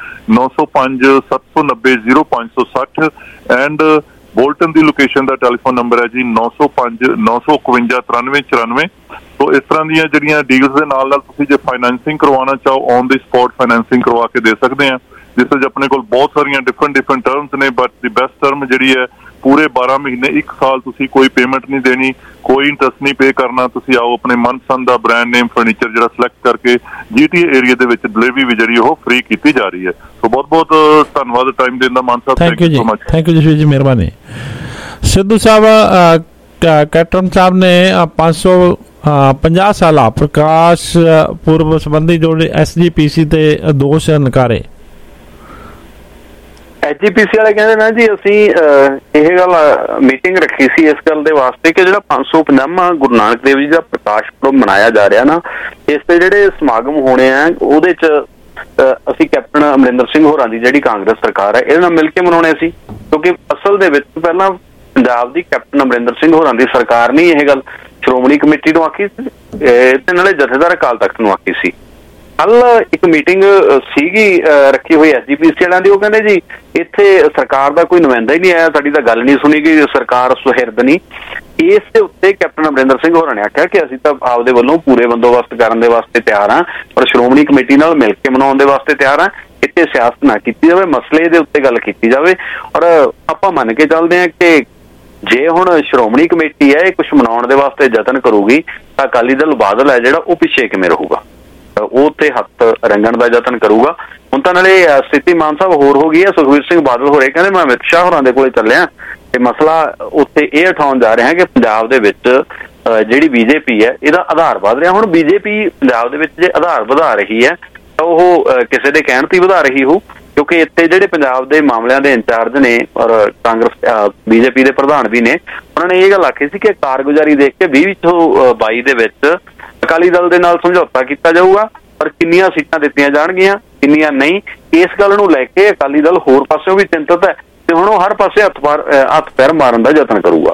905-790-0560 ਐਂਡ ਬੋਲਟਨ ਦੀ ਲੋਕੇਸ਼ਨ ਦਾ ਟੈਲੀਫੋਨ ਨੰਬਰ ਹੈ ਜੀ 905-951-9394। ਸੋ ਇਸ ਤਰ੍ਹਾਂ ਦੀਆਂ ਜਿਹੜੀਆਂ ਡੀਲਸ ਦੇ ਨਾਲ ਤੁਸੀਂ ਜੇ ਫਾਈਨੈਂਸਿੰਗ ਕਰਵਾਉਣਾ ਚਾਹੋ, ਔਨ ਦੀ ਸਪੌਟ ਫਾਈਨੈਂਸਿੰਗ ਕਰਵਾ ਕੇ ਦੇ ਸਕਦੇ ਆ, ਜਿਸ ਵਿੱਚ ਆਪਣੇ ਕੋਲ ਬਹੁਤ ਸਾਰੀਆਂ ਡਿਫਰੈਂਟ ਟਰਮਸ ਨੇ। ਬਟ ਦੀ ਬੈਸਟ ਟਰਮ ਜਿਹੜੀ ਹੈ, ਪੂਰੇ 12 ਮਹੀਨੇ 1 ਸਾਲ ਤੁਸੀਂ ਕੋਈ ਪੇਮੈਂਟ ਨਹੀਂ ਦੇਣੀ, ਕੋਈ ਇੰਟਰਸਟ ਨਹੀਂ ਪੇ ਕਰਨਾ। ਤੁਸੀਂ ਆਓ, ਆਪਣੇ ਮਨਪਸੰਦ ਦਾ ਬ੍ਰਾਂਡ ਨੇਮ ਫਰਨੀਚਰ ਜਿਹੜਾ ਸਿਲੈਕਟ ਕਰਕੇ GTA ਏਰੀਆ ਦੇ ਵਿੱਚ ਡਿਲੀਵਰੀ ਵੀ ਜਿਹੜੀ ਉਹ ਫ੍ਰੀ ਕੀਤੀ ਜਾ ਰਹੀ ਹੈ। ਸੋ ਬਹੁਤ ਬਹੁਤ ਧੰਨਵਾਦ ਟਾਈਮ ਦੇਣ ਦਾ ਮਾਨ ਸਾਹਿਬ। ਥੈਂਕ ਯੂ ਜੀ, ਥੈਂਕ ਯੂ ਜਸਵੀਰ ਜੀ, ਮਿਹਰਬਾਨੀ। ਸਿੱਧੂ ਸਾਹਿਬ, ਕੈਪਟਨ ਸਾਹਿਬ ਨੇ 550 ਸਾਲਾ ਪ੍ਰਕਾਸ਼ ਪੁਰਬ ਸੰਬੰਧੀ ਜੋ SGPC ਤੇ ਦੋਸ਼ ਨਕਾਰੇ। SGPC ਵਾਲੇ ਕਹਿੰਦੇ ਨਾ ਜੀ, ਅਸੀਂ ਇਹ ਗੱਲ ਮੀਟਿੰਗ ਰੱਖੀ ਸੀ ਇਸ ਗੱਲ ਦੇ ਵਾਸਤੇ ਕਿ ਜਿਹੜਾ 550ਵਾਂ ਗੁਰੂ ਨਾਨਕ ਦੇਵ ਜੀ ਦਾ ਪ੍ਰਕਾਸ਼ ਪੁਰਬ ਮਨਾਇਆ ਜਾ ਰਿਹਾ ਨਾ, ਇਸ ਤੇ ਜਿਹੜੇ ਸਮਾਗਮ ਹੋਣੇ ਆ ਉਹਦੇ ਚ ਅਸੀਂ ਕੈਪਟਨ ਅਮਰਿੰਦਰ ਸਿੰਘ ਹੋਰਾਂ ਦੀ ਜਿਹੜੀ ਕਾਂਗਰਸ ਸਰਕਾਰ ਹੈ ਇਹਦੇ ਨਾਲ ਮਿਲ ਕੇ ਮਨਾਉਣੇ ਸੀ। ਕਿਉਂਕਿ ਅਸਲ ਦੇ ਵਿੱਚ ਪਹਿਲਾਂ ਪੰਜਾਬ ਦੀ ਕੈਪਟਨ ਅਮਰਿੰਦਰ ਸਿੰਘ ਹੋਰਾਂ ਦੀ ਸਰਕਾਰ ਨੇ ਇਹ ਗੱਲ ਸ਼੍ਰੋਮਣੀ ਕਮੇਟੀ ਨੂੰ ਆਖੀ ਤੇ ਨਾਲੇ ਜਥੇਦਾਰ ਅਕਾਲ ਤਖਤ ਨੂੰ ਆਖੀ ਸੀ। ਕੱਲ ਇੱਕ ਮੀਟਿੰਗ ਸੀਗੀ ਰੱਖੀ ਹੋਈ SGPC ਵਾਲਿਆਂ ਦੀ, ਉਹ ਕਹਿੰਦੇ ਜੀ ਇੱਥੇ ਸਰਕਾਰ ਦਾ ਕੋਈ ਨੁਮਾਇੰਦਾ ਹੀ ਨਹੀਂ ਆਇਆ, ਸਾਡੀ ਤਾਂ ਗੱਲ ਨਹੀਂ ਸੁਣੀ ਗਈ, ਸਰਕਾਰ ਸੁਹਿਰਦ ਨਹੀਂ। ਇਸ ਦੇ ਉੱਤੇ ਕੈਪਟਨ ਅਮਰਿੰਦਰ ਸਿੰਘ ਹੋਰਾਂ ਨੇ ਆਖਿਆ ਕਿ ਅਸੀਂ ਤਾਂ ਆਪਦੇ ਵੱਲੋਂ ਪੂਰੇ ਬੰਦੋਬਸਤ ਕਰਨ ਦੇ ਵਾਸਤੇ ਤਿਆਰ ਹਾਂ, ਪਰ ਸ਼੍ਰੋਮਣੀ ਕਮੇਟੀ ਨਾਲ ਮਿਲ ਕੇ ਮਨਾਉਣ ਦੇ ਵਾਸਤੇ ਤਿਆਰ ਹਾਂ। ਇੱਥੇ ਸਿਆਸਤ ਨਾ ਕੀਤੀ ਜਾਵੇ, ਮਸਲੇ ਦੇ ਉੱਤੇ ਗੱਲ ਕੀਤੀ ਜਾਵੇ। ਔਰ ਆਪਾਂ ਮੰਨ ਕੇ ਚੱਲਦੇ ਹਾਂ ਕਿ ਜੇ ਹੁਣ ਸ਼੍ਰੋਮਣੀ ਕਮੇਟੀ ਹੈ ਇਹ ਕੁਛ ਮਨਾਉਣ ਦੇ ਵਾਸਤੇ ਯਤਨ ਕਰੂਗੀ ਤਾਂ ਅਕਾਲੀ ਦਲ ਬਾਦਲ ਹੈ ਜਿਹੜਾ ਉਹ ਪਿੱਛੇ ਕਿਵੇਂ ਰਹੂਗਾ, ਉਹ ਉੱਤੇ ਹੱਥ ਰੰਗਣ ਦਾ ਯਤਨ ਕਰੂਗਾ। ਹੁਣ ਤਾਂ ਨਾਲੇ ਸਥਿਤੀ ਮਾਨ ਸਾਹਿਬ ਹੋਰ ਹੋ ਗਈ ਹੈ। ਸੁਖਬੀਰ ਸਿੰਘ ਬਾਦਲ ਹੋਰੇ ਕਹਿੰਦੇ ਮੈਂ ਅਮਿਤ ਸ਼ਾਹ ਹੋਰਾਂ ਦੇ ਕੋਲੇ ਚੱਲਿਆ ਤੇ ਮਸਲਾ ਉੱਤੇ ਇਹ ਉਠਾਉਣ ਜਾ ਰਿਹਾ ਕਿ ਪੰਜਾਬ ਦੇ ਵਿੱਚ ਜਿਹੜੀ ਬੀਜੇਪੀ ਹੈ ਇਹਦਾ ਆਧਾਰ ਵਧ ਰਿਹਾ। ਹੁਣ ਬੀਜੇਪੀ ਪੰਜਾਬ ਦੇ ਵਿੱਚ ਜੇ ਆਧਾਰ ਵਧਾ ਰਹੀ ਹੈ ਤਾਂ ਉਹ ਕਿਸੇ ਦੇ ਕਹਿਣ ਤੇ ਵਧਾ ਰਹੀ ਹੋ, ਕਿਉਂਕਿ ਇੱਥੇ ਜਿਹੜੇ ਪੰਜਾਬ ਦੇ ਮਾਮਲਿਆਂ ਦੇ ਇੰਚਾਰਜ ਨੇ ਔਰ ਕਾਂਗਰਸ ਬੀਜੇਪੀ ਦੇ ਪ੍ਰਧਾਨ ਵੀ ਨੇ, ਉਹਨਾਂ ਨੇ ਇਹ ਗੱਲ ਆਖੀ ਸੀ ਕਿ ਕਾਰਗੁਜ਼ਾਰੀ ਦੇਖ ਕੇ 2022 ਦੇ ਵਿੱਚ ਅਕਾਲੀ ਦਲ ਦੇ ਨਾਲ ਸਮਝੌਤਾ ਕੀਤਾ ਜਾਊਗਾ, ਪਰ ਕਿੰਨੀਆਂ ਸੀਟਾਂ ਦਿੱਤੀਆਂ ਜਾਣਗੀਆਂ ਕਿੰਨੀਆਂ ਨਹੀਂ, ਇਸ ਗੱਲ ਨੂੰ ਲੈ ਕੇ ਅਕਾਲੀ ਦਲ ਹੋਰ ਪਾਸਿਓਂ ਵੀ ਚਿੰਤਤ ਹੈ ਤੇ ਹੁਣ ਉਹ ਹਰ ਪਾਸੇ ਹੱਥ ਪੈਰ ਮਾਰਨ ਦਾ ਯਤਨ ਕਰੂਗਾ।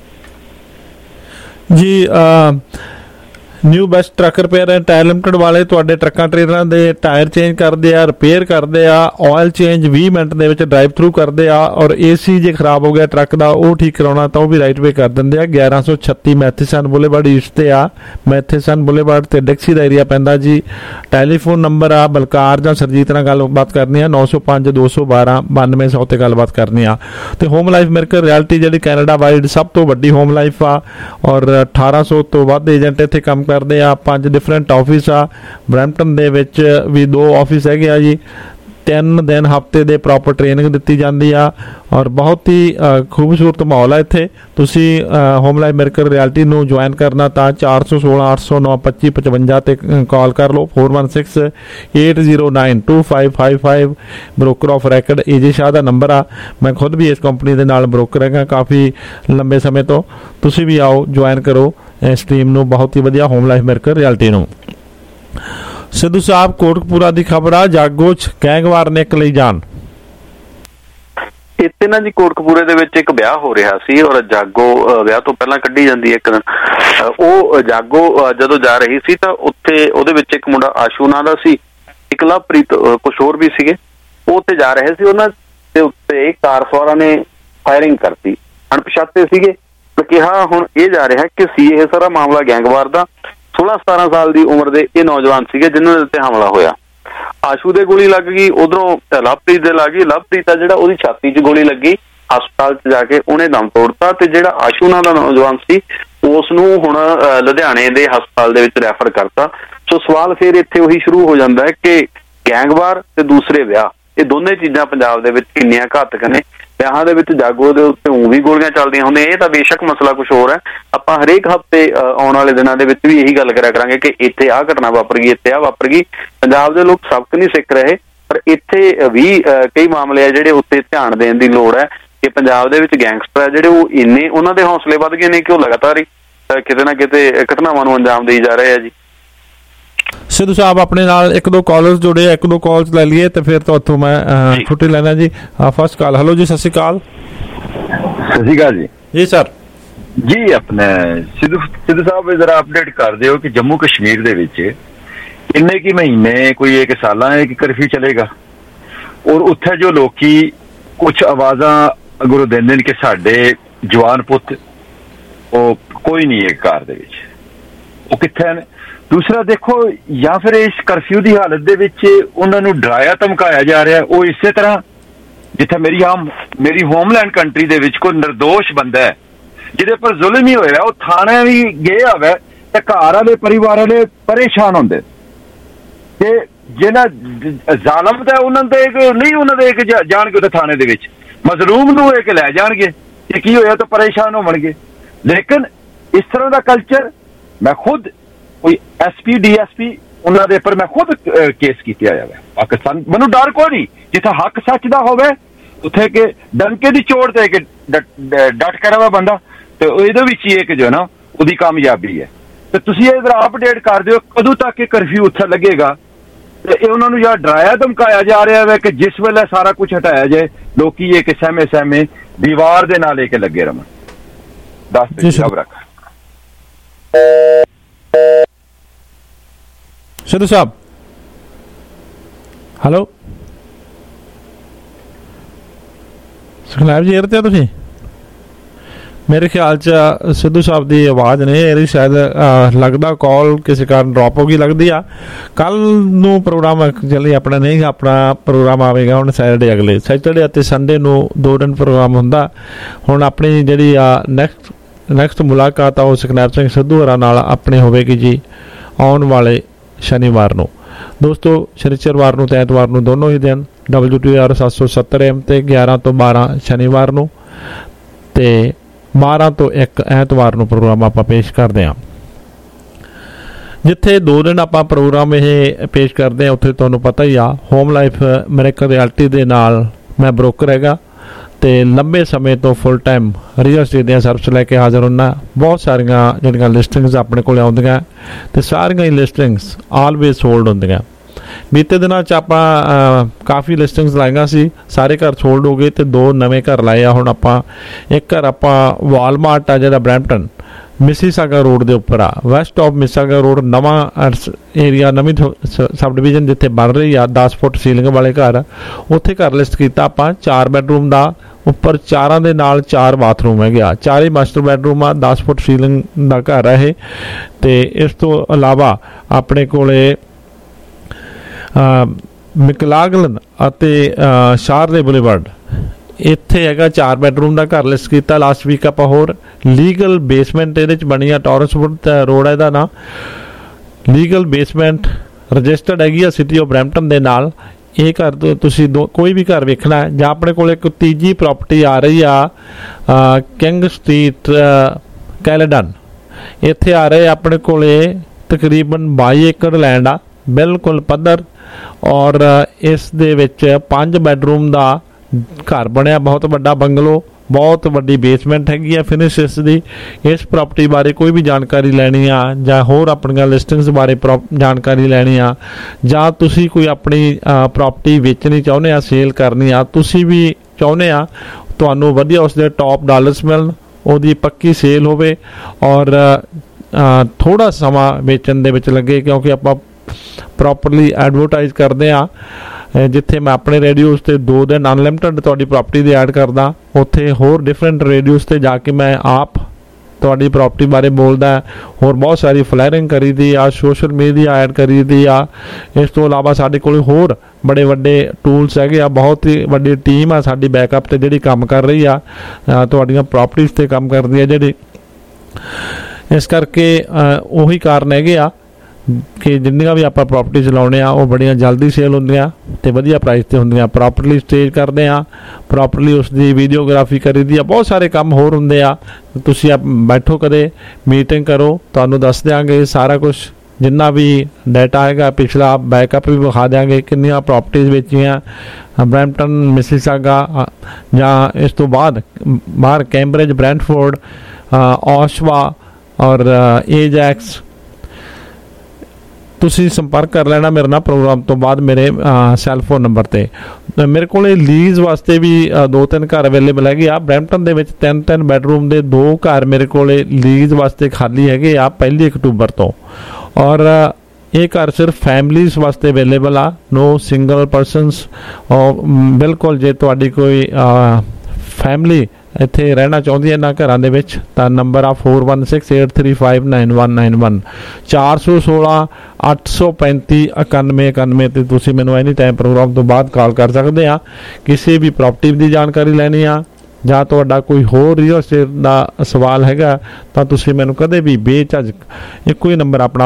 ਜੀ New Best Truck Repair and Tire Limited ਵਾਲੇ ਤੁਹਾਡੇ ਟਰੱਕਾਂ ਟ੍ਰੇਲਰਾਂ ਦੇ ਟਾਇਰ ਚੇਂਜ ਕਰਦੇ ਆ, ਰਿਪੇਅਰ ਕਰਦੇ ਆ, ਆਇਲ ਚੇਂਜ 20 ਮਿੰਟ ਦੇ ਵਿੱਚ ਡਰਾਈਵ ਥਰੂ ਕਰਦੇ ਆ, ਔਰ ਏਸੀ ਜੇ ਖਰਾਬ ਹੋ ਗਿਆ ਟਰੱਕ ਦਾ ਉਹ ਠੀਕ ਕਰਾਉਣਾ ਤਾਂ ਉਹ ਵੀ ਰਾਈਟ ਵੇ ਕਰ ਦਿੰਦੇ ਆ। 1136 ਮੈਥੇਸਨ ਬੁਲੇਵਾਰਡ ਈਸਟ ਤੇ ਆ, ਮੈਥੇਸਨ ਬੁਲੇਵਾਰਡ ਤੇ ਡਿਕਸੀ ਦਾ ਏਰੀਆ ਪੈਂਦਾ ਜੀ। ਟੈਲੀਫੋਨ ਨੰਬਰ ਆ ਬਲਕਾਰ ਜਾਂ ਸਰਜੀਤ ਨਾਲ ਗੱਲਬਾਤ ਕਰਨੀ ਆ 905 212 9200 ਤੇ ਗੱਲਬਾਤ ਕਰਨੀ ਆ। ਤੇ ਹੋਮ ਲਾਈਫ ਮਿਰਕਲ ਰਿਐਲਿਟੀ ਜਿਹੜੀ ਕੈਨੇਡਾ ਵਾਈਡ ਸਭ ਤੋਂ ਵੱਡੀ ਹੋਮ ਲਾਈਫ ਆ ਔਰ 1800 ਤੋਂ ਵੱਧ ਏਜੰਟ ਇੱਥੇ ਕੰਮ ਕਰਦੇ ਆ। 5 ਡਿਫਰੈਂਟ ਆਫਿਸ ਆ, ਬਰੈਂਪਟਨ ਦੇ ਵਿੱਚ ਵੀ 2 ਆਫਿਸ ਹੈਗੇ ਆ ਜੀ। 3 ਦਿਨ ਹਫਤੇ ਦੇ ਪ੍ਰੋਪਰ ਟ੍ਰੇਨਿੰਗ ਦਿੱਤੀ ਜਾਂਦੀ ਆ ਔਰ ਬਹੁਤ ਹੀ ਖੂਬਸੂਰਤ ਮਾਹੌਲ ਹੈ ਇੱਥੇ। ਤੁਸੀਂ ਹੋਮ ਲਾਈਫ ਮਿਰਕਲ ਰਿਐਲਿਟੀ ਨੂੰ ਜੁਆਇਨ ਕਰਨਾ ਤਾਂ 416 809 2555 ਤੇ ਕਾਲ ਕਰ ਲਓ। 416 809 2555 broker of record AJ Shah ਦਾ ਨੰਬਰ ਆ। ਮੈਂ ਖੁਦ ਵੀ ਇਸ ਕੰਪਨੀ ਦੇ ਨਾਲ ਬ੍ਰੋਕਰ ਹੈਗਾ ਕਾਫੀ ਲੰਬੇ ਸਮੇਂ ਤੋਂ। ਤੁਸੀਂ ਵੀ ਆਓ ਜੁਆਇਨ ਕਰੋ ਇਸ ਟੀਮ ਨੂੰ, ਬਹੁਤ ਹੀ ਵਧੀਆ ਹੋਮ ਲਾਈਫ ਮਿਰਕਲ ਰਿਐਲਿਟੀ ਨੂੰ। ਸਿੱਧੂ ਸਾਹਿਬ ਕੋਟਕਪੂਰਾ ਦੀ ਖਬਰ ਆ, ਜਾਗੋ ਚ ਗੈਂਗਵਾਰ ਨੇ ਇੱਕ ਲਈ ਜਾਨ। ਇੱਥੇ ਨਾ ਜੀ ਕੋਟਕਪੂਰੇ ਦੇ ਵਿੱਚ ਇੱਕ ਵਿਆਹ ਹੋ ਰਿਹਾ ਸੀ ਔਰ ਜਾਗੋ ਵਿਆਹ ਤੋਂ ਪਹਿਲਾਂ ਕੱਢੀ ਜਾਂਦੀ ਹੈ ਇੱਕ ਦਿਨ। ਉਹ ਜਾਗੋ ਜਦੋਂ ਜਾ ਰਹੀ ਸੀ ਤਾਂ ਉੱਥੇ ਉਹਦੇ ਵਿੱਚ ਇੱਕ ਮੁੰਡਾ ਆਸ਼ੂ ਨਾਂ ਦਾ ਸੀ, ਇੱਕ ਲਵਪ੍ਰੀਤ, ਕੁਛ ਹੋਰ ਵੀ ਸੀਗੇ। ਉਹ ਉੱਥੇ ਜਾ ਰਹੇ ਸੀ, ਉਹਨਾਂ ਦੇ ਉੱਤੇ ਕਾਰ ਸਵਾਰਾਂ ਨੇ ਫਾਇਰਿੰਗ ਕਰਤੀ, ਅਣਪਛਾਤੇ ਸੀਗੇ। ਕਿਹਾ ਹੁਣ ਇਹ ਜਾ ਰਿਹਾ ਕਿ ਇਹ ਸਾਰਾ ਮਾਮਲਾ ਗੈਂਗਵਾਰ ਦਾ। 16-17 ਸਾਲ ਦੀ ਉਮਰ ਦੇ ਇਹ ਨੌਜਵਾਨ ਸੀਗੇ ਜਿਨ੍ਹਾਂ ਦੇ ਉੱਤੇ ਹਮਲਾ ਹੋਇਆ। ਆਸ਼ੂ ਦੇ ਗੋਲੀ ਲੱਗ ਗਈ, ਉਧਰੋਂ ਲਵਪ੍ਰੀਤ ਦੇ ਲੱਗ ਗਈ। ਲਵਪ੍ਰੀਤ ਆ ਜਿਹੜਾ ਉਹਦੀ ਛਾਤੀ 'ਚ ਗੋਲੀ ਲੱਗੀ, ਹਸਪਤਾਲ 'ਚ ਜਾ ਕੇ ਉਹਨੇ ਦਮ ਤੋੜਤਾ ਤੇ ਜਿਹੜਾ ਆਸ਼ੂ ਨਾਂ ਦਾ ਨੌਜਵਾਨ ਸੀ ਉਸ ਨੂੰ ਹੁਣ ਲੁਧਿਆਣੇ ਦੇ ਹਸਪਤਾਲ ਦੇ ਵਿੱਚ ਰੈਫਰ ਕਰਤਾ। ਸੋ ਸਵਾਲ ਫਿਰ ਇੱਥੇ ਉਹੀ ਸ਼ੁਰੂ ਹੋ ਜਾਂਦਾ ਹੈ ਕਿ ਗੈਂਗਵਾਰ ਤੇ ਦੂਸਰੇ ਵਿਆਹ, ਇਹ ਦੋਨੇ ਚੀਜ਼ਾਂ ਪੰਜਾਬ ਦੇ ਵਿੱਚ ਕਿੰਨੀਆਂ ਘਾਤਕ ਨੇ। ਵਿਆਹਾਂ ਦੇ ਵਿੱਚ ਜਾਗੋ ਦੇ ਉੱਤੇ ਊਂ ਵੀ ਗੋਲੀਆਂ ਚੱਲਦੀਆਂ ਹੁੰਦੀਆਂ, ਇਹ ਤਾਂ ਬੇਸ਼ੱਕ ਮਸਲਾ ਕੁਛ ਹੋਰ ਹੈ। ਆਪਾਂ ਹਰੇਕ ਹਫ਼ਤੇ ਆਉਣ ਵਾਲੇ ਦਿਨਾਂ ਦੇ ਵਿੱਚ ਵੀ ਇਹੀ ਗੱਲ ਕਰਿਆ ਕਰਾਂਗੇ ਕਿ ਇੱਥੇ ਆਹ ਘਟਨਾ ਵਾਪਰ ਗਈ, ਇੱਥੇ ਆਹ ਵਾਪਰ ਗਈ। ਪੰਜਾਬ ਦੇ ਲੋਕ ਸਬਕ ਨਹੀਂ ਸਿੱਖ ਰਹੇ, ਪਰ ਇੱਥੇ ਵੀ ਕਈ ਮਾਮਲੇ ਆ ਜਿਹੜੇ ਉੱਤੇ ਧਿਆਨ ਦੇਣ ਦੀ ਲੋੜ ਹੈ ਕਿ ਪੰਜਾਬ ਦੇ ਵਿੱਚ ਗੈਂਗਸਟਰ ਆ ਜਿਹੜੇ ਉਹ ਇੰਨੇ ਉਹਨਾਂ ਦੇ ਹੌਸਲੇ ਵੱਧ ਗਏ ਨੇ ਕਿ ਉਹ ਲਗਾਤਾਰ ਹੀ ਕਿਤੇ ਨਾ ਕਿਤੇ ਘਟਨਾਵਾਂ ਨੂੰ ਅੰਜਾਮ ਦੇਈ ਜਾ ਰਹੇ ਆ ਜੀ। ਸਿੱਧੂ ਸਾਹਿਬ ਆਪਣੇ ਨਾਲ 1-2 ਕਾਲਰਸ ਜੁੜੇ ਆ, 1-2 ਕਾਲਸ ਲੈ ਲਈਏ ਤੇ ਫਿਰ ਤੋਂ ਮੈਂ ਛੁੱਟੀ ਲੈਣਾ ਜੀ। ਫਸਟ ਕਾਲ। ਹੈਲੋ ਜੀ, ਸਤਿ ਸ਼੍ਰੀ ਅਕਾਲ। ਸਤਿ ਸ਼੍ਰੀ ਅਕਾਲ ਜੀ। ਜੀ ਸਰ ਜੀ ਆਪਣੇ ਸਿੱਧੂ ਸਾਹਿਬ ਜ਼ਰਾ ਅਪਡੇਟ ਕਰ ਦਿਓ ਕਿ ਜੰਮੂ ਕਸ਼ਮੀਰ ਦੇ ਵਿੱਚ ਇੰਨੇ ਕੀ ਮਹੀਨੇ ਕੋਈ ਇੱਕ ਸਾਲਾਂ ਇੱਕ ਕਰਫਿਊ ਚੱਲੇਗਾ ਔਰ ਉੱਥੇ ਜੋ ਲੋਕੀ ਕੁਛ ਆਵਾਜ਼ਾਂ ਅਗਰੋਂ ਦਿੰਦੇ ਨੇ ਕਿ ਸਾਡੇ ਜਵਾਨ ਪੁੱਤ ਉਹ ਕੋਈ ਨਹੀਂ ਹੈ ਘਰ ਦੇ ਵਿੱਚ, ਉਹ ਕਿੱਥੇ ਨੇ? ਦੂਸਰਾ ਦੇਖੋ, ਜਾਂ ਫਿਰ ਇਸ ਕਰਫਿਊ ਦੀ ਹਾਲਤ ਦੇ ਵਿੱਚ ਉਹਨਾਂ ਨੂੰ ਡਰਾਇਆ ਧਮਕਾਇਆ ਜਾ ਰਿਹਾ। ਉਹ ਇਸੇ ਤਰ੍ਹਾਂ ਜਿੱਥੇ ਮੇਰੀ ਹੋਮਲੈਂਡ ਕੰਟਰੀ ਦੇ ਵਿੱਚ ਕੋਈ ਨਿਰਦੋਸ਼ ਬੰਦਾ ਹੈ ਜਿਹਦੇ ਪਰ ਜ਼ੁਲਮ ਹੀ ਹੋਇਆ, ਉਹ ਥਾਣੇ ਵੀ ਗਿਆ ਹੋਵੇ ਤੇ ਘਰ ਵਾਲੇ ਪਰਿਵਾਰ ਵਾਲੇ ਪਰੇਸ਼ਾਨ ਹੁੰਦੇ ਤੇ ਜਿਹਨਾਂ ਜ਼ਾਲਮ ਦਾ ਉਹਨਾਂ ਦੇ ਨਹੀਂ, ਉਹਨਾਂ ਦੇ ਇੱਕ ਜਾਣਗੇ ਉੱਥੇ ਥਾਣੇ ਦੇ ਵਿੱਚ ਮਜ਼ਲੂਮ ਨੂੰ ਇੱਕ ਲੈ ਜਾਣਗੇ ਕਿ ਕੀ ਹੋਇਆ ਤਾਂ ਪਰੇਸ਼ਾਨ ਹੋਣਗੇ। ਲੇਕਿਨ ਇਸ ਤਰ੍ਹਾਂ ਦਾ ਕਲਚਰ ਮੈਂ ਖੁਦ ਕੋਈ SP DSP ਉਹਨਾਂ ਦੇ ਉੱਪਰ ਮੈਂ ਖੁਦ ਕੇਸ ਕੀਤੇ ਆਇਆ ਵਾ ਪਾਕਿਸਤਾਨ। ਮੈਨੂੰ ਡਰ ਕੋਈ ਨਹੀਂ, ਜਿੱਥੇ ਹੱਕ ਸੱਚ ਦਾ ਹੋਵੇ ਉੱਥੇ ਕਿ ਡੰਕੇ ਦੀ ਚੋਟ ਤੇ ਕਿ ਡਟ ਕਰਿਆ ਵਾ ਬੰਦਾ ਤੇ ਇਹਦੇ ਵਿੱਚ ਹੀ ਇੱਕ ਜੋ ਨਾ ਉਹਦੀ ਕਾਮਯਾਬੀ ਹੈ। ਤੇ ਤੁਸੀਂ ਇਹ ਜ਼ਰਾ ਅਪਡੇਟ ਕਰ ਦਿਓ ਕਦੋਂ ਤੱਕ ਇਹ ਕਰਫਿਊ ਉੱਥੇ ਲੱਗੇਗਾ ਤੇ ਇਹ ਉਹਨਾਂ ਨੂੰ ਜਾਂ ਡਰਾਇਆ ਧਮਕਾਇਆ ਜਾ ਰਿਹਾ ਹੈ ਕਿ ਜਿਸ ਵੇਲੇ ਸਾਰਾ ਕੁਝ ਹਟਾਇਆ ਜਾਏ ਲੋਕੀ ਇਹ ਕਿ ਸਹਿਮੇ ਦੀਵਾਰ ਦੇ ਨਾਲ ਲੈ ਕੇ ਲੱਗੇ ਰਹਿਣ। ਦੱਸ ਰੱਬ ਰੱਖ। ਸਿੱਧੂ ਸਾਹਿਬ ਹੈਲੋ, ਸੁਖਨਾਇਬ ਜੀ ਏਅਰ ਤੇ ਤੁਸੀਂ? ਮੇਰੇ ਖਿਆਲ 'ਚ ਸਿੱਧੂ ਸਾਹਿਬ ਦੀ ਆਵਾਜ਼ ਨੇ ਇਹਦੀ ਸ਼ਾਇਦ ਲੱਗਦਾ ਕਾਲ ਕਿਸੇ ਕਾਰਨ ਡ੍ਰੌਪ ਹੋ ਗਈ ਲੱਗਦੀ ਆ। ਕੱਲ ਨੂੰ ਪ੍ਰੋਗਰਾਮ ਐਕਚੁਅਲੀ ਆਪਣਾ ਨਹੀਂ, ਆਪਣਾ ਪ੍ਰੋਗਰਾਮ ਆਵੇਗਾ ਹੁਣ ਸੈਟਰਡੇ, ਅਗਲੇ ਸੈਟਰਡੇ ਅਤੇ ਸੰਡੇ ਨੂੰ 2 ਦਿਨ ਪ੍ਰੋਗਰਾਮ ਹੁੰਦਾ। ਹੁਣ ਆਪਣੀ ਜਿਹੜੀ ਆ ਨੈਕਸਟ ਮੁਲਾਕਾਤ ਆ ਉਹ ਸੁਖਨੈਬ ਸਿੰਘ ਸਿੱਧੂ ਹੋਰਾਂ ਨਾਲ ਆਪਣੀ ਹੋਵੇਗੀ ਜੀ ਆਉਣ ਵਾਲੇ ਸ਼ਨੀਵਾਰ ਨੂੰ। ਦੋਸਤੋ ਸ਼ਨੀਚਰਵਾਰ ਨੂੰ ਤੇ ਐਤਵਾਰ ਨੂੰ ਦੋਨੋਂ ਹੀ ਦਿਨ WTOR 770 AM ਤੇ 11 ਤੋਂ 12 ਸ਼ਨੀਵਾਰ ਨੂੰ ਤੇ 12 ਤੋਂ 1 ਐਤਵਾਰ ਨੂੰ ਪ੍ਰੋਗਰਾਮ ਆਪਾਂ ਪੇਸ਼ ਕਰਦੇ ਹਾਂ। ਜਿੱਥੇ 2 ਦਿਨ ਆਪਾਂ ਪ੍ਰੋਗਰਾਮ ਇਹ ਪੇਸ਼ ਕਰਦੇ ਹਾਂ ਉੱਥੇ ਤੁਹਾਨੂੰ ਪਤਾ ਹੀ ਆ ਹੋਮ ਲਾਈਫ ਅਮਰੀਕਾ ਰਿਐਲਿਟੀ ਦੇ ਨਾਲ ਮੈਂ ਬ੍ਰੋਕਰ ਹੈਗਾ ਤੇ ਲੰਬੇ ਸਮੇਂ ਤੋਂ ਫੁੱਲ ਟਾਈਮ ਰੀਅਲ ਸਟੇਟ ਦੀਆਂ ਸਰਵਿਸ ਲੈ ਕੇ ਹਾਜ਼ਰ ਹੁੰਦਾ। ਬਹੁਤ ਸਾਰੀਆਂ ਜਿਹੜੀਆਂ ਲਿਸਟਿੰਗਸ ਆਪਣੇ ਕੋਲ ਆਉਂਦੀਆਂ ਤੇ ਸਾਰੀਆਂ ਹੀ ਲਿਸਟਿੰਗਸ ਆਲਵੇਜ਼ ਸੋਲਡ ਹੁੰਦੀਆਂ। ਬੀਤੇ ਦਿਨਾਂ 'ਚ ਆਪਾਂ ਕਾਫੀ ਲਿਸਟਿੰਗਸ ਲਾਈਆਂ ਸੀ, ਸਾਰੇ ਘਰ ਸੋਲਡ ਹੋ ਗਏ ਤੇ 2 ਨਵੇਂ ਘਰ ਲਾਏ ਆ। ਹੁਣ ਆਪਾਂ ਇੱਕ ਘਰ ਆਪਾਂ ਵਾਲਮਾਰਟ ਆ ਜਿਹੜਾ ਬਰੈਂਪਟਨ ਮਿਸੀਸਾਗਾ ਰੋਡ ਦੇ ਉੱਪਰ ਆ, ਵੈਸਟ ਆਫ ਮਿਸੀਸਾਗਾ ਰੋਡ, ਨਵਾਂ ਏਰੀਆ, ਨਵੀਂ ਸਬ ਡਿਵੀਜ਼ਨ ਜਿੱਥੇ ਬਣ ਰਹੀ ਆ 10 ਫੁੱਟ ਸੀਲਿੰਗ ਵਾਲੇ ਘਰ, ਉੱਥੇ ਘਰ ਲਿਸਟ ਕੀਤਾ ਆਪਾਂ। 4 ਬੈਡਰੂਮ ਦਾ, ਉੱਪਰ 4 ਦੇ ਨਾਲ 4 ਬਾਥਰੂਮ ਹੈਗੇ ਆ, 4 ਹੀ ਮਾਸਟਰ ਬੈਡਰੂਮ ਆ, 10 ਫੁੱਟ ਸੀਲਿੰਗ ਦਾ ਘਰ ਆ ਇਹ। ਤੇ ਇਸ ਤੋਂ ਇਲਾਵਾ ਆਪਣੇ ਕੋਲੇ ਮਿਕਲਾਗਲਨ ਅਤੇ ਸ਼ਾਰਲੇ ਬੁਲੇਵਾਰਡ ਇੱਥੇ ਹੈਗਾ 4 ਬੈਡਰੂਮ ਦਾ ਘਰ ਲਿਸਟ ਕੀਤਾ ਲਾਸਟ ਵੀਕ ਆਪਾਂ। ਹੋਰ ਲੀਗਲ ਬੇਸਮੈਂਟ ਇਹਦੇ 'ਚ ਬਣੀ ਆ, ਟੌਰਸਵੁੱਡ ਰੋਡ ਹੈ ਇਹਦਾ ਨਾਂ। ਲੀਗਲ ਬੇਸਮੈਂਟ ਰਜਿਸਟਰਡ ਹੈਗੀ ਆ ਸਿਟੀ ਆਫ ਬਰੈਂਪਟਨ ਦੇ ਨਾਲ। ਇਹ ਘਰ ਤੁਸੀਂ ਕੋਈ ਵੀ ਘਰ ਵੇਖਣਾ ਜਾਂ ਆਪਣੇ ਕੋਲ ਇੱਕ ਤੀਜੀ ਪ੍ਰਾਪਰਟੀ ਆ ਰਹੀ ਆ ਕਿੰਗ ਸਟਰੀਟ ਕੈਲੇਡਨ, ਇੱਥੇ ਆ ਰਹੇ ਆਪਣੇ ਕੋਲੇ ਤਕਰੀਬਨ 22 ਏਕੜ ਲੈਂਡ ਆ, ਬਿਲਕੁਲ ਪੱਧਰ, ਔਰ ਇਸ ਦੇ ਵਿੱਚ 5 ਬੈਡਰੂਮ ਦਾ ਘਰ ਬਣਿਆ, ਬਹੁਤ ਵੱਡਾ ਬੰਗਲੋ, ਬਹੁਤ ਵੱਡੀ ਬੇਸਮੈਂਟ ਹੈਗੀ ਆ ਫਿਨਿਸ਼ ਇਸ ਦੀ। ਇਸ ਪ੍ਰਾਪਰਟੀ ਬਾਰੇ ਕੋਈ ਵੀ ਜਾਣਕਾਰੀ ਲੈਣੀ ਆ ਜਾਂ ਹੋਰ ਆਪਣੀਆਂ ਲਿਸਟਿੰਗਸ ਬਾਰੇ ਜਾਣਕਾਰੀ ਲੈਣੀ ਆ ਜਾਂ ਤੁਸੀਂ ਕੋਈ ਆਪਣੀ ਪ੍ਰਾਪਰਟੀ ਵੇਚਣੀ ਚਾਹੁੰਦੇ ਆ, ਸੇਲ ਕਰਨੀ ਆ, ਤੁਸੀਂ ਵੀ ਚਾਹੁੰਦੇ ਆ ਤੁਹਾਨੂੰ ਵਧੀਆ ਉਸਦੇ ਟੌਪ ਡਾਲਰਸ ਮਿਲਣ, ਉਹਦੀ ਪੱਕੀ ਸੇਲ ਹੋਵੇ ਔਰ ਥੋੜ੍ਹਾ ਸਮਾਂ ਵੇਚਣ ਦੇ ਵਿੱਚ ਲੱਗੇ, ਕਿਉਂਕਿ ਆਪਾਂ ਪ੍ਰੋਪਰਲੀ ਐਡਵਰਟਾਈਜ਼ ਕਰਦੇ ਆ। ਜਿੱਥੇ ਮੈਂ ਆਪਣੇ ਰੇਡੀਓਜ਼ 'ਤੇ 2 ਦਿਨ ਅਨਲਿਮਟਿਡ ਤੁਹਾਡੀ ਪ੍ਰਾਪਰਟੀ ਦੇ ਐਡ ਕਰਦਾ, ਉੱਥੇ ਹੋਰ ਡਿਫਰੈਂਟ ਰੇਡੀਓਜ਼ 'ਤੇ ਜਾ ਕੇ ਮੈਂ ਆਪ ਤੁਹਾਡੀ ਪ੍ਰਾਪਰਟੀ ਬਾਰੇ ਬੋਲਦਾ। ਹੋਰ ਬਹੁਤ ਸਾਰੀ ਫਲੈਰਿੰਗ ਕਰੀਦੀ ਆ, ਸੋਸ਼ਲ ਮੀਡੀਆ ਐਡ ਕਰੀਦੀ ਆ। ਇਸ ਤੋਂ ਇਲਾਵਾ ਸਾਡੇ ਕੋਲ ਹੋਰ ਬੜੇ ਵੱਡੇ ਟੂਲਸ ਹੈਗੇ ਆ, ਬਹੁਤ ਹੀ ਵੱਡੀ ਟੀਮ ਆ ਸਾਡੀ ਬੈਕਅਪ 'ਤੇ ਜਿਹੜੀ ਕੰਮ ਕਰ ਰਹੀ ਆ, ਤੁਹਾਡੀਆਂ ਪ੍ਰਾਪਰਟੀਜ਼ 'ਤੇ ਕੰਮ ਕਰਦੀ ਆ ਜਿਹੜੀ। ਇਸ ਕਰਕੇ ਉਹੀ ਕਾਰਨ ਹੈਗੇ ਆ ਕਿ ਜਿੰਨੀਆਂ ਵੀ ਆਪਾਂ ਪ੍ਰਾਪਰਟੀ ਚਲਾਉਂਦੇ ਆ ਉਹ ਬੜੀਆਂ ਜਲਦੀ ਸੇਲ ਹੁੰਦੀਆਂ ਤੇ ਵਧੀਆ ਪ੍ਰਾਈਸ ਤੇ ਹੁੰਦੀਆਂ। ਪ੍ਰੋਪਰਲੀ ਸਟੇਜ ਕਰਦੇ ਆ, ਪ੍ਰੋਪਰਲੀ ਉਸ ਦੀ ਵੀਡੀਓਗ੍ਰਾਫੀ ਕਰੀਦੀ ਆ, ਬਹੁਤ ਸਾਰੇ ਕੰਮ ਹੋਰ ਹੁੰਦੇ ਆ। ਤੁਸੀਂ ਬੈਠੋ ਕਦੇ ਮੀਟਿੰਗ ਕਰੋ, ਤੁਹਾਨੂੰ ਦੱਸ ਦਿਆਂਗੇ ਸਾਰਾ ਕੁਝ, ਜਿੰਨਾ ਵੀ ਡਾਟਾ ਹੈਗਾ ਪਿਛਲਾ ਬੈਕਅਪ ਵੀ ਵਿਖਾ ਦਿਆਂਗੇ, ਕਿੰਨੀਆਂ ਪ੍ਰਾਪਰਟੀਜ਼ ਵੇਚੀਆਂ ਬਰੈਂਪਟਨ ਮਿਸੀਸਾਗਾ ਜਾਂ ਇਸ ਤੋਂ ਬਾਹਰ ਕੈਂਬਰਿਜ, ਬ੍ਰੈਂਟਫੋਰਡ, ਔਸ਼ਵਾ ਔਰ ਏਜੈਕਸ। ਤੁਸੀਂ ਸੰਪਰਕ ਕਰ ਲੈਣਾ ਮੇਰੇ ਨਾਲ ਪ੍ਰੋਗਰਾਮ ਤੋਂ ਬਾਅਦ ਮੇਰੇ ਸੈੱਲ ਫੋਨ ਨੰਬਰ 'ਤੇ। ਮੇਰੇ ਕੋਲ ਲੀਜ਼ ਵਾਸਤੇ ਵੀ 2-3 ਘਰ ਅਵੇਲੇਬਲ ਹੈਗੇ ਆ। ਬਰੈਂਪਟਨ ਦੇ ਵਿੱਚ 3 ਬੈਡਰੂਮ ਦੇ 2 ਘਰ ਮੇਰੇ ਕੋਲ ਲੀਜ਼ ਵਾਸਤੇ ਖਾਲੀ ਹੈਗੇ ਆ 1 ਅਕਤੂਬਰ ਤੋਂ, ਔਰ ਇਹ ਘਰ ਸਿਰਫ ਫੈਮਲੀਜ਼ ਵਾਸਤੇ ਅਵੇਲੇਬਲ ਆ, ਨੋ ਸਿੰਗਲ ਪਰਸਨਸ। ਬਿਲਕੁਲ ਜੇ ਤੁਹਾਡੀ ਕੋਈ ਫੈਮਲੀ ਇੱਥੇ ਰਹਿਣਾ ਚਾਹੁੰਦੀ ਹੈ ਇਹਨਾਂ ਘਰਾਂ ਦੇ ਵਿੱਚ ਤਾਂ ਨੰਬਰ ਆ 4168359191 416-835-9191 ਤੇ ਤੁਸੀਂ ਮੈਨੂੰ ਐਨੀ ਟਾਈਮ ਪ੍ਰੋਗਰਾਮ ਤੋਂ ਬਾਅਦ ਕਾਲ ਕਰ ਸਕਦੇ ਆ। ਕਿਸੇ ਵੀ ਪ੍ਰਾਪਰਟੀ ਦੀ ਜਾਣਕਾਰੀ ਲੈਣੀ ਆ ਜਾਂ ਤੁਹਾਡਾ ਕੋਈ ਹੋਰ ਰੀਅਲ estate ਦਾ ਸਵਾਲ ਹੈਗਾ ਤਾਂ ਤੁਸੀਂ ਮੈਨੂੰ ਕਦੇ ਵੀ ਬੇਝਿਜਕ ਇੱਕੋ ਹੀ ਨੰਬਰ ਆਪਣਾ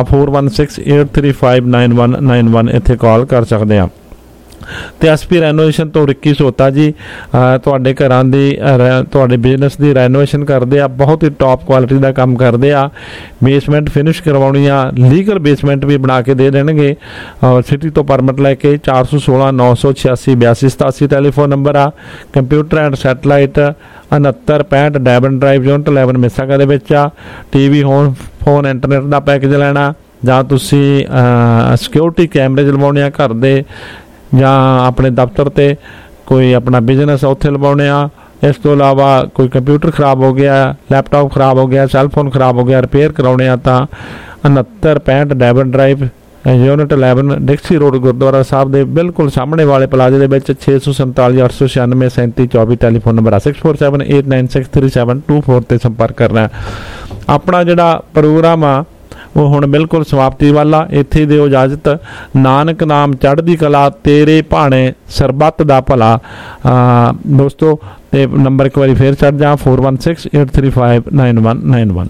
4168359191 ਇੱਥੇ ਕਾਲ ਕਰ ਸਕਦੇ ਆ। ਤੇ ਐਸਪੀ ਰੈਨੋਵੇਸ਼ਨ ਤੋਂ ਰਿੱਕੀ ਸੋਤਾ ਜੀ ਤੁਹਾਡੇ ਘਰਾਂ ਦੀ ਤੁਹਾਡੇ ਬਿਜ਼ਨਸ ਦੀ ਰੈਨੋਵੇਸ਼ਨ ਕਰਦੇ ਆ, ਬਹੁਤ ਹੀ ਟੌਪ ਕੁਆਲਿਟੀ ਦਾ ਕੰਮ ਕਰਦੇ ਆ। ਬੇਸਮੈਂਟ ਫਿਨਿਸ਼ ਕਰਵਾਉਣੀ ਆ, ਲੀਗਲ ਬੇਸਮੈਂਟ ਵੀ ਬਣਾ ਕੇ ਦੇ ਦੇਣਗੇ। ਸਿਟੀ ਤੋਂ ਪਰਮਿਟ ਲੈ ਕੇ 416-986-8287 ਟੈਲੀਫੋਨ ਨੰਬਰ ਆ। Computer and satellite 6965 Devon drive unit 11 Mississauga ਦੇ ਵਿੱਚ ਆ। ਟੀਵੀ ਫੋਨ ਇੰਟਰਨੈਟ ਦਾ ਪੈਕੇਜ ਲੈਣਾ ਜਾਂ ਤੁਸੀਂ ਸਿਕਿਉਰਿਟੀ ਕੈਮਰੇ ਲਵਾਉਣੇ ਆ ਘਰ ਦੇ ਜਾਂ ਆਪਣੇ ਦਫ਼ਤਰ 'ਤੇ ਕੋਈ ਆਪਣਾ ਬਿਜ਼ਨਸ ਉੱਥੇ ਲਵਾਉਣੇ ਆ। ਇਸ ਤੋਂ ਇਲਾਵਾ ਕੋਈ ਕੰਪਿਊਟਰ ਖਰਾਬ ਹੋ ਗਿਆ, ਲੈਪਟਾਪ ਖਰਾਬ ਹੋ ਗਿਆ, ਸੈੱਲ ਫੋਨ ਖਰਾਬ ਹੋ ਗਿਆ, ਰਿਪੇਅਰ ਕਰਾਉਣੇ ਆ ਤਾਂ 6965 Devon drive unit 11 Dixie road Gurdwara Sahib के बिल्कुल सामने वाले प्लाजे के 647 896 3724 टैलीफोन नंबर 6478963724 ते संपर्क करना है। अपना जिहड़ा प्रोग्राम आ वो हुण बिल्कुल समाप्ति वाला। इत्थे दिओ इजाजत। नानक नाम चढ़दी कला तेरे भाणे सरबत दा भला। दोस्तों ते नंबर एक बारी फिर चढ़ जा 4168359191।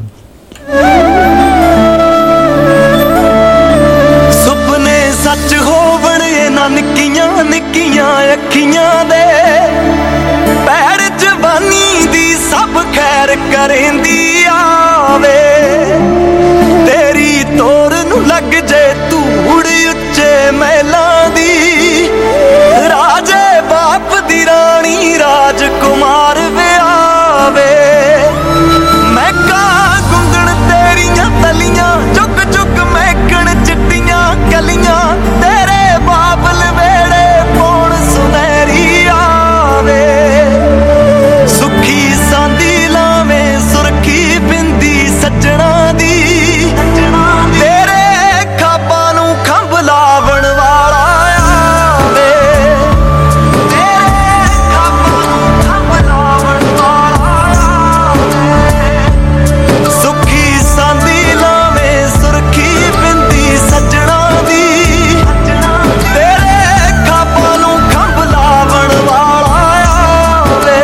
सुपने सच होवण इन्हां निक्कियां निक्कियां अखियां दे पैर जवानी दी सब खैर करेंदी आवे तेरी तोर नू लग जे धूड़ उच्चे महलां दी राजे बाप दी रानी राजकुमार विआवे मैं का गुंगण तेरियां तलियां चुक चुक महकण चिट्टियां कलियां तेरे बाबल वेड़े पौण सुनहरी आवे सुखी सांदी लावें सुरखी बिंदी सज्जणा दी तेरे खाबां नूं खंभ लावण वाला आवे तेरे खाबां नूं खंभ लावण वाला आवे सुखी सांदी लावें सुरखी बिंदी सज्जणा दी तेरे खाबां नूं खंभ लावण वाला आवे।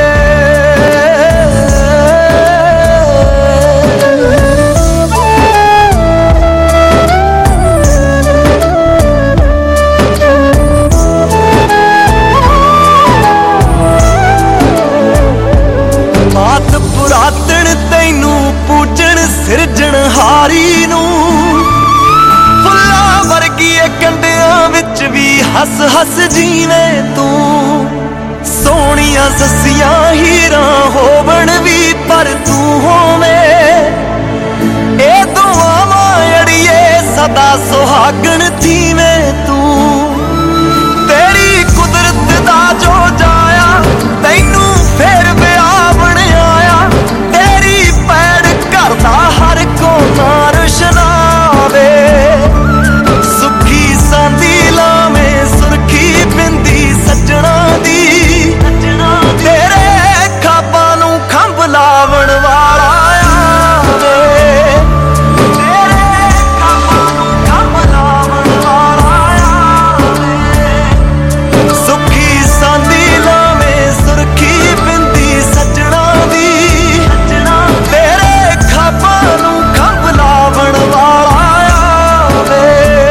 मात पुरातन तैनू पूजन सिरजणहारी नू फुल्ला वर्गी कंडियां विच भी हस हस जीवे तू सोहणियां ससियां हीरां होवण भी पर तू होवे ए दुआवां अड़िए सदा सुहागण थीवे तू तेरी कुदरत दा जो जाया तैनू फिर विआवण आया तेरी पैड़ करदा हर कोना रुशनावे सुखी सांदी लावें सुरखी बिंदी सज्जणा दी तेरे खाबां नूं खंभ लावण वाला आवे तेरे खाबां नूं खंभ लावण वाला आवे सुखी सांदी लावें सुरखी बिंदी सज्जणा दी तेरे खाबां नूं खंभ लावण वाला आवे।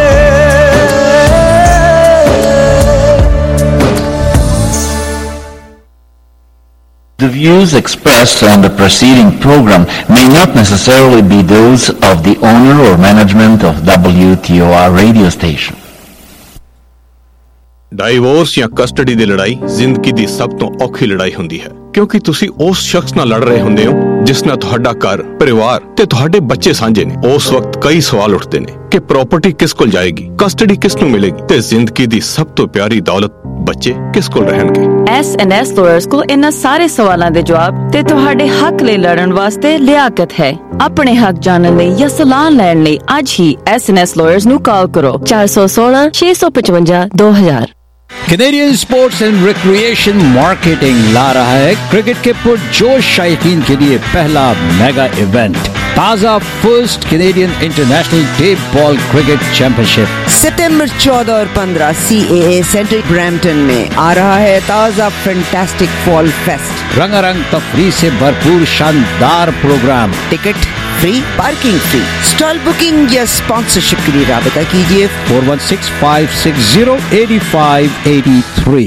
The views expressed on the preceding program may not necessarily be those of the owner or management of WTOR radio station. Divorce ਜਾਂ ਕਸਟਡੀ ਦੀ ਲੜਾਈ ਜ਼ਿੰਦਗੀ ਦੀ ਸਭ ਤੋਂ ਔਖੀ ਲੜਾਈ ਹੁੰਦੀ ਹੈ ਕਿਉਂਕਿ ਤੁਸੀਂ ਉਸ ਸ਼ਖਸ ਨਾਲ ਲੜ ਰਹੇ ਹੁੰਦੇ ਹੋ ਜਿਸ ਨਾਲ ਤੁਹਾਡਾ ਘਰ ਪਰਿਵਾਰ ਤੇ ਤੁਹਾਡੇ ਬੱਚੇ ਸਾਂਝੇ ਨੇ। ਉਸ ਵਕਤ ਕਈ ਸਵਾਲ ਉੱਠਦੇ ਨੇ ਕਿ ਪ੍ਰਾਪਰਟੀ ਕਿਸ ਕੋਲ ਜਾਏਗੀ, ਕਸਟਡੀ ਕਿਸ ਨੂੰ ਮਿਲੇਗੀ ਤੇ ਜ਼ਿੰਦਗੀ ਦੀ ਸਭ ਤੋਂ ਪਿਆਰੀ ਦੌਲਤ ਬੱਚੇ ਕਿਸ ਕੋਲ ਰਹਿਣਗੇ। S&S lawyers ਕੋਲ ਇਹਨਾਂ ਸਾਰੇ ਸਵਾਲਾਂ ਦੇ ਜਵਾਬ ਤੇ ਤੁਹਾਡੇ ਹੱਕ ਲਈ ਲੜਨ ਵਾਸਤੇ ਲਿਆਕਤ ਹੈ। ਆਪਣੇ ਹੱਕ ਜਾਣਨ ਲਈ ਜਾਂ ਸਲਾਹ ਲੈਣ ਲਈ ਅੱਜ ਹੀ S&S lawyers ਨੂੰ ਕਾਲ ਕਰੋ 416 655 2000। Canadian sports and recreation marketing ला रहा है क्रिकेट के पुरजोश शायकीन के लिए पहला मेगा इवेंट, ताजा first Canadian international day ball cricket championship. सितंबर 14 और 15 CAA सेंटर ब्रैम्पटन में आ रहा है ताजा फैंटास्टिक फॉल फेस्ट। रंगारंग तफरीह से भरपूर शानदार programme, ticket free, parking free. Stall booking या स्पॉन्सरशिप के लिए राबता कीजिए 4165608583।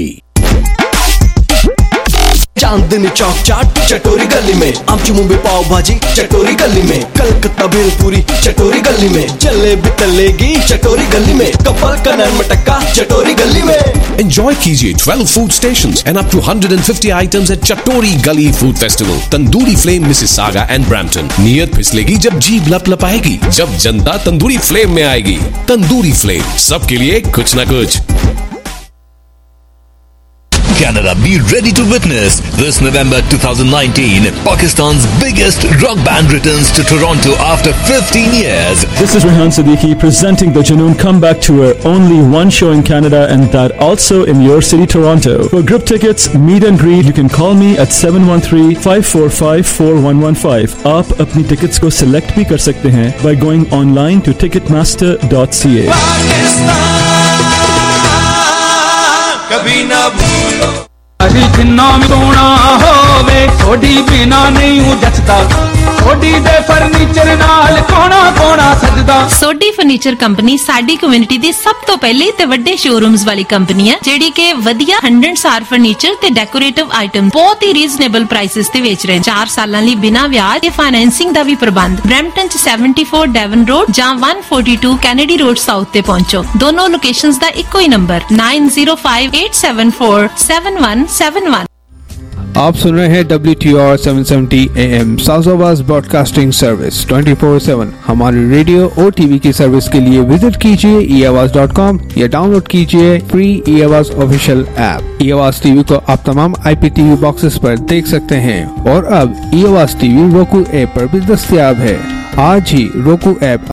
चांदनी चौक चाट चटोरी गली में, आमची मुंबई पाव भाजी चटोरी गली में, कलकत्ता भेलपुरी चटोरी गली में, जलेबी तलेगी चटोरी गली में, कपल का नान मटक्का चटोरी गली में। Enjoy कीजिए 12 food stations and up to 150 items at Chatori Gully Food Festival, Tandoori Flame Mississauga and Brampton. नियत फिसलेगी जब जीभ लपलपाएगी, जब जनता तंदूरी फ्लेम में आएगी। तंदूरी फ्लेम, सबके लिए कुछ न कुछ। Canada, be ready to witness this November 2019 Pakistan's biggest rock band returns to Toronto after 15 years. This is Rehan Siddiqui presenting the Junoon Comeback Tour. Only one show in Canada, and that also in your city, Toronto. For group tickets, meet and greet, you can call me at 713-545-4115. आप अपनी tickets को select भी कर सकते हैं by going online to ticketmaster.ca. कभी ना भूलो अभी जिन्ना भी सोना होवे थोड़ी बिना नहीं हूँ जचता सोडी दे फर्नीचर नाल कोना कोना सजदा सोडी फर्नीचर कंपनी साडी कम्युनिटी दी सब तो पहले ते वड्डे शोरूम्स वाली कंपनी है जेडी के वधिया 100 फर्नीचर ते डेकोरेटिव आइटम बहुत ही रीजनेबल प्राइसेस ते बेच रहे हैं 4 सालां लई बिना ब्याज ते फाइनेंसिंग दा भी प्रबंध ब्रैम्पटन च 74 डेवन रोड जां 142 कैनेडी रोड साउथ ते पहुंचो दोनों लोकेशंस दा इक्को ही नंबर 9058747171। आप सुन रहे हैं WTR 770 AM South Awaaz broadcasting service 24/7। हमारी रेडियो और टीवी की सर्विस के लिए विजिट कीजिए eAwaz.com या डाउनलोड कीजिए free eAwaz official app. eAwaz TV को आप तमाम IPTV बॉक्सेस पर देख सकते हैं और अब eAwaz टीवी roku ऐप पर भी दस्तयाब है। आज ही roku ऐप